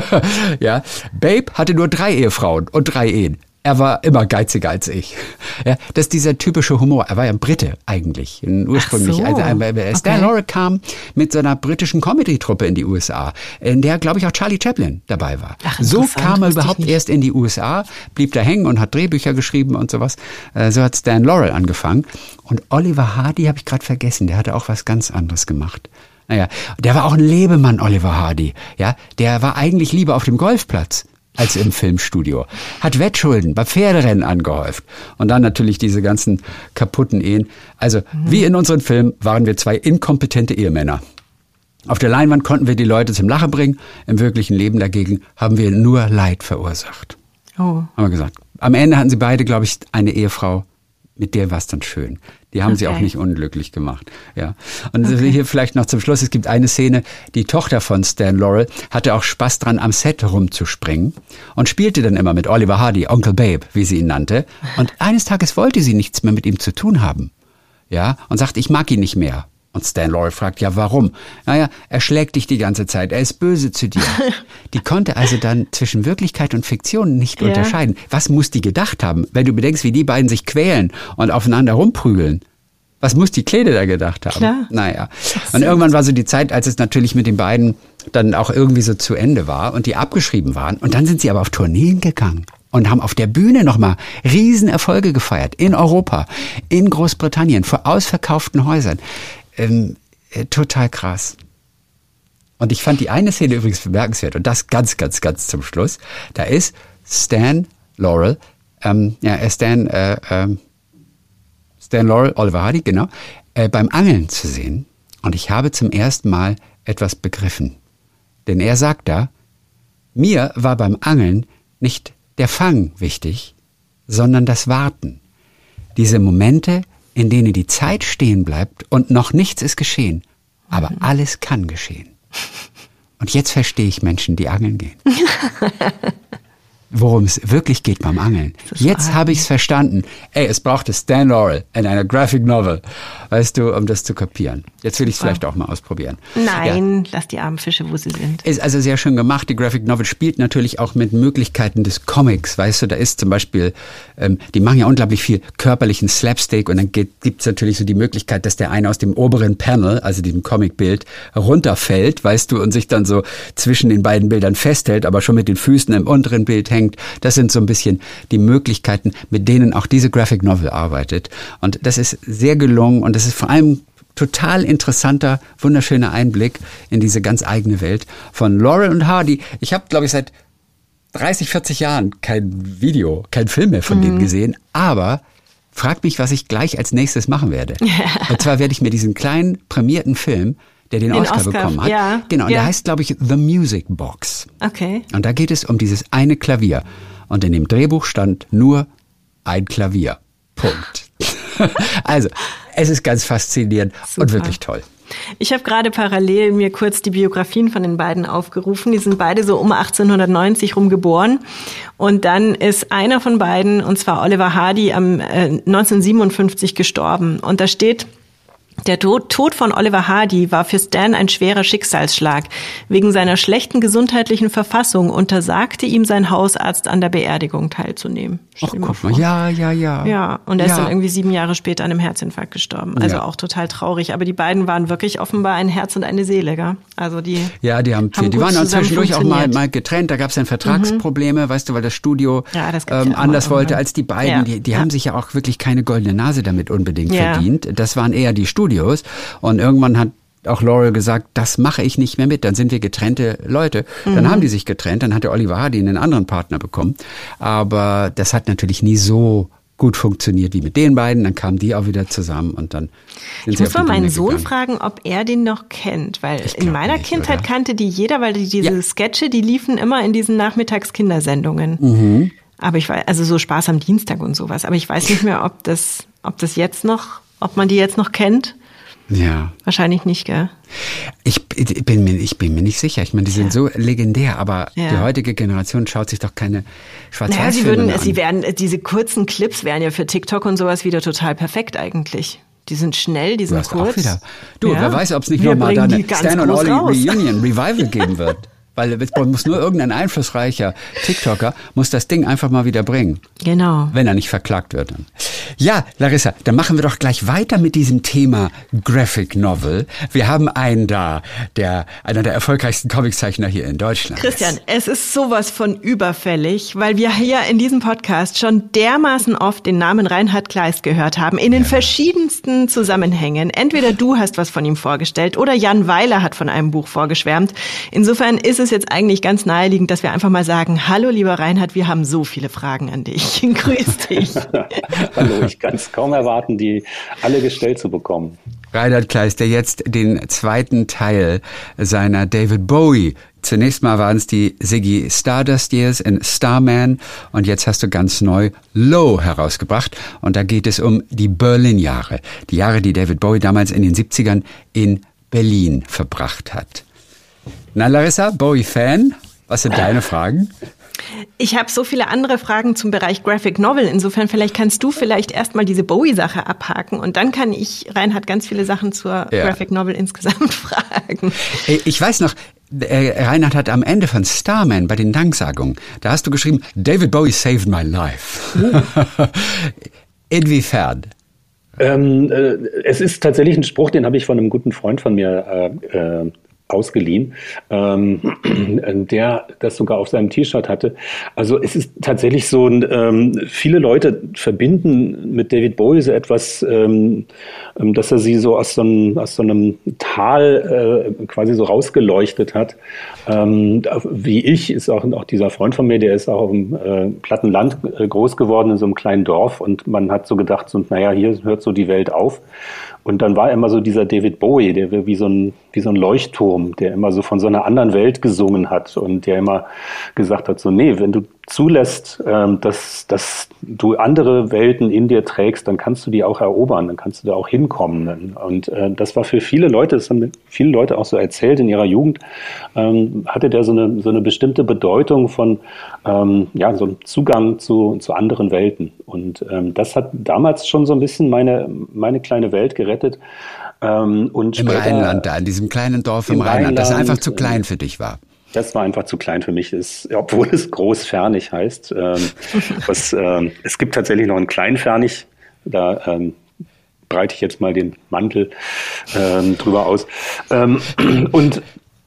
[SPEAKER 2] Ja, Babe hatte nur drei Ehefrauen und drei Ehen. Er war immer geiziger als ich. Ja, das ist dieser typische Humor. Er war ja ein Brite eigentlich, ursprünglich.
[SPEAKER 1] So.
[SPEAKER 2] Also, okay. Stan Laurel kam mit so einer britischen Comedy-Truppe in die U S A, in der, glaube ich, auch Charlie Chaplin dabei war.
[SPEAKER 1] Ach,
[SPEAKER 2] so kam er überhaupt erst in die U S A, blieb da hängen und hat Drehbücher geschrieben und sowas. So hat Stan Laurel angefangen. Und Oliver Hardy habe ich gerade vergessen. Der hatte auch was ganz anderes gemacht. Naja, der war auch ein Lebemann, Oliver Hardy. Ja, der war eigentlich lieber auf dem Golfplatz als im Filmstudio. Hat Wettschulden bei Pferderennen angehäuft. Und dann natürlich diese ganzen kaputten Ehen. Also, mhm. wie in unseren Filmen waren wir zwei inkompetente Ehemänner. Auf der Leinwand konnten wir die Leute zum Lachen bringen. Im wirklichen Leben dagegen haben wir nur Leid verursacht. Oh. Haben wir gesagt. Am Ende hatten sie beide, glaube ich, eine Ehefrau. Mit der war es dann schön. Die haben okay. sie auch nicht unglücklich gemacht. Ja. Und okay. hier vielleicht noch zum Schluss, es gibt eine Szene, die Tochter von Stan Laurel hatte auch Spaß dran, am Set rumzuspringen und spielte dann immer mit Oliver Hardy, Onkel Babe, wie sie ihn nannte. Und eines Tages wollte sie nichts mehr mit ihm zu tun haben. Ja, und sagte, ich mag ihn nicht mehr. Und Stan Laurel fragt, ja, warum? Naja, er schlägt dich die ganze Zeit, er ist böse zu dir. Die konnte also dann zwischen Wirklichkeit und Fiktion nicht ja. unterscheiden. Was muss die gedacht haben, wenn du bedenkst, wie die beiden sich quälen und aufeinander rumprügeln? Was muss die Kleine da gedacht haben?
[SPEAKER 1] Klar.
[SPEAKER 2] Naja. Und irgendwann war so die Zeit, als es natürlich mit den beiden dann auch irgendwie so zu Ende war und die abgeschrieben waren. Und dann sind sie aber auf Tourneen gegangen. Und haben auf der Bühne nochmal Riesenerfolge gefeiert. In Europa, in Großbritannien, vor ausverkauften Häusern. Ähm, äh, total krass. Und ich fand die eine Szene übrigens bemerkenswert. Und das ganz, ganz, ganz zum Schluss. Da ist Stan Laurel, ähm, ja, Stan, äh, äh, Stan Laurel, Oliver Hardy, genau, äh, beim Angeln zu sehen. Und ich habe zum ersten Mal etwas begriffen. Denn er sagt da, mir war beim Angeln nicht der Fang wichtig, sondern das Warten. Diese Momente, in denen die Zeit stehen bleibt und noch nichts ist geschehen, aber mhm. alles kann geschehen. Und jetzt verstehe ich Menschen, die angeln gehen. Worum es wirklich geht beim Angeln. Jetzt habe ich es verstanden. Ey, es brauchte Stan Laurel in einer Graphic Novel, weißt du, um das zu kapieren. Jetzt will ich es vielleicht auch mal ausprobieren.
[SPEAKER 1] Nein, ja. Lass die armen Fische, wo sie sind.
[SPEAKER 2] Ist also sehr schön gemacht. Die Graphic Novel spielt natürlich auch mit Möglichkeiten des Comics, weißt du, da ist zum Beispiel, ähm, die machen ja unglaublich viel körperlichen Slapstick und dann gibt es natürlich so die Möglichkeit, dass der eine aus dem oberen Panel, also diesem Comicbild, runterfällt, weißt du, und sich dann so zwischen den beiden Bildern festhält, aber schon mit den Füßen im unteren Bild hängt. Das sind so ein bisschen die Möglichkeiten, mit denen auch diese Graphic Novel arbeitet. Und das ist sehr gelungen und das ist vor allem total interessanter, wunderschöner Einblick in diese ganz eigene Welt von Laurel und Hardy. Ich habe, glaube ich, seit dreißig, vierzig Jahren kein Video, kein Film mehr von mhm. denen gesehen, aber frag mich, was ich gleich als nächstes machen werde. Und zwar werde ich mir diesen kleinen prämierten Film, der den, den Oscar, Oscar bekommen hat. Ja, genau, und ja. der heißt, glaube ich, The Music Box.
[SPEAKER 1] Okay.
[SPEAKER 2] Und da geht es um dieses eine Klavier. Und in dem Drehbuch stand nur ein Klavier. Punkt. Also, es ist ganz faszinierend Super. Und wirklich toll.
[SPEAKER 1] Ich habe gerade parallel mir kurz die Biografien von den beiden aufgerufen. Die sind beide so um achtzehnhundertneunzig rum geboren. Und dann ist einer von beiden, und zwar Oliver Hardy, am äh, neunzehnhundertsiebenundfünfzig gestorben. Und da steht: Der Tod von Oliver Hardy war für Stan ein schwerer Schicksalsschlag. Wegen seiner schlechten gesundheitlichen Verfassung untersagte ihm sein Hausarzt, an der Beerdigung teilzunehmen.
[SPEAKER 2] Ach, guck mal, ja, ja, ja.
[SPEAKER 1] Ja, und er
[SPEAKER 2] ja.
[SPEAKER 1] ist dann irgendwie sieben Jahre später an einem Herzinfarkt gestorben. Also ja. auch total traurig. Aber die beiden waren wirklich offenbar ein Herz und eine Seele, gell? Also die
[SPEAKER 2] Ja, die haben, haben die waren dann zwischendurch auch mal, mal getrennt. Da gab es dann Vertragsprobleme, mhm. weißt du, weil das Studio ja, das ähm, ja anders wollte als die beiden. Ja. Die, die ja. haben sich ja auch wirklich keine goldene Nase damit unbedingt ja. verdient. Das waren eher die Studios. Und irgendwann hat auch Laurel gesagt, das mache ich nicht mehr mit, dann sind wir getrennte Leute. Mhm. Dann haben die sich getrennt, dann hat der Oliver Hardy einen anderen Partner bekommen. Aber das hat natürlich nie so gut funktioniert wie mit den beiden. Dann kamen die auch wieder zusammen und dann sind
[SPEAKER 1] ich
[SPEAKER 2] sie
[SPEAKER 1] muss
[SPEAKER 2] auf die
[SPEAKER 1] mal meinen
[SPEAKER 2] Bühne
[SPEAKER 1] Sohn
[SPEAKER 2] gegangen.
[SPEAKER 1] fragen, ob er den noch kennt, weil
[SPEAKER 2] Ich
[SPEAKER 1] in
[SPEAKER 2] glaub
[SPEAKER 1] meiner
[SPEAKER 2] nicht,
[SPEAKER 1] Kindheit
[SPEAKER 2] oder?
[SPEAKER 1] kannte die jeder, weil die, diese
[SPEAKER 2] Ja.
[SPEAKER 1] Sketche, die liefen immer in diesen Nachmittagskindersendungen.
[SPEAKER 2] Mhm.
[SPEAKER 1] Aber ich weiß, also so Spaß am Dienstag und sowas. Aber ich weiß nicht mehr, ob das, ob das jetzt noch, ob man die jetzt noch kennt.
[SPEAKER 2] Ja.
[SPEAKER 1] Wahrscheinlich nicht, gell?
[SPEAKER 2] Ich bin mir, ich bin mir nicht sicher. Ich meine, die sind ja. so legendär, aber
[SPEAKER 1] Ja.
[SPEAKER 2] die heutige Generation schaut sich doch keine
[SPEAKER 1] Naja,
[SPEAKER 2] Schwarz-Weiß-Filme
[SPEAKER 1] sie würden,
[SPEAKER 2] mehr an.
[SPEAKER 1] sie werden, diese kurzen Clips wären ja für TikTok und sowas wieder total perfekt eigentlich. Die sind schnell, die sind
[SPEAKER 2] du hast
[SPEAKER 1] kurz.
[SPEAKER 2] Auch wieder. Du,
[SPEAKER 1] ja.
[SPEAKER 2] wer weiß, ob es nicht
[SPEAKER 1] Wir
[SPEAKER 2] nochmal da
[SPEAKER 1] bringen
[SPEAKER 2] eine
[SPEAKER 1] die ganz
[SPEAKER 2] Stan und
[SPEAKER 1] groß
[SPEAKER 2] Ollie
[SPEAKER 1] raus.
[SPEAKER 2] Reunion, Revival geben wird. Weil es muss nur irgendein einflussreicher TikToker, muss das Ding einfach mal wieder bringen.
[SPEAKER 1] Genau.
[SPEAKER 2] Wenn er nicht verklagt wird. Ja, Larissa, dann machen wir doch gleich weiter mit diesem Thema Graphic Novel. Wir haben einen da, der einer der erfolgreichsten Comiczeichner hier in Deutschland
[SPEAKER 1] Christian,
[SPEAKER 2] ist.
[SPEAKER 1] es ist sowas von überfällig, weil wir hier in diesem Podcast schon dermaßen oft den Namen Reinhard Kleist gehört haben, in den ja. verschiedensten Zusammenhängen. Entweder du hast was von ihm vorgestellt oder Jan Weiler hat von einem Buch vorgeschwärmt. Insofern ist es jetzt eigentlich ganz naheliegend, dass wir einfach mal sagen, hallo lieber Reinhard, wir haben so viele Fragen an dich. Grüß dich.
[SPEAKER 5] Hallo, ich kann es kaum erwarten, die alle gestellt zu bekommen.
[SPEAKER 2] Reinhard Kleist, der jetzt den zweiten Teil seiner David Bowie, zunächst mal waren es die Ziggy Stardust Years in Starman und jetzt hast du ganz neu Low herausgebracht und da geht es um die Berlin-Jahre, die Jahre, die David Bowie damals in den siebzigern in Berlin verbracht hat. Na Larissa, Bowie-Fan, was sind deine Fragen?
[SPEAKER 1] Ich habe so viele andere Fragen zum Bereich Graphic Novel. Insofern vielleicht kannst du vielleicht erstmal diese Bowie-Sache abhaken und dann kann ich Reinhard ganz viele Sachen zur ja. Graphic Novel insgesamt fragen.
[SPEAKER 2] Ich weiß noch, Reinhard hat am Ende von Starman bei den Danksagungen, da hast du geschrieben, David Bowie saved my life. Inwiefern?
[SPEAKER 5] Ähm, äh, es ist tatsächlich ein Spruch, den habe ich von einem guten Freund von mir äh, äh, ausgeliehen, ähm, der das sogar auf seinem T-Shirt hatte. Also es ist tatsächlich so, ähm, viele Leute verbinden mit David Bowie so etwas, ähm, dass er sie so aus so einem, aus so einem Tal äh, quasi so rausgeleuchtet hat. Ähm, wie ich, ist auch, auch dieser Freund von mir, der ist auch auf dem äh, platten Land äh, groß geworden, in so einem kleinen Dorf und man hat so gedacht, so, naja, hier hört so die Welt auf. Und dann war immer so dieser David Bowie, der wie so ein, wie so ein Leuchtturm, der immer so von so einer anderen Welt gesungen hat und der immer gesagt hat, so, nee, wenn du zulässt, ähm, dass, dass du andere Welten in dir trägst, dann kannst du die auch erobern, dann kannst du da auch hinkommen. Und äh, das war für viele Leute, das haben viele Leute auch so erzählt in ihrer Jugend, ähm, hatte der so eine, so eine bestimmte Bedeutung von, ähm, ja, so einem Zugang zu, zu anderen Welten. Und ähm, das hat damals schon so ein bisschen meine, meine kleine Welt gerettet. Ähm, und
[SPEAKER 2] Im
[SPEAKER 5] später,
[SPEAKER 2] Rheinland da, in diesem kleinen Dorf im, im Rheinland, Rheinland, das einfach zu klein für dich war.
[SPEAKER 5] Das war einfach zu klein für mich, ist, obwohl es Großfernig heißt. Ähm, was, ähm, es gibt tatsächlich noch einen Kleinfernig, da ähm, breite ich jetzt mal den Mantel ähm, drüber aus. Ähm, und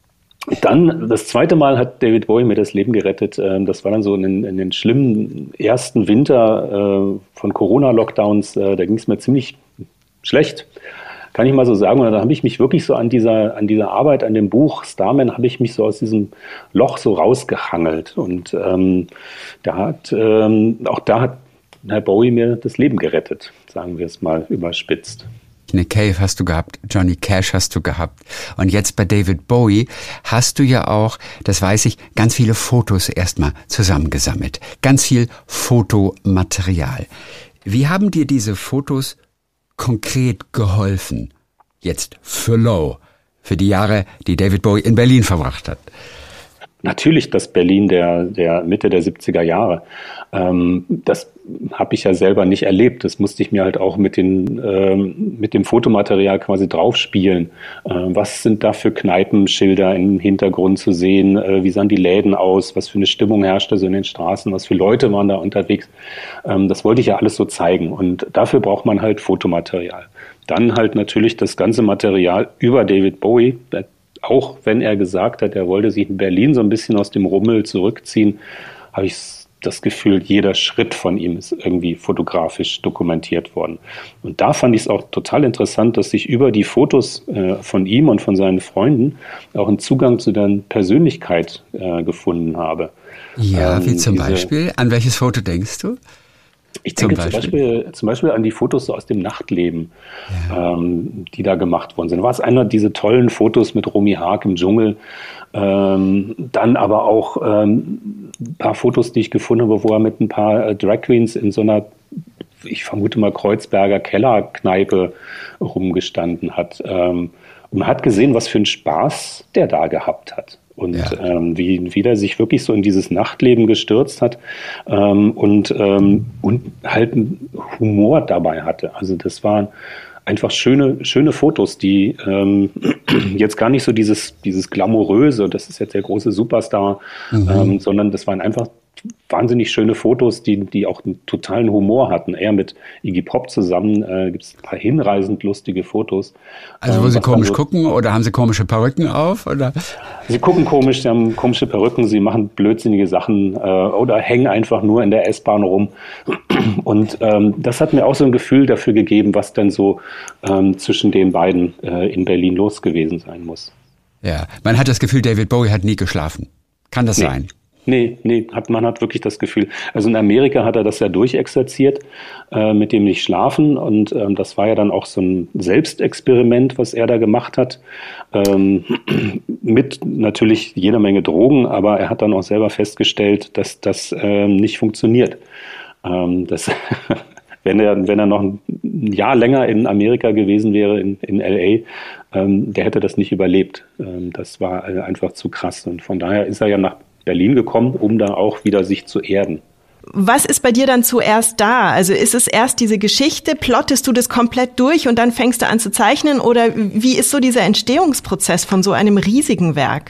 [SPEAKER 5] dann, das zweite Mal hat David Bowie mir das Leben gerettet. Ähm, das war dann so in den, in den schlimmen ersten Winter äh, von Corona-Lockdowns. Äh, da ging es mir ziemlich schlecht. Kann ich mal so sagen. Und dann habe ich mich wirklich so an dieser, an dieser Arbeit, an dem Buch Starman, habe ich mich so aus diesem Loch so rausgehangelt. Und ähm, da hat, ähm, auch da hat Herr Bowie mir das Leben gerettet, sagen wir es mal überspitzt.
[SPEAKER 2] Nick Cave hast du gehabt, Johnny Cash hast du gehabt. Und jetzt bei David Bowie hast du ja auch, das weiß ich, ganz viele Fotos erstmal zusammengesammelt. Ganz viel Fotomaterial. Wie haben dir diese Fotos konkret geholfen, jetzt für Low, für die Jahre, die David Bowie in Berlin verbracht hat?
[SPEAKER 5] Natürlich das Berlin der, der Mitte der siebziger Jahre. Ähm, das habe ich ja selber nicht erlebt. Das musste ich mir halt auch mit, den, ähm, mit dem Fotomaterial quasi draufspielen. Äh, was sind da für Kneipenschilder im Hintergrund zu sehen? Äh, wie sahen die Läden aus? Was für eine Stimmung herrschte so in den Straßen? Was für Leute waren da unterwegs? Ähm, das wollte ich ja alles so zeigen. Und dafür braucht man halt Fotomaterial. Dann halt natürlich das ganze Material über David Bowie. Auch wenn er gesagt hat, er wollte sich in Berlin so ein bisschen aus dem Rummel zurückziehen, habe ich das Gefühl, jeder Schritt von ihm ist irgendwie fotografisch dokumentiert worden. Und da fand ich es auch total interessant, dass ich über die Fotos äh, von ihm und von seinen Freunden auch einen Zugang zu deren Persönlichkeit äh, gefunden habe.
[SPEAKER 2] Ja,
[SPEAKER 5] ähm,
[SPEAKER 2] wie zum
[SPEAKER 5] diese,
[SPEAKER 2] Beispiel? An welches Foto denkst du?
[SPEAKER 5] Ich denke zum Beispiel? Zum, Beispiel, zum Beispiel an die Fotos so aus dem Nachtleben, ja. ähm, die da gemacht worden sind. Da war es einer dieser tollen Fotos mit Romy Haag im Dschungel, ähm, dann aber auch ähm, ein paar Fotos, die ich gefunden habe, wo er mit ein paar äh, Drag Queens in so einer, ich vermute mal, Kreuzberger Kellerkneipe rumgestanden hat. Ähm, und man hat gesehen, was für einen Spaß der da gehabt hat. Und ja. ähm, wie, wie der sich wirklich so in dieses Nachtleben gestürzt hat ähm, und, ähm, und halt einen Humor dabei hatte. Also das war einfach schöne, schöne Fotos, die ähm, jetzt gar nicht so dieses, dieses Glamouröse, das ist jetzt der große Superstar, mhm. ähm, sondern das waren einfach wahnsinnig schöne Fotos, die, die auch einen totalen Humor hatten. Er mit Iggy Pop zusammen äh, gibt es ein paar hinreißend lustige Fotos.
[SPEAKER 2] Also wo ähm, sie komisch so, gucken oder haben sie komische Perücken auf? Oder?
[SPEAKER 5] Sie gucken komisch, sie haben komische Perücken, sie machen blödsinnige Sachen äh, oder hängen einfach nur in der S-Bahn rum. Und ähm, das hat mir auch so ein Gefühl dafür gegeben, was denn so ähm, zwischen den beiden äh, in Berlin los gewesen sein muss.
[SPEAKER 2] Ja, man hat das Gefühl, David Bowie hat nie geschlafen. Kann das
[SPEAKER 5] nee.
[SPEAKER 2] sein?
[SPEAKER 5] Nee, nee, hat, man hat wirklich das Gefühl. Also in Amerika hat er das ja durchexerziert, äh, mit dem nicht schlafen. Und ähm, das war ja dann auch so ein Selbstexperiment, was er da gemacht hat. Ähm, mit natürlich jeder Menge Drogen, aber er hat dann auch selber festgestellt, dass das ähm, nicht funktioniert. Ähm, das wenn er, wenn er noch ein Jahr länger in Amerika gewesen wäre, in, in L A, ähm, der hätte das nicht überlebt. Ähm, das war einfach zu krass. Und von daher ist er ja nach Berlin gekommen, um da auch wieder sich zu erden.
[SPEAKER 1] Was ist bei dir dann zuerst da? Also ist es erst diese Geschichte, plottest du das komplett durch und dann fängst du an zu zeichnen? Oder wie ist so dieser Entstehungsprozess von so einem riesigen Werk?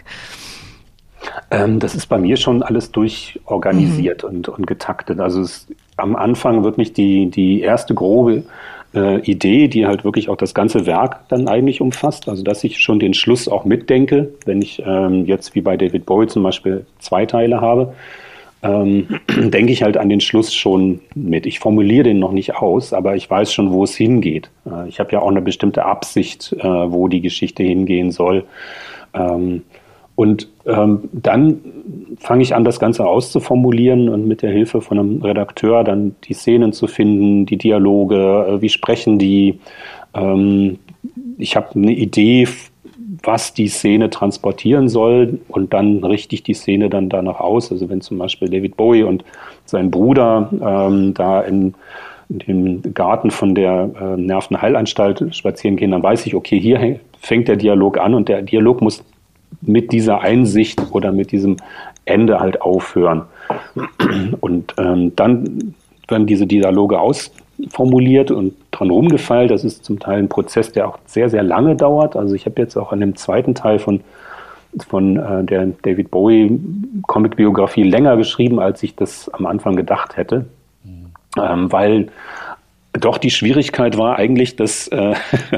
[SPEAKER 5] Ähm, das ist bei mir schon alles durchorganisiert mhm. und, und getaktet. Also es, am Anfang wirklich die, die erste grobe äh, Idee, die halt wirklich auch das ganze Werk dann eigentlich umfasst. Also dass ich schon den Schluss auch mitdenke, wenn ich ähm, jetzt wie bei David Bowie zum Beispiel zwei Teile habe, ähm, denke ich halt an den Schluss schon mit. Ich formuliere den noch nicht aus, aber ich weiß schon, wo es hingeht. Äh, ich habe ja auch eine bestimmte Absicht, äh, wo die Geschichte hingehen soll. Ähm, Und ähm, dann fange ich an, das Ganze auszuformulieren und mit der Hilfe von einem Redakteur dann die Szenen zu finden, die Dialoge, äh, wie sprechen die. Ähm, ich habe eine Idee, was die Szene transportieren soll und dann richte ich die Szene dann danach aus. Also wenn zum Beispiel David Bowie und sein Bruder ähm, da in, in dem Garten von der äh, Nervenheilanstalt spazieren gehen, dann weiß ich, okay, hier fängt der Dialog an und der Dialog muss mit dieser Einsicht oder mit diesem Ende halt aufhören. Und ähm, dann werden diese Dialoge ausformuliert und dran rumgefeilt. Das ist zum Teil ein Prozess, der auch sehr, sehr lange dauert. Also ich habe jetzt auch an dem zweiten Teil von, von äh, der David Bowie Comic-Biografie länger geschrieben, als ich das am Anfang gedacht hätte. Mhm. Ähm, weil doch die Schwierigkeit war eigentlich, dass äh,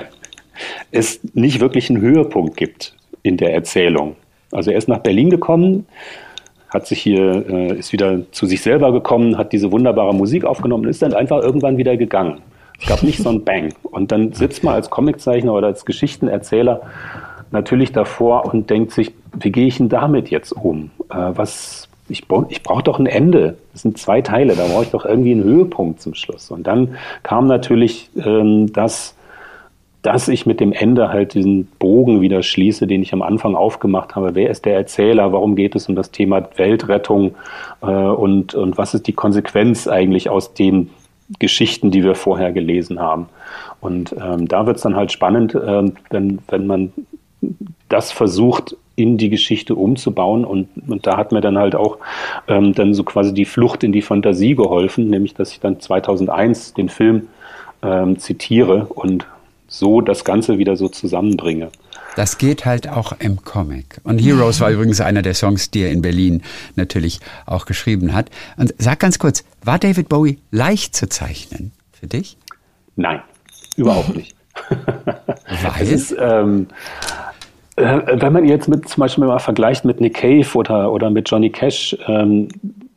[SPEAKER 5] es nicht wirklich einen Höhepunkt gibt in der Erzählung. Also er ist nach Berlin gekommen, hat sich hier, äh, ist wieder zu sich selber gekommen, hat diese wunderbare Musik aufgenommen und ist dann einfach irgendwann wieder gegangen. Es gab nicht so ein Bang. Und dann sitzt man als Comiczeichner oder als Geschichtenerzähler natürlich davor und denkt sich, wie gehe ich denn damit jetzt um? Äh, was, ich, ich brauche doch ein Ende. Das sind zwei Teile, da brauche ich doch irgendwie einen Höhepunkt zum Schluss. Und dann kam natürlich ähm, das, dass ich mit dem Ende halt diesen Bogen wieder schließe, den ich am Anfang aufgemacht habe. Wer ist der Erzähler? Warum geht es um das Thema Weltrettung? Äh, und, und was ist die Konsequenz eigentlich aus den Geschichten, die wir vorher gelesen haben? Und ähm, da wird es dann halt spannend, äh, wenn, wenn man das versucht, in die Geschichte umzubauen. Und, und da hat mir dann halt auch ähm, dann so quasi die Flucht in die Fantasie geholfen, nämlich dass ich dann zweitausendeins den Film ähm, zitiere und so das Ganze wieder so zusammenbringe.
[SPEAKER 2] Das geht halt auch im Comic. Und Heroes war übrigens einer der Songs, die er in Berlin natürlich auch geschrieben hat. Und sag ganz kurz, war David Bowie leicht zu zeichnen für dich?
[SPEAKER 5] Nein, überhaupt nicht.
[SPEAKER 2] Weil?
[SPEAKER 5] Es ist, ähm, äh, wenn man jetzt mit, zum Beispiel mal vergleicht mit Nick Cave oder, oder mit Johnny Cash, ähm,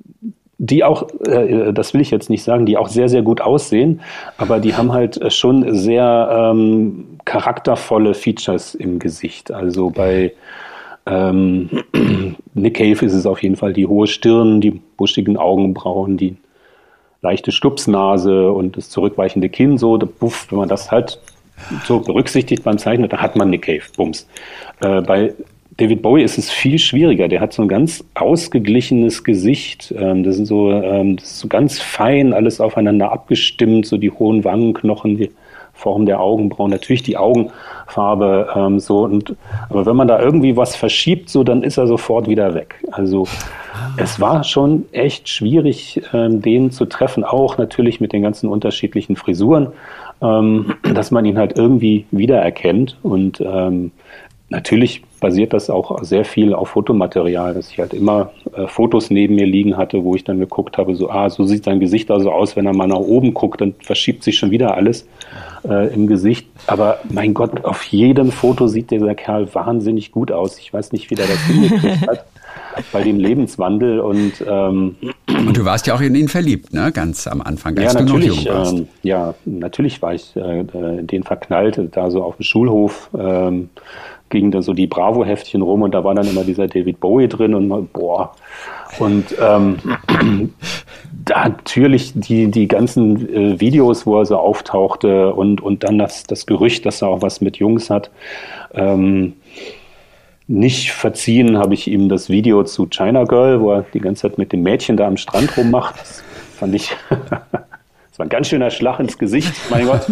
[SPEAKER 5] die auch, äh, das will ich jetzt nicht sagen, die auch sehr, sehr gut aussehen, aber die haben halt schon sehr ähm, charaktervolle Features im Gesicht. Also bei ähm, Nick Cave ist es auf jeden Fall die hohe Stirn, die buschigen Augenbrauen, die leichte Stupsnase und das zurückweichende Kinn. So, buff, wenn man das halt so berücksichtigt beim Zeichnen, dann hat man Nick Cave, bums. Äh, bei David Bowie ist es viel schwieriger. Der hat so ein ganz ausgeglichenes Gesicht. Ähm, das sind so, ähm, das ist so ganz fein, alles aufeinander abgestimmt, so die hohen Wangenknochen, die Form der Augenbrauen, natürlich die Augenfarbe, ähm, so. Und, aber wenn man da irgendwie was verschiebt, so, dann ist er sofort wieder weg. Also, es war schon echt schwierig, ähm, den zu treffen, auch natürlich mit den ganzen unterschiedlichen Frisuren, ähm, dass man ihn halt irgendwie wiedererkennt. Und ähm, natürlich basiert das auch sehr viel auf Fotomaterial, dass ich halt immer äh, Fotos neben mir liegen hatte, wo ich dann geguckt habe, so, ah, so sieht sein Gesicht also aus, wenn er mal nach oben guckt, dann verschiebt sich schon wieder alles äh, im Gesicht. Aber mein Gott, auf jedem Foto sieht dieser Kerl wahnsinnig gut aus. Ich weiß nicht, wie der das hingekriegt hat bei dem Lebenswandel. Und, ähm,
[SPEAKER 2] und du warst ja auch in ihn verliebt, ne? Ganz am Anfang, als
[SPEAKER 5] ja,
[SPEAKER 2] du noch
[SPEAKER 5] natürlich,
[SPEAKER 2] jung warst.
[SPEAKER 5] Ähm, ja, natürlich war ich äh, in den verknallt, da so auf dem Schulhof. Ähm, gingen da so die Bravo-Heftchen rum und da war dann immer dieser David Bowie drin und man, boah. Und ähm, da natürlich die, die ganzen äh, Videos, wo er so auftauchte und, und dann das, das Gerücht, dass er auch was mit Jungs hat. Ähm, nicht verziehen habe ich ihm das Video zu China Girl, wo er die ganze Zeit mit dem Mädchen da am Strand rummacht. Das fand ich... Das war ein ganz schöner Schlag ins Gesicht, mein Gott.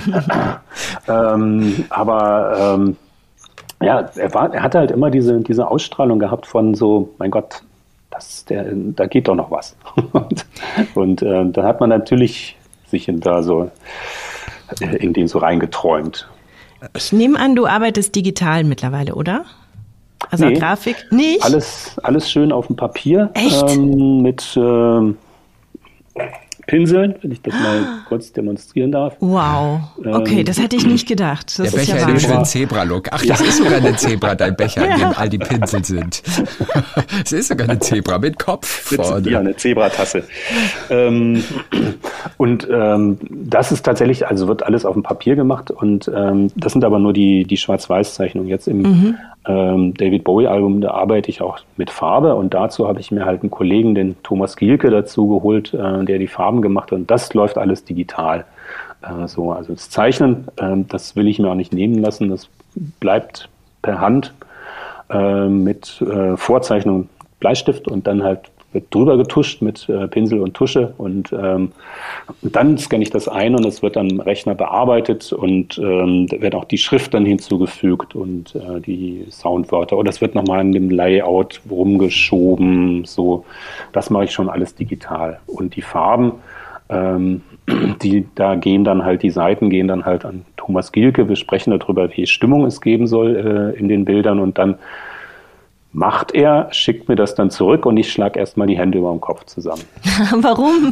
[SPEAKER 5] ähm, aber... Ähm, Ja, er war, er hatte halt immer diese, diese Ausstrahlung gehabt von so, mein Gott, das, der, da geht doch noch was. und und äh, da hat man natürlich sich in da so, in den so reingeträumt.
[SPEAKER 1] Ich nehme an, du arbeitest digital mittlerweile, oder? Also
[SPEAKER 5] nee,
[SPEAKER 1] Grafik? Nicht?
[SPEAKER 5] Alles, alles schön auf dem Papier.
[SPEAKER 1] Echt?
[SPEAKER 5] Ähm, mit ähm, Pinseln, wenn ich das mal kurz demonstrieren darf.
[SPEAKER 1] Wow, okay, das hätte ich nicht gedacht. Das
[SPEAKER 2] der
[SPEAKER 1] ist
[SPEAKER 2] Becher
[SPEAKER 1] ja
[SPEAKER 2] in dem
[SPEAKER 1] Wahnsinn.
[SPEAKER 2] schönen Zebra-Look. Ach, das ist sogar ein Zebra, dein Becher, in dem all die Pinsel sind. Es ist sogar ein Zebra mit Kopf vorne.
[SPEAKER 5] Ja, eine Zebratasse. ähm, und ähm, das ist tatsächlich, also wird alles auf dem Papier gemacht und ähm, das sind aber nur die, die Schwarz-Weiß-Zeichnungen. Jetzt im mhm. ähm, David Bowie-Album, da arbeite ich auch mit Farbe und dazu habe ich mir halt einen Kollegen, den Thomas Gielke, dazu geholt, äh, der die Farben gemacht hat und das läuft alles digital. Äh, so, also das Zeichnen, äh, das will ich mir auch nicht nehmen lassen, das bleibt per Hand äh, mit äh, Vorzeichnung Bleistift und dann halt wird drüber getuscht mit äh, Pinsel und Tusche und ähm, dann scanne ich das ein und es wird am Rechner bearbeitet und ähm, da wird auch die Schrift dann hinzugefügt und äh, die Soundwörter oder es wird nochmal in dem Layout rumgeschoben, so, das mache ich schon alles digital und die Farben, ähm, die, da gehen dann halt, die Seiten gehen dann halt an Thomas Gielke, wir sprechen darüber, welche Stimmung es geben soll äh, in den Bildern und dann macht er, schickt mir das dann zurück und ich schlage erstmal die Hände über dem Kopf zusammen.
[SPEAKER 1] Warum?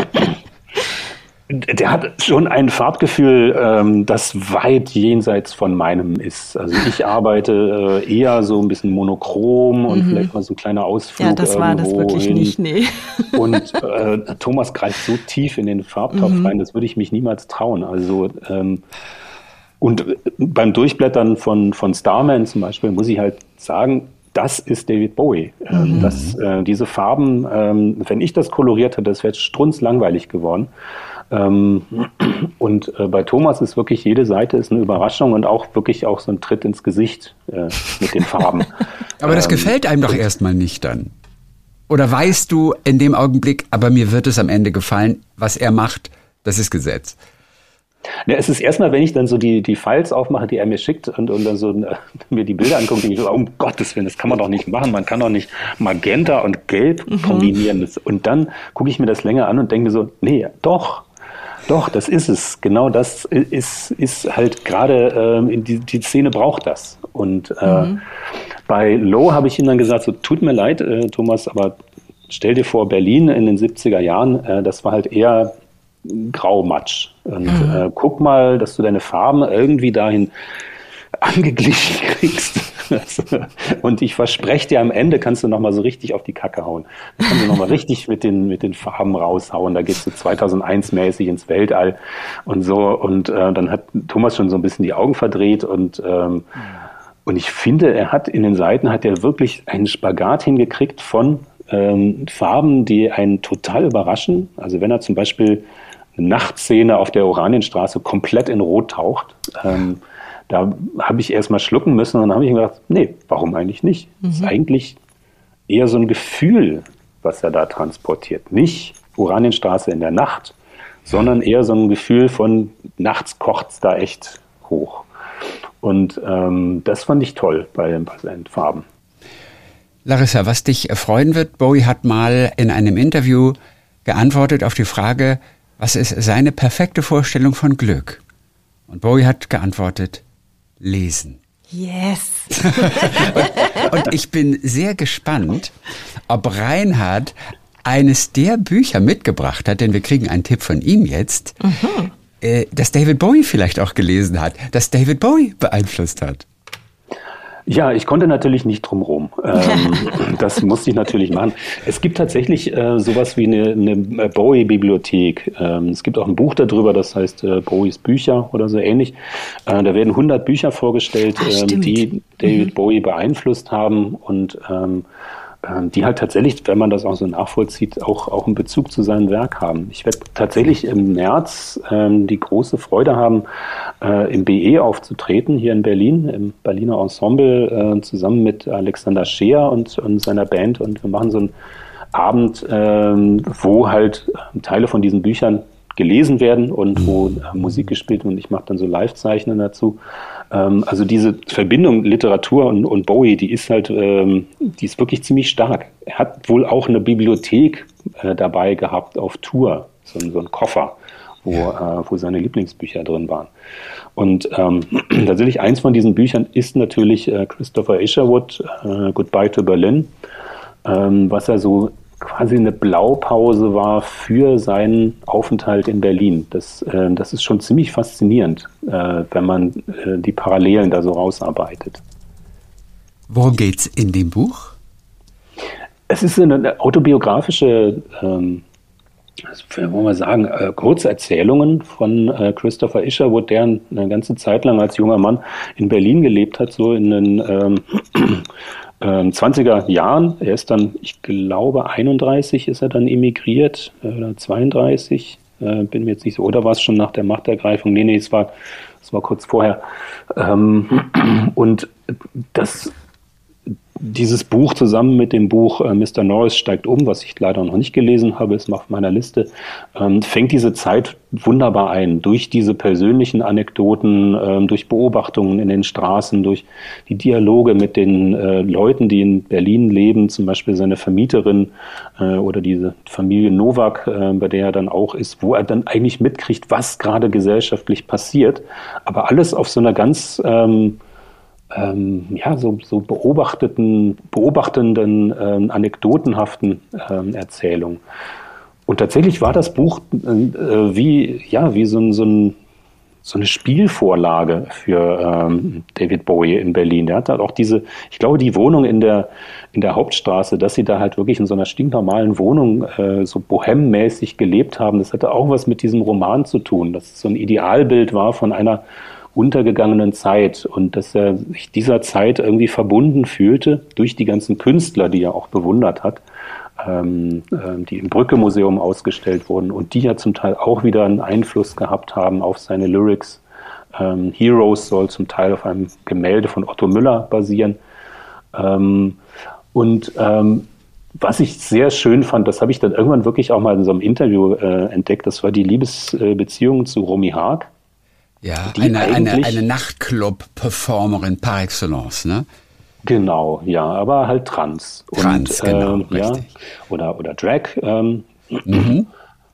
[SPEAKER 5] Der hat schon ein Farbgefühl, ähm, das weit jenseits von meinem ist. Also ich arbeite äh, eher so ein bisschen monochrom und mhm. vielleicht mal so ein kleiner Ausflug.
[SPEAKER 1] Ja, das war das wirklich
[SPEAKER 5] hin.
[SPEAKER 1] nicht, nee.
[SPEAKER 5] Und äh, Thomas greift so tief in den Farbtopf mhm. rein, das würde ich mich niemals trauen. Also ähm, und beim Durchblättern von, von Starman zum Beispiel muss ich halt sagen, das ist David Bowie. Mhm. Das, äh, diese Farben, ähm, wenn ich das koloriert hätte, das wäre strunzlangweilig geworden. Ähm, und äh, bei Thomas ist wirklich jede Seite ist eine Überraschung und auch wirklich auch so ein Tritt ins Gesicht äh, mit den Farben.
[SPEAKER 2] Aber das ähm, gefällt einem doch erstmal nicht dann. Oder weißt du in dem Augenblick, aber mir wird es am Ende gefallen, was er macht, das ist Gesetz.
[SPEAKER 5] Ja, es ist erstmal, wenn ich dann so die, die Files aufmache, die er mir schickt und, und dann so äh, mir die Bilder angucke, denke ich so, um Gottes Willen, das kann man doch nicht machen. Man kann doch nicht Magenta und Gelb mhm. kombinieren. Und dann gucke ich mir das länger an und denke mir so, nee, doch, doch, das ist es. Genau das ist, ist halt gerade, äh, die, die Szene braucht das. Und äh, mhm. bei Low habe ich ihm dann gesagt, so tut mir leid, äh, Thomas, aber stell dir vor, Berlin in den siebziger Jahren, äh, das war halt eher Graumatsch. Und mhm. äh, guck mal, dass du deine Farben irgendwie dahin angeglichen kriegst. Und ich verspreche dir, am Ende kannst du nochmal so richtig auf die Kacke hauen. Dann kannst du nochmal richtig mit den, mit den Farben raushauen. Da geht's so zweitausendeins mäßig ins Weltall und so. Und äh, dann hat Thomas schon so ein bisschen die Augen verdreht und ähm, mhm. und ich finde, er hat in den Seiten hat er wirklich einen Spagat hingekriegt von ähm, Farben, die einen total überraschen. Also wenn er zum Beispiel eine Nachtszene auf der Oranienstraße komplett in Rot taucht, ähm, da habe ich erst mal schlucken müssen und dann habe ich mir gedacht, nee, warum eigentlich nicht? Mhm. Das ist eigentlich eher so ein Gefühl, was er da transportiert. Nicht Oranienstraße in der Nacht, sondern eher so ein Gefühl von nachts kocht's da echt hoch. Und ähm, das fand ich toll bei, bei seinen Farben.
[SPEAKER 2] Larissa, was dich freuen wird, Bowie hat mal in einem Interview geantwortet auf die Frage, was ist seine perfekte Vorstellung von Glück? Und Bowie hat geantwortet, lesen.
[SPEAKER 1] Yes.
[SPEAKER 2] und, und ich bin sehr gespannt, ob Reinhard eines der Bücher mitgebracht hat, denn wir kriegen einen Tipp von ihm jetzt, mhm. äh, das David Bowie vielleicht auch gelesen hat, das David Bowie beeinflusst hat.
[SPEAKER 5] Ja, ich konnte natürlich nicht drum rum. Ähm, das musste ich natürlich machen. Es gibt tatsächlich äh, sowas wie eine, eine Bowie-Bibliothek. Ähm, es gibt auch ein Buch darüber, das heißt äh, Bowies Bücher oder so ähnlich. Äh, da werden hundert Bücher vorgestellt,
[SPEAKER 1] Ach,
[SPEAKER 5] ähm, die David mhm. Bowie beeinflusst haben und ähm, die halt tatsächlich, wenn man das auch so nachvollzieht, auch, auch einen Bezug zu seinem Werk haben. Ich werde tatsächlich im März ähm, die große Freude haben, äh, im B E aufzutreten, hier in Berlin, im Berliner Ensemble, äh, zusammen mit Alexander Scheer und, und seiner Band. Und wir machen so einen Abend, ähm, wo halt Teile von diesen Büchern gelesen werden und wo äh, Musik gespielt wird und ich mache dann so Live-Zeichnen dazu. Ähm, also diese Verbindung Literatur und, und Bowie, die ist halt, ähm, die ist wirklich ziemlich stark. Er hat wohl auch eine Bibliothek äh, dabei gehabt auf Tour, so, so ein Koffer, wo, äh, wo seine Lieblingsbücher drin waren. Und ähm, tatsächlich eins von diesen Büchern ist natürlich äh, Christopher Isherwood, äh, Goodbye to Berlin, ähm, was er so quasi eine Blaupause war für seinen Aufenthalt in Berlin. Das, äh, das ist schon ziemlich faszinierend, äh, wenn man äh, die Parallelen da so rausarbeitet.
[SPEAKER 2] Worum geht's in dem Buch?
[SPEAKER 5] Es ist eine autobiografische, ähm, wie wollen wir sagen, äh, Kurzerzählungen von äh, Christopher Isherwood, der eine ganze Zeit lang als junger Mann in Berlin gelebt hat, so in den ähm, zwanziger Jahren. Er ist dann, ich glaube, einunddreißig ist er dann emigriert, oder zweiunddreißig, äh, bin mir jetzt nicht so, oder war es schon nach der Machtergreifung? Nee, nee, es war, es war kurz vorher. Ähm, und das, dieses Buch zusammen mit dem Buch äh, Mister Norris steigt um, was ich leider noch nicht gelesen habe, ist auf meiner Liste, ähm, fängt diese Zeit wunderbar ein. Durch diese persönlichen Anekdoten, ähm, durch Beobachtungen in den Straßen, durch die Dialoge mit den äh, Leuten, die in Berlin leben, zum Beispiel seine Vermieterin äh, oder diese Familie Nowak, äh, bei der er dann auch ist, wo er dann eigentlich mitkriegt, was gerade gesellschaftlich passiert. Aber alles auf so einer ganz ähm, Ähm, ja, so, so beobachteten, beobachtenden, ähm, anekdotenhaften ähm, Erzählungen. Und tatsächlich war das Buch äh, wie, ja, wie so, ein, so, ein, so eine Spielvorlage für ähm, David Bowie in Berlin. Der hat halt auch diese, ich glaube, die Wohnung in der, in der Hauptstraße, dass sie da halt wirklich in so einer stinknormalen Wohnung äh, so bohemmäßig gelebt haben, das hatte auch was mit diesem Roman zu tun, dass es so ein Idealbild war von einer untergegangenen Zeit und dass er sich dieser Zeit irgendwie verbunden fühlte durch die ganzen Künstler, die er auch bewundert hat, ähm, äh, die im Brücke-Museum ausgestellt wurden und die ja zum Teil auch wieder einen Einfluss gehabt haben auf seine Lyrics. Ähm, Heroes soll zum Teil auf einem Gemälde von Otto Müller basieren. Ähm, und ähm, was ich sehr schön fand, das habe ich dann irgendwann wirklich auch mal in so einem Interview äh, entdeckt, das war die Liebesbeziehung zu Romy Haag.
[SPEAKER 2] Ja, eine, eine, eine Nachtclub-Performerin par excellence, ne?
[SPEAKER 5] Genau, ja, aber halt trans.
[SPEAKER 2] Trans,
[SPEAKER 5] und,
[SPEAKER 2] genau,
[SPEAKER 5] äh, ja, oder, oder Drag. Ähm,
[SPEAKER 2] mhm.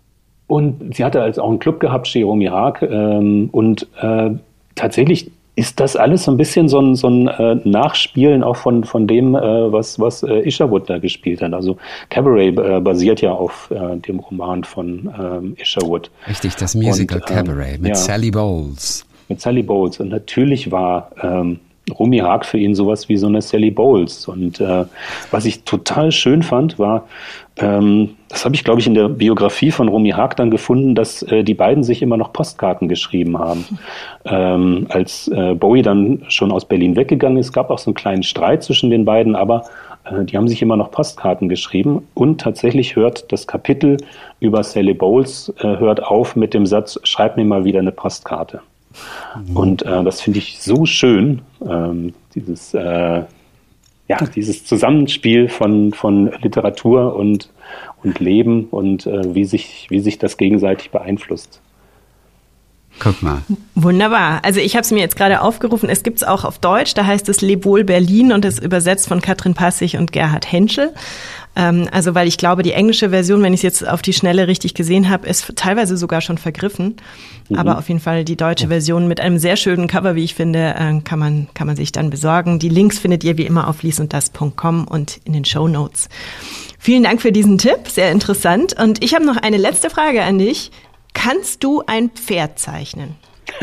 [SPEAKER 5] Und sie hatte als auch einen Club gehabt, Chez Romy Haag. Ähm, und äh, tatsächlich ist das alles so ein bisschen so ein, so ein äh, Nachspielen auch von, von dem, äh, was, was äh, Isherwood da gespielt hat. Also Cabaret äh, basiert ja auf äh, dem Roman von ähm, Isherwood.
[SPEAKER 2] Richtig, das Musical und, ähm, Cabaret mit ja, Sally Bowles.
[SPEAKER 5] Mit Sally Bowles. Und natürlich war ähm, Romy Haag für ihn sowas wie so eine Sally Bowles. Und äh, was ich total schön fand, war, ähm, das habe ich, glaube ich, in der Biografie von Romy Haag dann gefunden, dass äh, die beiden sich immer noch Postkarten geschrieben haben. Ähm, als äh, Bowie dann schon aus Berlin weggegangen ist, gab auch so einen kleinen Streit zwischen den beiden, aber äh, die haben sich immer noch Postkarten geschrieben. Und tatsächlich hört das Kapitel über Sally Bowles äh, hört auf mit dem Satz, schreib mir mal wieder eine Postkarte. Mhm. Und äh, das finde ich so schön, ähm, dieses, äh, ja, dieses Zusammenspiel von, von Literatur und, und Leben und äh, wie sich, wie sich das gegenseitig beeinflusst.
[SPEAKER 2] Guck mal.
[SPEAKER 1] Wunderbar. Also ich habe es mir jetzt gerade aufgerufen. Es gibt es auch auf Deutsch. Da heißt es Leb wohl Berlin und ist übersetzt von Katrin Passig und Gerhard Henschel. Ähm, also weil ich glaube, die englische Version, wenn ich es jetzt auf die Schnelle richtig gesehen habe, ist teilweise sogar schon vergriffen. Mhm. Aber auf jeden Fall die deutsche Version mit einem sehr schönen Cover, wie ich finde, äh, kann man kann man sich dann besorgen. Die Links findet ihr wie immer auf liesunddas punkt com und in den Shownotes. Vielen Dank für diesen Tipp. Sehr interessant. Und ich habe noch eine letzte Frage an dich. Kannst du ein Pferd zeichnen?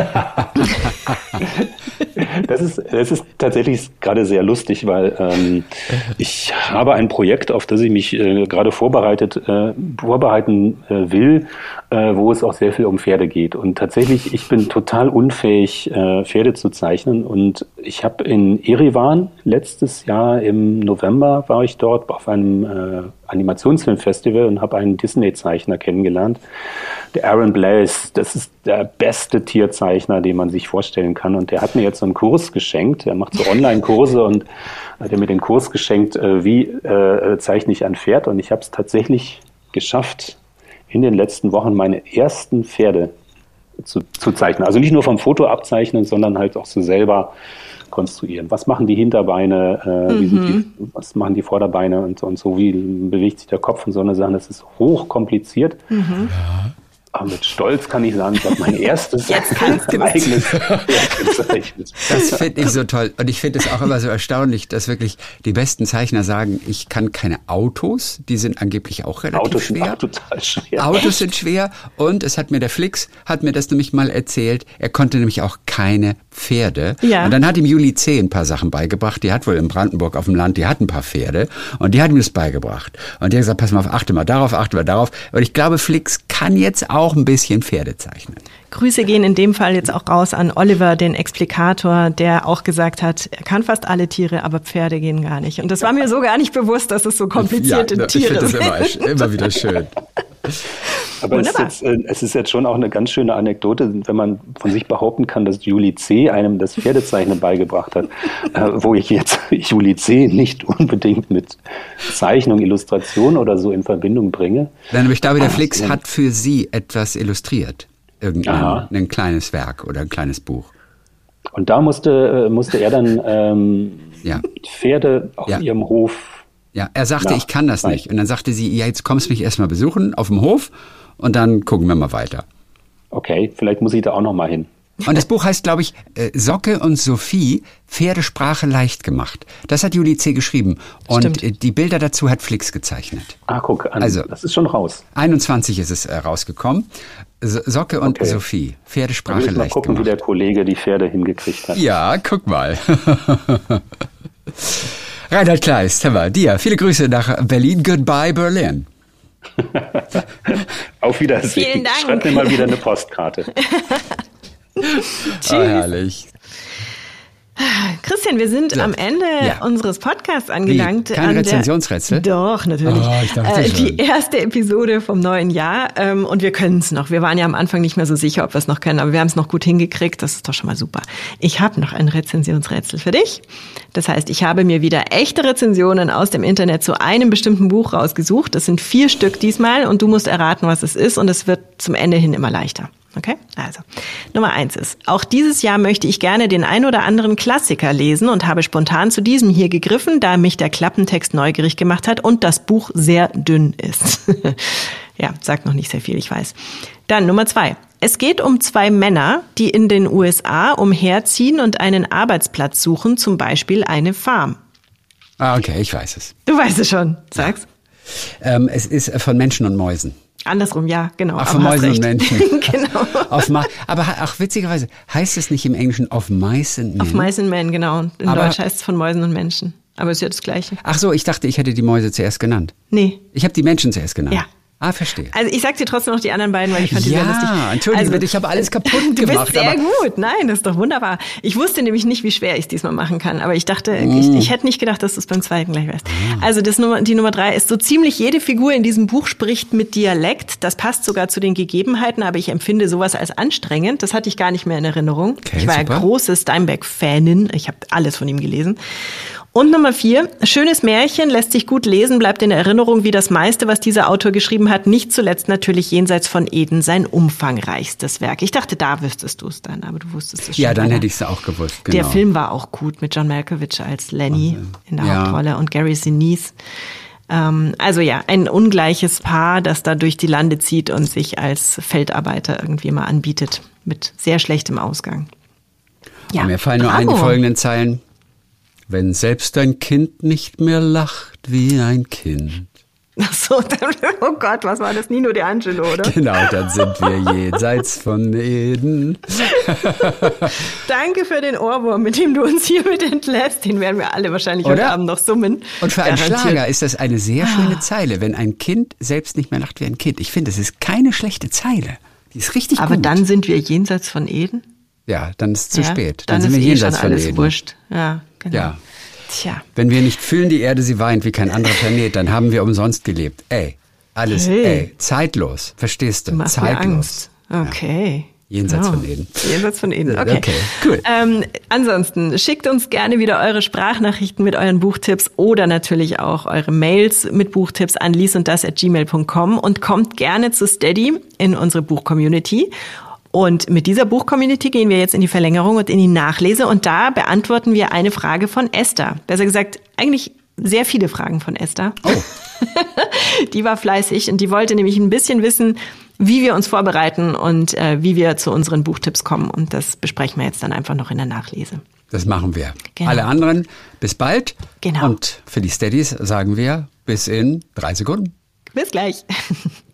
[SPEAKER 5] Das ist, das ist tatsächlich gerade sehr lustig, weil ähm, ich habe ein Projekt, auf das ich mich äh, gerade vorbereitet, äh, vorbereiten äh, will, äh, wo es auch sehr viel um Pferde geht. Und tatsächlich, ich bin total unfähig, äh, Pferde zu zeichnen. Und ich habe in Erivan letztes Jahr im November war ich dort auf einem äh, Animationsfilmfestival und habe einen Disney-Zeichner kennengelernt, der Aaron Blaise. Das ist der beste Tierzeichner, den man sich vorstellen kann. Und der hat mir jetzt so einen Kurs geschenkt. Er macht so Online-Kurse und hat mir den Kurs geschenkt, äh, wie äh, zeichne ich ein Pferd. Und ich habe es tatsächlich geschafft, in den letzten Wochen meine ersten Pferde zu, zu zeichnen. Also nicht nur vom Foto abzeichnen, sondern halt auch so selber konstruieren. Was machen die Hinterbeine, äh, mhm. wie sind die, was machen die Vorderbeine und so und so, wie bewegt sich der Kopf und so eine Sache. Das ist hochkompliziert. Mhm. Ja. Aber mit Stolz kann ich sagen, ich habe mein erstes eigenes gezeichnet.
[SPEAKER 2] Das finde ich so toll. Und ich finde es auch immer so erstaunlich, dass wirklich die besten Zeichner sagen, ich kann keine Autos, die sind angeblich auch relativ
[SPEAKER 5] Autos
[SPEAKER 2] schwer.
[SPEAKER 5] Sind auch total schwer.
[SPEAKER 2] Autos Echt? sind schwer. Und es hat mir der Flix, hat mir das nämlich mal erzählt, er konnte nämlich auch keine Pferde. Ja. Und dann hat ihm Juli C. ein paar Sachen beigebracht. Die hat wohl in Brandenburg auf dem Land, die hat ein paar Pferde. Und die hat ihm das beigebracht. Und die hat gesagt, pass mal auf, achte mal darauf, achte mal darauf. Und ich glaube, Flix kann jetzt auch ein bisschen Pferde zeichnen.
[SPEAKER 1] Grüße gehen in dem Fall jetzt auch raus an Oliver, den Explikator, der auch gesagt hat, er kann fast alle Tiere, aber Pferde gehen gar nicht. Und das war mir so gar nicht bewusst, dass es so komplizierte ja, Tiere sind.
[SPEAKER 2] Ich finde das immer, immer wieder schön.
[SPEAKER 5] Aber es ist, jetzt, äh, es ist jetzt schon auch eine ganz schöne Anekdote, wenn man von sich behaupten kann, dass Juli C. einem das Pferdezeichnen beigebracht hat, äh, wo ich jetzt Juli C. nicht unbedingt mit Zeichnung, Illustration oder so in Verbindung bringe.
[SPEAKER 2] Nein, aber ich glaube, der Flix hat für Sie etwas illustriert. Irgendein ein kleines Werk oder ein kleines Buch.
[SPEAKER 5] Und da musste, musste er dann ähm, ja. Pferde auf ja. ihrem Hof.
[SPEAKER 2] Ja, er sagte, ich kann das nicht. Und dann sagte sie, ja, jetzt kommst du mich erstmal besuchen auf dem Hof und dann gucken wir mal weiter.
[SPEAKER 5] Okay, vielleicht muss ich da auch noch mal hin.
[SPEAKER 2] Und das Buch heißt, glaube ich, Socke und Sophie, Pferdesprache leicht gemacht. Das hat Juli C. geschrieben. Und Stimmt. die Bilder dazu hat Flix gezeichnet.
[SPEAKER 5] Ah, guck an.
[SPEAKER 2] Also,
[SPEAKER 5] das ist schon raus.
[SPEAKER 2] einundzwanzig ist es äh, rausgekommen. Socke und okay. Sophie, Pferdesprache leicht gemacht. Mal gucken,
[SPEAKER 5] gemacht. Wie der Kollege die Pferde hingekriegt hat.
[SPEAKER 2] Ja, guck mal. Reinhard Kleist, hör mal, dir, viele Grüße nach Berlin. Goodbye, Berlin.
[SPEAKER 5] Auf Wiedersehen.
[SPEAKER 1] Vielen Dank.
[SPEAKER 5] Schreib mir mal wieder eine Postkarte.
[SPEAKER 1] Tschüss.
[SPEAKER 2] Oh, herrlich.
[SPEAKER 1] Christian, wir sind ja. am Ende ja. unseres Podcasts angelangt.
[SPEAKER 2] Wie? Kein
[SPEAKER 1] an
[SPEAKER 2] Rezensionsrätsel?
[SPEAKER 1] Der, doch, natürlich.
[SPEAKER 2] Oh, ich dachte
[SPEAKER 1] äh,
[SPEAKER 2] schon.
[SPEAKER 1] Die erste Episode vom neuen Jahr. Ähm, und wir können es noch. Wir waren ja am Anfang nicht mehr so sicher, ob wir es noch können, aber wir haben es noch gut hingekriegt. Das ist doch schon mal super. Ich habe noch ein Rezensionsrätsel für dich. Das heißt, ich habe mir wieder echte Rezensionen aus dem Internet zu einem bestimmten Buch rausgesucht. Das sind vier Stück diesmal und du musst erraten, was es ist. Und es wird zum Ende hin immer leichter. Okay, also Nummer eins ist, auch dieses Jahr möchte ich gerne den ein oder anderen Klassiker lesen und habe spontan zu diesem hier gegriffen, da mich der Klappentext neugierig gemacht hat und das Buch sehr dünn ist. Ja, sagt noch nicht sehr viel, ich weiß. Dann Nummer zwei. Es geht um zwei Männer, die in den U S A umherziehen und einen Arbeitsplatz suchen, zum Beispiel eine Farm.
[SPEAKER 2] Ah, okay, ich weiß es.
[SPEAKER 1] Du weißt es schon, sag's.
[SPEAKER 2] Ähm, es ist von Menschen und Mäusen.
[SPEAKER 1] Andersrum, ja, genau.
[SPEAKER 2] Ach, von Mäusen und Menschen.
[SPEAKER 1] Genau.
[SPEAKER 2] Auf Ma- aber ach, witzigerweise heißt es nicht im Englischen of Mice and Men?
[SPEAKER 1] Of Mice and Men, genau. In aber Deutsch heißt es von Mäusen und Menschen. Aber es ist ja das Gleiche.
[SPEAKER 2] Ach so, ich dachte, ich hätte die Mäuse zuerst genannt.
[SPEAKER 1] Nee.
[SPEAKER 2] Ich habe die Menschen zuerst genannt.
[SPEAKER 1] Ja.
[SPEAKER 2] Ah, verstehe.
[SPEAKER 1] Also ich sag dir trotzdem noch die anderen beiden, weil ich fand die
[SPEAKER 2] ja,
[SPEAKER 1] sehr lustig.
[SPEAKER 2] Ja, entschuldige bitte, ich habe alles kaputt
[SPEAKER 1] du
[SPEAKER 2] gemacht.
[SPEAKER 1] Du bist sehr
[SPEAKER 2] aber
[SPEAKER 1] gut. Nein, das ist doch wunderbar. Ich wusste nämlich nicht, wie schwer ich es diesmal machen kann. Aber ich dachte, mm. ich, ich hätte nicht gedacht, dass du es beim zweiten gleich weißt. Mm. Also das Nummer, die Nummer drei ist, so ziemlich jede Figur in diesem Buch spricht mit Dialekt. Das passt sogar zu den Gegebenheiten, aber ich empfinde sowas als anstrengend. Das hatte ich gar nicht mehr in Erinnerung.
[SPEAKER 2] Okay,
[SPEAKER 1] ich war
[SPEAKER 2] super.
[SPEAKER 1] ja große Steinbeck-Fanin. Ich habe alles von ihm gelesen. Und Nummer vier, schönes Märchen, lässt sich gut lesen, bleibt in Erinnerung wie das meiste, was dieser Autor geschrieben hat. Nicht zuletzt natürlich Jenseits von Eden, sein umfangreichstes Werk. Ich dachte, da wüsstest du es dann, aber du wusstest es schon.
[SPEAKER 2] Ja, dann
[SPEAKER 1] leider.
[SPEAKER 2] hätte ich es auch gewusst, genau.
[SPEAKER 1] Der Film war auch gut mit John Malkovich als Lenny also, in der ja. Hauptrolle und Gary Sinise. Ähm, also ja, ein ungleiches Paar, das da durch die Lande zieht und sich als Feldarbeiter irgendwie mal anbietet, mit sehr schlechtem Ausgang. Ja,
[SPEAKER 2] mir fallen nur ein die folgenden Zeilen. Wenn selbst ein Kind nicht mehr lacht wie ein Kind.
[SPEAKER 1] Ach so, dann, oh Gott, was war das? Nino De Angelo, oder?
[SPEAKER 2] Genau, dann sind wir jenseits von Eden.
[SPEAKER 1] Danke für den Ohrwurm, mit dem du uns hiermit entlässt. Den werden wir alle wahrscheinlich oder? Heute Abend noch summen.
[SPEAKER 2] Und für einen Schlager ist das eine sehr schöne Zeile. Wenn ein Kind selbst nicht mehr lacht wie ein Kind. Ich finde, das ist keine schlechte Zeile. Die ist richtig
[SPEAKER 1] Aber
[SPEAKER 2] gut.
[SPEAKER 1] dann sind wir jenseits von Eden?
[SPEAKER 2] Ja, dann ist es zu
[SPEAKER 1] ja,
[SPEAKER 2] spät.
[SPEAKER 1] Dann,
[SPEAKER 2] dann
[SPEAKER 1] ist
[SPEAKER 2] sind wir
[SPEAKER 1] eh
[SPEAKER 2] jenseits
[SPEAKER 1] schon
[SPEAKER 2] von
[SPEAKER 1] alles
[SPEAKER 2] Eden.
[SPEAKER 1] wurscht. Ja, genau.
[SPEAKER 2] Ja.
[SPEAKER 1] Tja.
[SPEAKER 2] Wenn wir nicht fühlen, die Erde, sie weint wie kein anderer Planet, dann haben wir umsonst gelebt. Ey, alles,
[SPEAKER 1] hey.
[SPEAKER 2] ey, zeitlos. Verstehst du?
[SPEAKER 1] du machst
[SPEAKER 2] zeitlos.
[SPEAKER 1] Mir Angst. Okay.
[SPEAKER 2] Ja. Jenseits
[SPEAKER 1] oh.
[SPEAKER 2] von Eden.
[SPEAKER 1] Jenseits von Eden, okay.
[SPEAKER 2] Okay, cool.
[SPEAKER 1] Ähm, ansonsten, schickt uns gerne wieder eure Sprachnachrichten mit euren Buchtipps oder natürlich auch eure Mails mit Buchtipps an liesunddas at gmail punkt com und kommt gerne zu Steady in unsere Buch-Community. Und mit dieser Buch-Community gehen wir jetzt in die Verlängerung und in die Nachlese und da beantworten wir eine Frage von Esther. Besser gesagt, eigentlich sehr viele Fragen von Esther.
[SPEAKER 2] Oh.
[SPEAKER 1] Die war fleißig und die wollte nämlich ein bisschen wissen, wie wir uns vorbereiten und äh, wie wir zu unseren Buchtipps kommen. Und das besprechen wir jetzt dann einfach noch in der Nachlese.
[SPEAKER 2] Das machen wir.
[SPEAKER 1] Genau.
[SPEAKER 2] Alle anderen, bis bald.
[SPEAKER 1] Genau.
[SPEAKER 2] Und für die Steadies sagen wir bis in drei Sekunden.
[SPEAKER 1] Bis gleich.